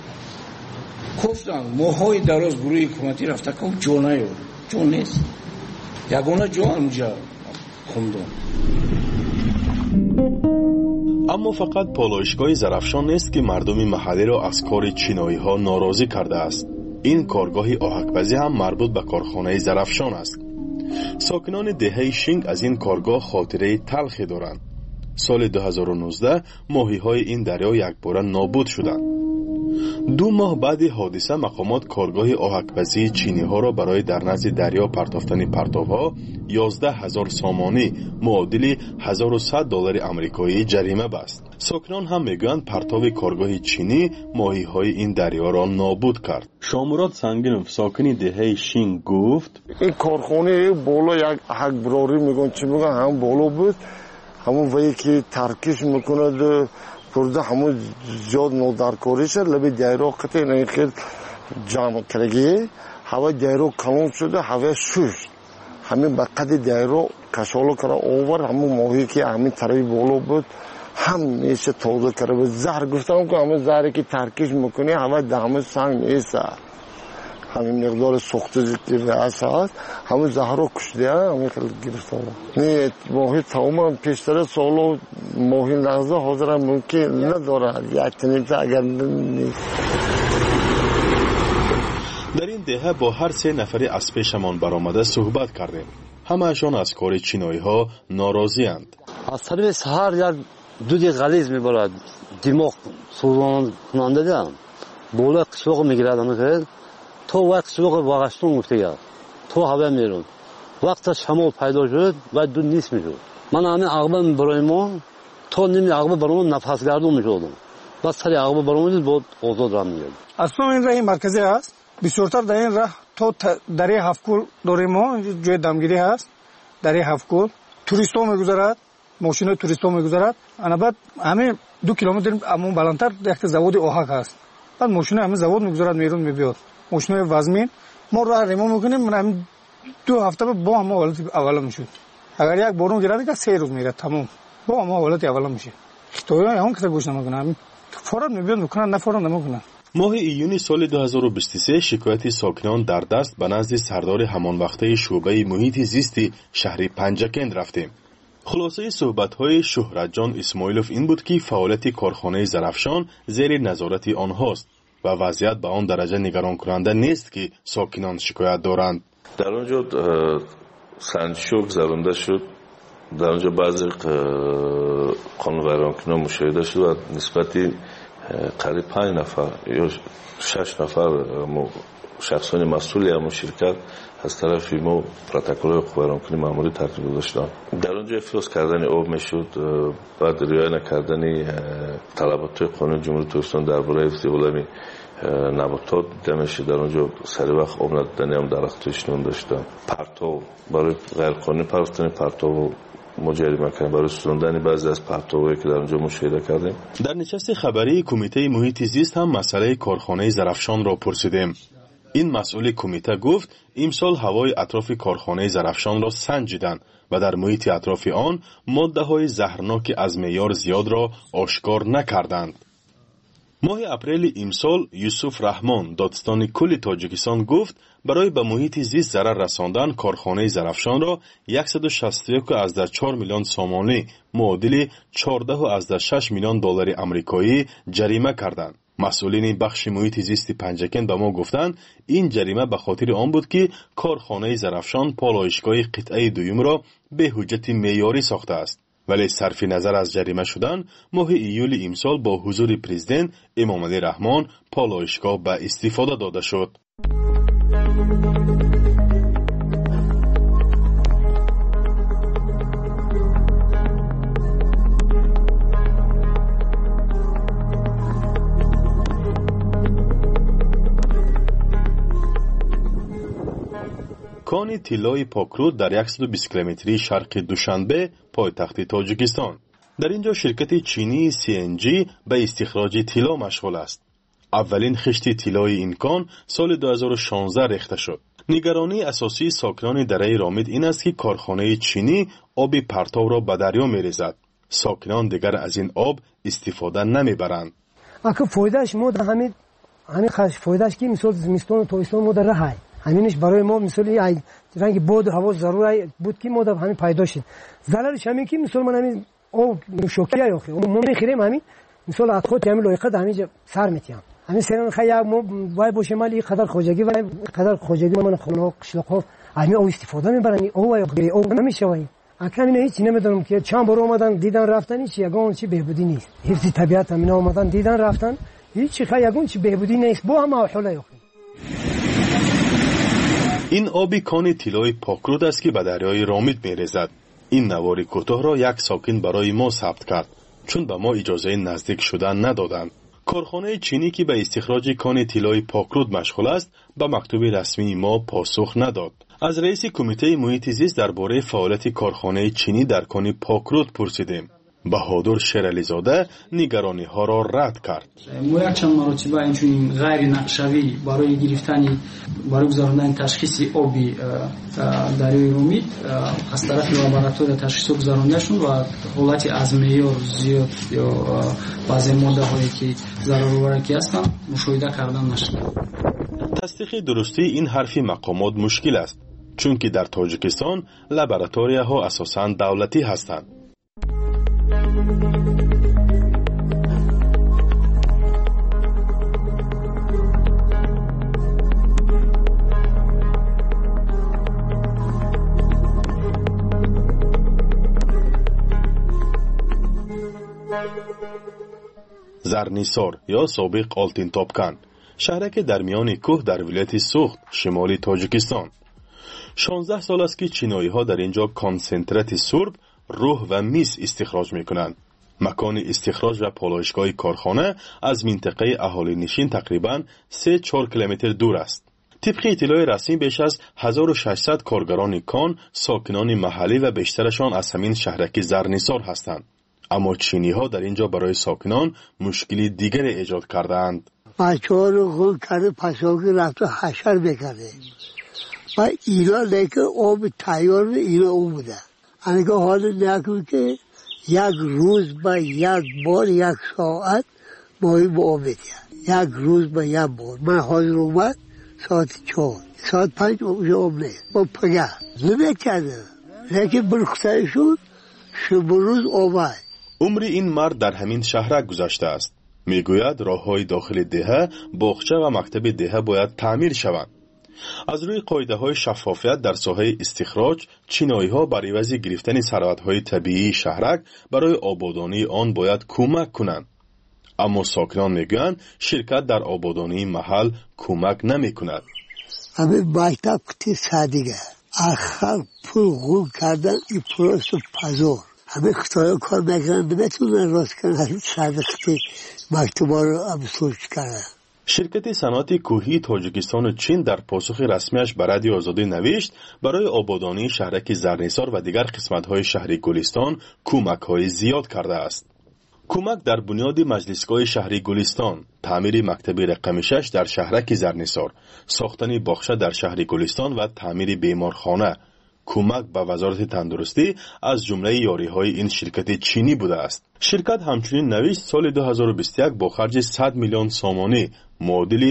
کفتن ماهای دراز گروه حکومتی رفته که جون نیست یگانه جون اونجا خوندن. اما فقط پالایشگاه زرافشان نیست که مردم محلی را از کار چینایی ها ناراضی کرده است. این کارگاه آهک‌پزی هم مربوط به کارخانه زرافشان است. ساکنان دهه شینگ از این کارگاه خاطره تلخی دارند. سال 2019 ماهی‌های این دریا یکباره نابود شدند. 2 ماه بعد حادثه مقامات کارگاه آهک‌پزی چینی‌ها را برای در نزد دریا پرتافتن پرتاب‌ها 11,000 سامانی معادل 1,100 دلار آمریکایی جریمه بست. ساکنان هم میگویند پرتاب کارگاه چینی ماهی‌های این دریا را نابود کرد. شاموراد سنگینوف ساکن دهه شینگ گفت این کارخانه بالا یک براری میگن چی میگن هم بالا بود همون وی که ترکش میکند پرده همون زیاد نودارکاری شد لبی دایره قطعی نخیر جامع کرگی هوا دایره کلون شده هوا شوش همین بقید دایره کشالو کرده اوور همون ماهی که همین طرفی بالا بود هم میشه توضیح کرده بود زهر گفتم که همون زهری که ترکیش میکنی هوا دامه سنگ نیسته همین مقدار سوخته زیتی و اساس همون زهر رو کشده همین خیلی گرفته نه ماهی تمام پیشتر سالو ماهی لحظه حاضر ممکن نداره یک تنیمت اگر نیست. در این دهه با هر 3 نفری از پیشمان برآمده صحبت کردیم. همه‌شان از کار چینایی ها ناراضی اند. از طریق سحر یک دود غلیظ میبارد دماغ سوزان کننده دارم بالا قسوق میگیرد همه تو وقت سوق واقعستون گفته تو هوا میرون وقت شمال پیدا شد و دود نیست میشد من همین عقبه برای ما تو نمی عقبه برای ما نفس گردون میشدم بس سری عقبه برای ما بود آزاد راه میگرد. اصلا این راه مرکزی است بسیارتر در این راه تو دره هفکول داریم ما جای دمگیری هست دره هفکول توریستو میگذرد ماشین توریستو میگذرد انا بعد همه 2 کیلومتر امون بالاتر یک زواد آهک هست بعد ماشین همه زواد میگذرد میرون میبیاد ماشین وزمین ما راه ریمو میکنیم من 2 هفته با هم حالت اول میشد اگر یک بارون گرفت که 3 روز میره تمام با هم حالت اول میشه تو اون که گوش نمیکنم فورا میبیاد میکنن نه فورا نمیکنن. ماه ایون سال 2023 شکایت ساکنان در دست به نزد سردار همان وقته شعبه محیط زیست شهر پنجکند رفتیم. خلاصه صحبت‌های شهرت جان اسماعیلوف این بود که فعالیت کارخانه زرافشان زیر نظارت آنهاست و وضعیت به آن درجه نگران کننده نیست که ساکنان شکایت دارند. در آنجا سنجشو گذرانده شد در آنجا بعضی قانون‌ویرانکنان مشاهده شد و نسبتی قریب 5 نفر یا 6 نفر شخصان مسئولی همون شرکت از طرف ما پروتکل قانونی ماموری ترتیب گذاشتن. در اونجا افراز کردن آب میشد بعد رعایت نکردن طلبات قانون جمهوری ترکستان درباره استقلامی نباتات دیده میشه. در اونجا سری وقت آب ندادن هم درختش نون داشتن پرتو برای غیر قانونی پرستن پرتو مجریمه کردن برای سوزاندن بعضی از پرتوهایی که در اونجا مشاهده کردیم. در نشست خبری کمیته محیط زیست هم مسئله کارخانه زرافشان را پرسیدیم. این مسئول کمیته گفت امسال هوای اطراف کارخانه زرافشان را سنجیدند و در محیط اطراف آن ماده‌های زهرناک از معیار زیاد را آشکار نکردند. ماه اپریل امسال یوسف رحمان دادستان کل تاجیکستان گفت برای به محیط زیست ضرر رساندن کارخانه زرافشان را 161.4 میلیون سامانی معادل 14.6 میلیون دلار آمریکایی جریمه کردند. مسئولین بخش محیط زیست پنجکند به ما گفتند این جریمه به خاطر آن بود که کارخانه زرافشان پالایشگاه قطعه دوم را به حجت معیاری ساخته است. ولی صرف نظر از جریمه شدن ماه ایول امسال با حضور پرزیدنت امامعلی رحمان پالایشگاه به استفاده داده شد. کان طلای پاکرود در 120 کیلومتری شرق دوشنبه پایتخت تاجیکستان. در اینجا شرکت چینی CNG به استخراج طلا مشغول است. اولین خشت طلای این کان سال 2016 ریخته شد. نگرانی اساسی ساکنان دره رامید این است که کارخانه چینی آب پرتو را به دریا می‌ریزد. ساکنان دیگر از این آب استفاده نمی‌برند. آخه فایدهش ما همین فایدهش که مثلا زمستون و تابستون ما در راه همینش برای ما مثلا رنگ باد هوا ضروری بود که ما در همین پیدا شد. ضررش همین که مثلا من همین او شوکیه اخی ما میخریم همین مثلا خود همین لایقه همین سر میتیم همین سران خیا ما وای باشه مالی قدر خوجگی و قدر خوجگی من خونه قشلاق همین او استفاده میبرن او نمیشه وای اکنون هیچ نمیدونم که چند بار اومدن دیدن رفتن هیچ یگان چی بهبودی نیست. حفظ طبیعت همین اومدن دیدن رفتن هیچ یگان چی بهبودی نیست با هم حاله اخی. این آبی کان طلای پاکرود است که به دریای رامید می‌ریزد. این نوار کوتاه را یک ساکن برای ما ثبت کرد چون به ما اجازه نزدیک شدن ندادند. کارخانه چینی که به استخراج کان طلای پاکرود مشغول است به مکتوب رسمی ما پاسخ نداد. از رئیس کمیته محیط زیست درباره فعالیت کارخانه چینی در کان پاکرود پرسیدیم. баҳодур шерализода нигарониҳо ро рад кард. мо якчанд маротиба инчунин ғайри нақшавӣ барои гирифтани барои гузарондани ташхиси оби дарёи Ромид аз тарафи лаборатория ташхисо гузаронда шуд ва ҳолати аз меъёр зиёд ё баъзе моддаҳое ки зараровараки ҳастанд мушоҳида карда нашуд. тасдиқи дурустии ин ҳарфи мақомот мушкил аст, чунки дар Тоҷикистон лабораторияҳо асосан давлатӣ ҳастанд. зарнисор ё собиқ олтинтопкан шаҳраке дар миёни кӯҳ дар вилояти Суғд шимоли Тоҷикистон. 16 сол аст ки чиноиҳо дар ин ҷо консентрати сурб, рӯҳ ва мис истихроҷ мекунанд. макони истихроҷ ва полоишгоҳи корхона аз минтақаи аҳолинишин тақрибан 3-4 километр дур аст. طبق اطلاع رسمی بیش از 1600 کارگران کان ساکنان محلی و بیشترشان از همین شهرک زرنیسار هستند. اما چینی ها در اینجا برای ساکنان مشکلی دیگری ایجاد کردند. بچه‌ها رو خون کرده پساکی رفته حشر بکرده و اینا لیکن آب تیار اینا اون بوده. انگه حال نکنه که یک روز با یک بار یک ساعت ماهی با آب بده. یک روز با یک بار. من حاضر اومد ساعت 4 ساعت 5 آب نه با پگه نمیکرده لیکن برخصه شد شب روز آمد. عمر این مرد در همین شهرک گذشته است. میگوید راههای داخل دهه، باغچه و مکتب دهه باید تعمیر شوند. از روی قاعده‌های شفافیت در ساحه استخراج، چینایی‌ها برای عوض گرفتن ثروت‌های طبیعی شهرک برای آبادانی آن باید کمک کنند. اما ساکنان میگویند شرکت در آبادانی محل کمک نمی‌کند. همه مکتب کتی سادگی آخر پول غول کردن این پروست پزور. همه خطای کار میکنن نمیتونن راست کنن همین صدقتی مکتوبا رو ابسوش کردن. شرکت صنعت کوهی تاجیکستان و چین در پاسخ رسمیش به رادیو آزادی نوشت برای آبادانی شهرک زرنیسار و دیگر قسمت‌های شهر گلستان کمک‌های زیاد کرده است. کمک در بنیاد مجلسگاه شهری گلستان، تعمیر مکتب رقم 6 در شهرک زرنیسار، ساختن باغچه در شهر گلستان و تعمیر بیمارخانه، کمک به وزارت تندرستی از جمله یاری‌های این شرکت چینی بوده است. شرکت همچنین نوشت سال 2021 با خرج 100 میلیون سامانی معادل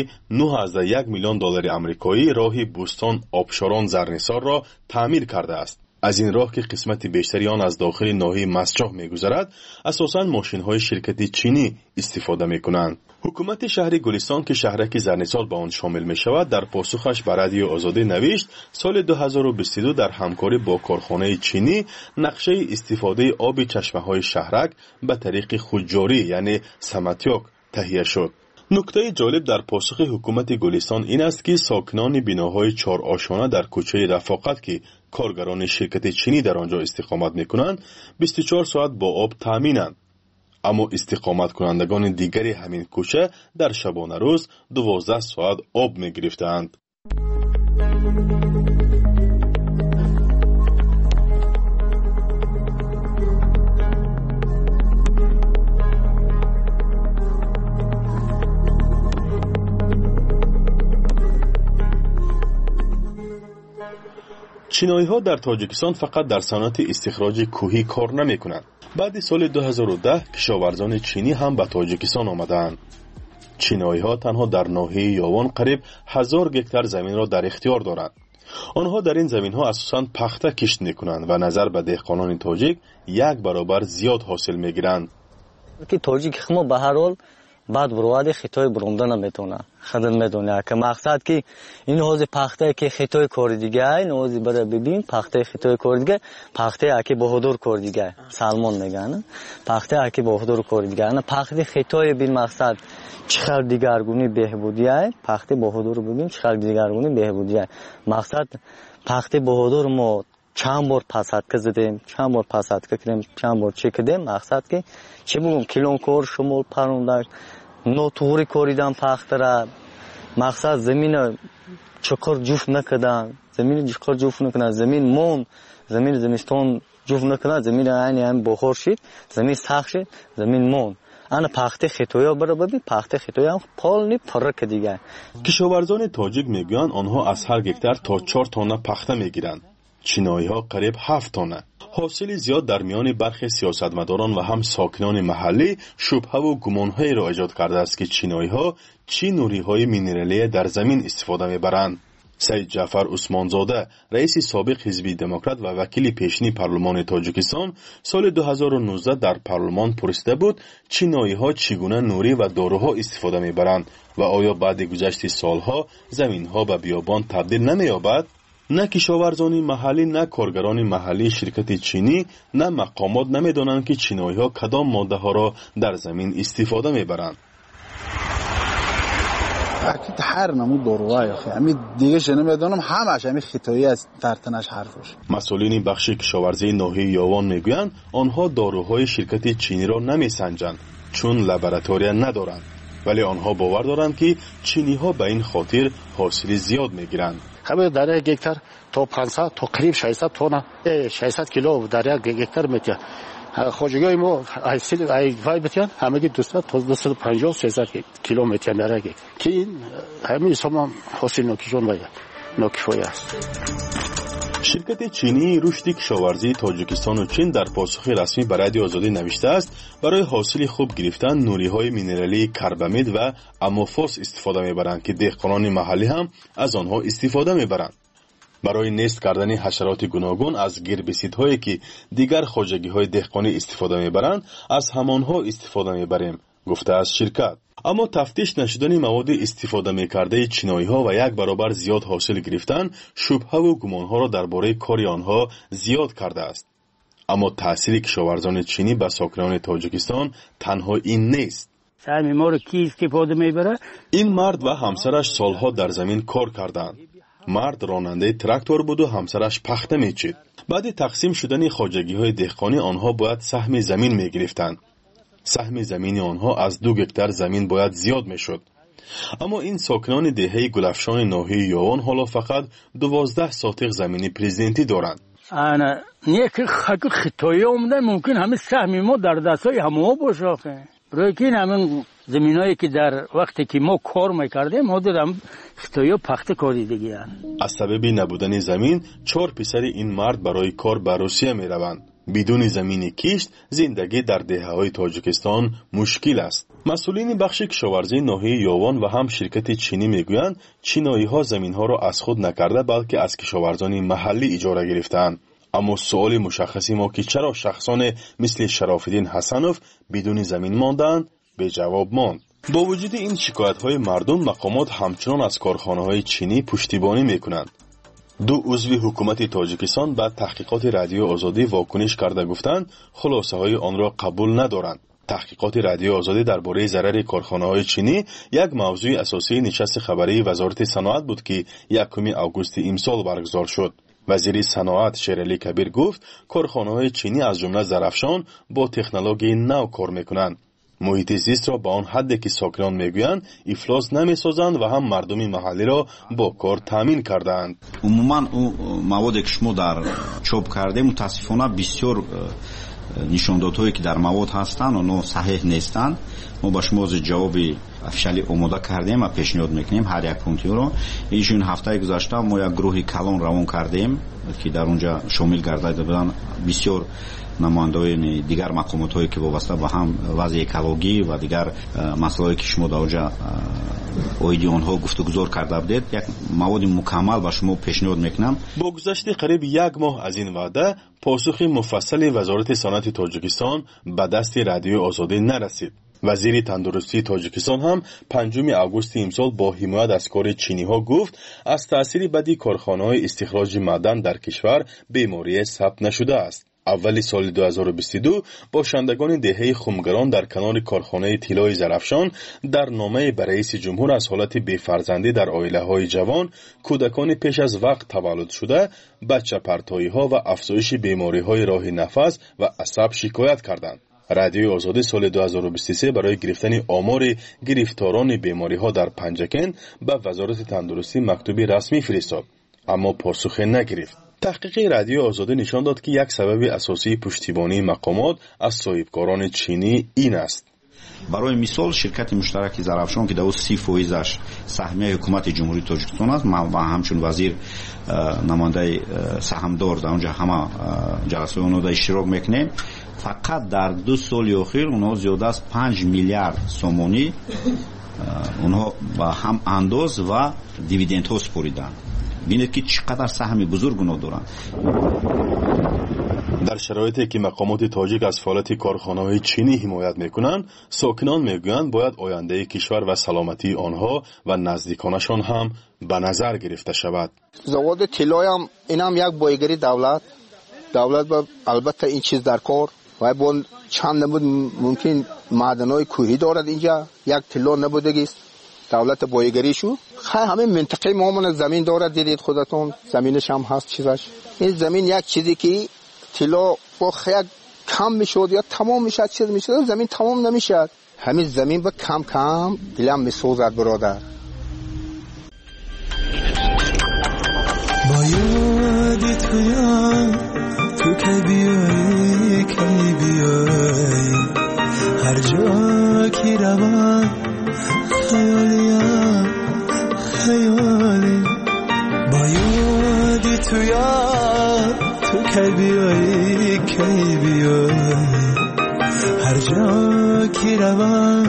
9.1 میلیون دلار آمریکایی راه بوستان آبشاران زرنیسار را تعمیر کرده است. از این راه که قسمت بیشتری آن از داخل ناحیه مسجح می‌گذرد، اساساً ماشین‌های شرکت چینی استفاده می‌کنند. حکومت شهر گلستان که شهرک زرنیسار به آن شامل می‌شود، در پاسخش به رادیو آزادی نوشت سال 2022 در همکاری با کارخانه چینی نقشه استفاده آب چشمه‌های شهرک به طریق خودجاری یعنی سمتیاک تهیه شد. نکته جالب در پاسخ حکومت گلستان این است که ساکنان بناهای 4 آشانه در کوچه رفاقت که کارگران شرکت چینی در آنجا استقامت می‌کنند 24 ساعت با آب تامینند. اما استقامت کنندگان دیگری همین کوچه در شبانه روز 12 ساعت آب می‌گرفتند. چینایی‌ها در تاجیکستان فقط در صنعت استخراج کوهی کار نمی‌کنند. بعد سال 2010 کشاورزان چینی هم به تاجیکستان آمدند. چینایی‌ها تنها در ناحیه یاوان قریب 1000 گکتار زمین را در اختیار دارند. آنها در این زمین‌ها اساساً پخته کشت می‌کنند و نظر به دهقانان تاجیک 1 برابر زیاد حاصل می‌گیرند. که تاجیک ما به هر حال بعد برواده خطای برونده نمیتونه خدمت میدونه که مقصد که این حوض پخته که خطای کار دیگه این حوض برای ببین پخته خطای کار دیگه پخته اکی بهادر کار دیگه سلمان میگن پخته اکی بهادر کار دیگه نه پخته خطای بین مقصد چخر دیگرگونی بهبودیه پخته بهادر ببین چخر دیگرگونی بهبودیه مقصد پخته بهادر ما چند بار پساتک زدیم چند بار پساتک کردیم چند بار چک کردیم مقصد که چه بگم کلون کار شمول پروندک نوتوری کوریدن پختره مقصد زمین چکر جوف نکردن زمین چکر جوف نکردن زمین مون زمین زمستان جفت نکنه زمین این بخور شد زمین سخت شد زمین مون انا پخته خطویا برو ببین پخته خطویا هم پال نی پرک دیگه. کشاورزان تاجیک میگویند آنها از هر گکتار تا 4 تانه پخته میگیرند. چینایی ها قریب 7 تانه. حاصل زیاد در میان برخی سیاستمداران و هم ساکنان محلی شبهه و گمانهایی را ایجاد کرده است که چینایی ها چی نوری های مینرالی در زمین استفاده میبرند. سید جعفر عثمانزاده رئیس سابق حزب دموکرات و وکیل پیشین پارلمان تاجیکستان سال 2019 در پارلمان پرسیده بود چینایی ها چگونه نوری و داروها استفاده میبرند و آیا بعد گذشت سالها زمین ها به بیابان تبدیل نمییابد؟ نه کشاورزان محلی نه کارگران محلی شرکت چینی نه مقامات نمیدانند که چینایی ها کدام ماده ها را در زمین استفاده میبرند. اكيد هر نمود داروهای اخی همین دیگه شنه میدونم همش همین خطایی از ترتنش حرفش. مسئولین بخش کشاورزی ناحیه یاوان میگویند آنها داروهای شرکت چینی را نمیسنجند چون لابراتوری ندارند، ولی آنها باور دارند که چینی ها به این خاطر حاصل زیاد میگیرند. همه در یک هکتار تا 500 تا قریب 600 تن 600 کیلو در یک هکتار میتونه. خوجگاه ما حاصل وای بتیان همگی 200 تا 250 300 کیلو میتونه در یک که این همین سوم حاصل نکیشون باید نکیفای است. شرکت چینی رشد کشاورزی تاجیکستان و چین در پاسخ رسمی به رادیو آزادی نوشته است برای حاصل خوب گرفتن نوری‌های مینرالی کربامید و اموفوس استفاده می‌برند که دهقانان محلی هم از آنها استفاده می‌برند. برای نیست کردن حشرات گوناگون از گربیسیدهایی که دیگر خواجگی‌های دهقانی استفاده می‌برند از همانها استفاده می‌بریم گفته است شرکت. اما تفتیش نشدن مواد استفاده می‌کرده چینایی‌ها و یک برابر زیاد حاصل گرفتن شبهه و گمان‌ها را درباره کار آنها زیاد کرده است. اما تأثیر کشاورزان چینی به ساکنان تاجیکستان تنها این نیست. سهم ما رو کی استفاده می‌بره؟ این مرد و همسرش سالها در زمین کار کردند. مرد راننده تراکتور بود و همسرش پخته می‌چید. بعد تقسیم شدن خواجگی‌های دهقانی آنها باید سهم زمین می‌گرفتند. سهم زمین آنها از 2 هکتار زمین باید زیاد میشد. اما این ساکنان دهه گلفشان ناحیه یاوان حالا فقط 12 ساتق زمین پرزیدنتی دارند. انا نیک خطایی اومده ممکن همه سهم ما در دستای همه باشه. برای که همین زمینایی که در وقتی که ما کار میکردیم ما دارم خطایی پخته کاری دیگه. از سبب نبودن زمین 4 پسر این مرد برای کار به روسیه میروند. بدون زمین کشت زندگی در دهه‌های تاجیکستان مشکل است. مسئولین بخش کشاورزی ناحیه یاوان و هم شرکت چینی میگویند چینایی‌ها زمین‌ها را از خود نکرده بلکه از کشاورزان محلی اجاره گرفتند. اما سوال مشخصی ما که چرا شخصان مثل شراف‌الدین حسنوف بدون زمین ماندند به جواب ماند. با وجود این شکایت‌های مردم مقامات همچنان از کارخانه‌های چینی پشتیبانی می‌کنند. 2 عضو حکومت تاجیکستان بعد تحقیقات رادیو آزادی واکنش کرده گفتند خلاصه های آن را قبول ندارند. تحقیقات رادیو آزادی درباره ضرر کارخانه‌های چینی یک موضوع اساسی نشست خبری وزارت صنعت بود که 1 آگوست امسال برگزار شد. وزیر صنعت شیرعلی کبیر گفت کارخانه‌های چینی از جمله زرافشان با تکنولوژی نو کار می‌کنند. محیط زیست را به آن حدی که ساکنان میگویند افلاس نمی‌سازند و هم مردم محلی را با کار تامین کردند. عموما او موادی که شما در چوب کرده متاسفانه بسیار نشاندادهایی که در مواد هستند اونها صحیح نیستند. ما با شما جواب افشلی آماده کردیم و پیشنهاد میکنیم هر یک پونتی رو. این هفته گذشته ما یک گروه کلان روان کردیم که در اونجا شامل گردیده بودند بسیار نمایندگان دیگر مقاماتی که وابسته به هم وضع اکولوژی و دیگر مسائلی که شما در اونجا اویدی آنها گفتگو کرده بودید یک مواد مکمل به شما پیشنهاد میکنم. با گذشت قریب 1 ماه از این وعده پاسخ مفصل وزارت صنعت تاجیکستان به دست رادیو آزادی نرسید. وزیر تندرستی تاجیکستان هم 5 آگوست امسال با حمایت از کار چینی ها گفت از تأثیر بدی کارخانه‌های استخراج معدن در کشور بیماری ثبت نشده است. اول سال 2022 باشندگان دهه خمگران در کنار کارخانه طلای زرافشان در نامه به رئیس جمهور از حالت بی‌فرزندی در عائله‌های جوان، کودکان پیش از وقت تولد شده، بچه پرتایی‌ها و افزایش بیماری‌های راه نفس و عصب شکایت کردند. رادیو آزادی سال 2023 برای گرفتن آمار گرفتاران بیماری‌ها در پنجکن به وزارت تندرستی مکتوبی رسمی فرستاد، اما پاسخ نگرفت. تحقیق رادیو آزادی نشان داد که یک سبب اساسی پشتیبانی مقامات از صاحبکاران چینی این است. برای مثال شرکت مشترک زرافشان که در 30% سهمیه حکومت جمهوری تاجیکستان است و همچون وزیر نماینده سهامدار در اونجا همه جلسه اونها در اشتراک میکنیم، فقط در 2 سال اخیر اونها زیاده از 5 میلیارد سومونی اونها با هم انداز و دیویدند ها سپریدن. ببینید که چقدر سهم بزرگ اونها دارن. در شرایطی که مقامات تاجیک از فعالیت کارخانه‌های چینی حمایت میکنند، ساکنان میگویند باید آینده کشور و سلامتی آنها و نزدیکانشان هم به نظر گرفته شود. زواد طلای هم اینم یک بایگری دولت با البته این چیز در کار و با چند نمود ممکن معدن‌های کوهی دارد اینجا، یک طلا نبودگیست دولت بایگریشو. خیلی همه منطقه ما زمین دارد، دیدید خودتون زمینش هم هست چیزش. این زمین یک چیزی که طلا با خیلی کم میشد یا تمام میشد چیز میشد، زمین تمام نمیشد. همین زمین با کم کم دلم میسوزد برادر. با یاد تو که بیایی هر جا که روم خیالی با یاد تو که بیایی هر جا که روم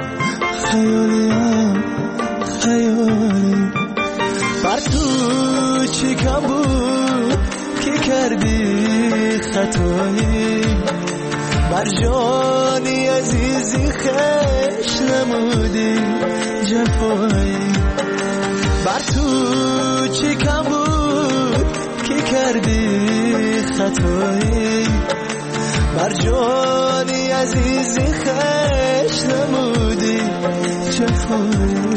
خیالی بر تو چی کم بود که کردی خطایی، بر جانی عزیزی خش نمودی جفایی. بر تو چی کم بود که کردی خطایی، بر جانی عزیزی خش نمودی جفایی.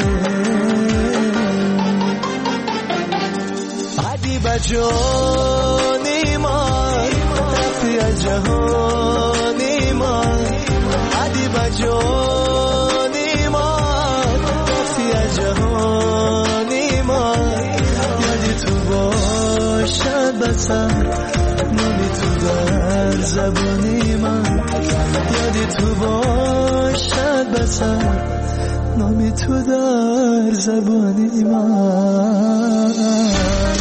عدی با جانی من رفتی از جهانی من، عدی با جانی من رفتی از جهانی من. یادی تو باشد بسر نامی تو در زبانی من، یادی تو باشد بسر نامی تو در زبانی من.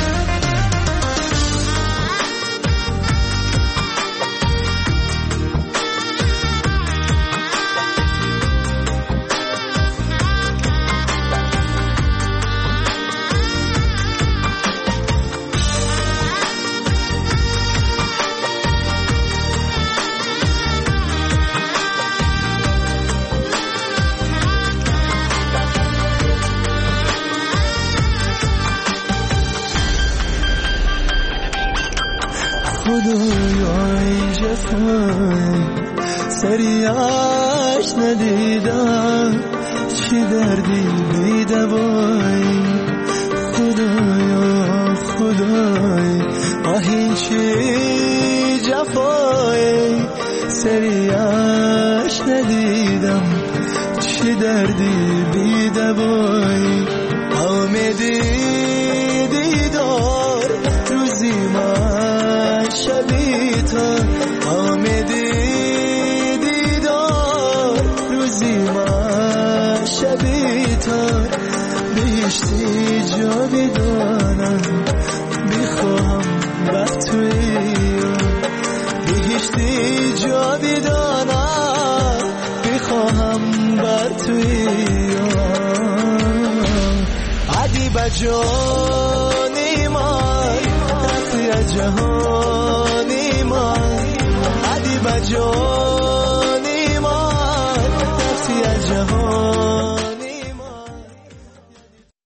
خدای جفای سریعش ندیدم، چی دردی بی دوای. خدایا خدای آهین چی جفای سریعش ندیدم، چی دردی بی دوای. آمدی دیدار روزی من شبی تا، آمدی دیدار روزی من شبی تا. بیشتی جا بیدانم بیخواهم بر توی، بیشتی جا بیدانم بیخواهم بر توی. عدی با جانی من رفتی از جهانی من، عدی با جانی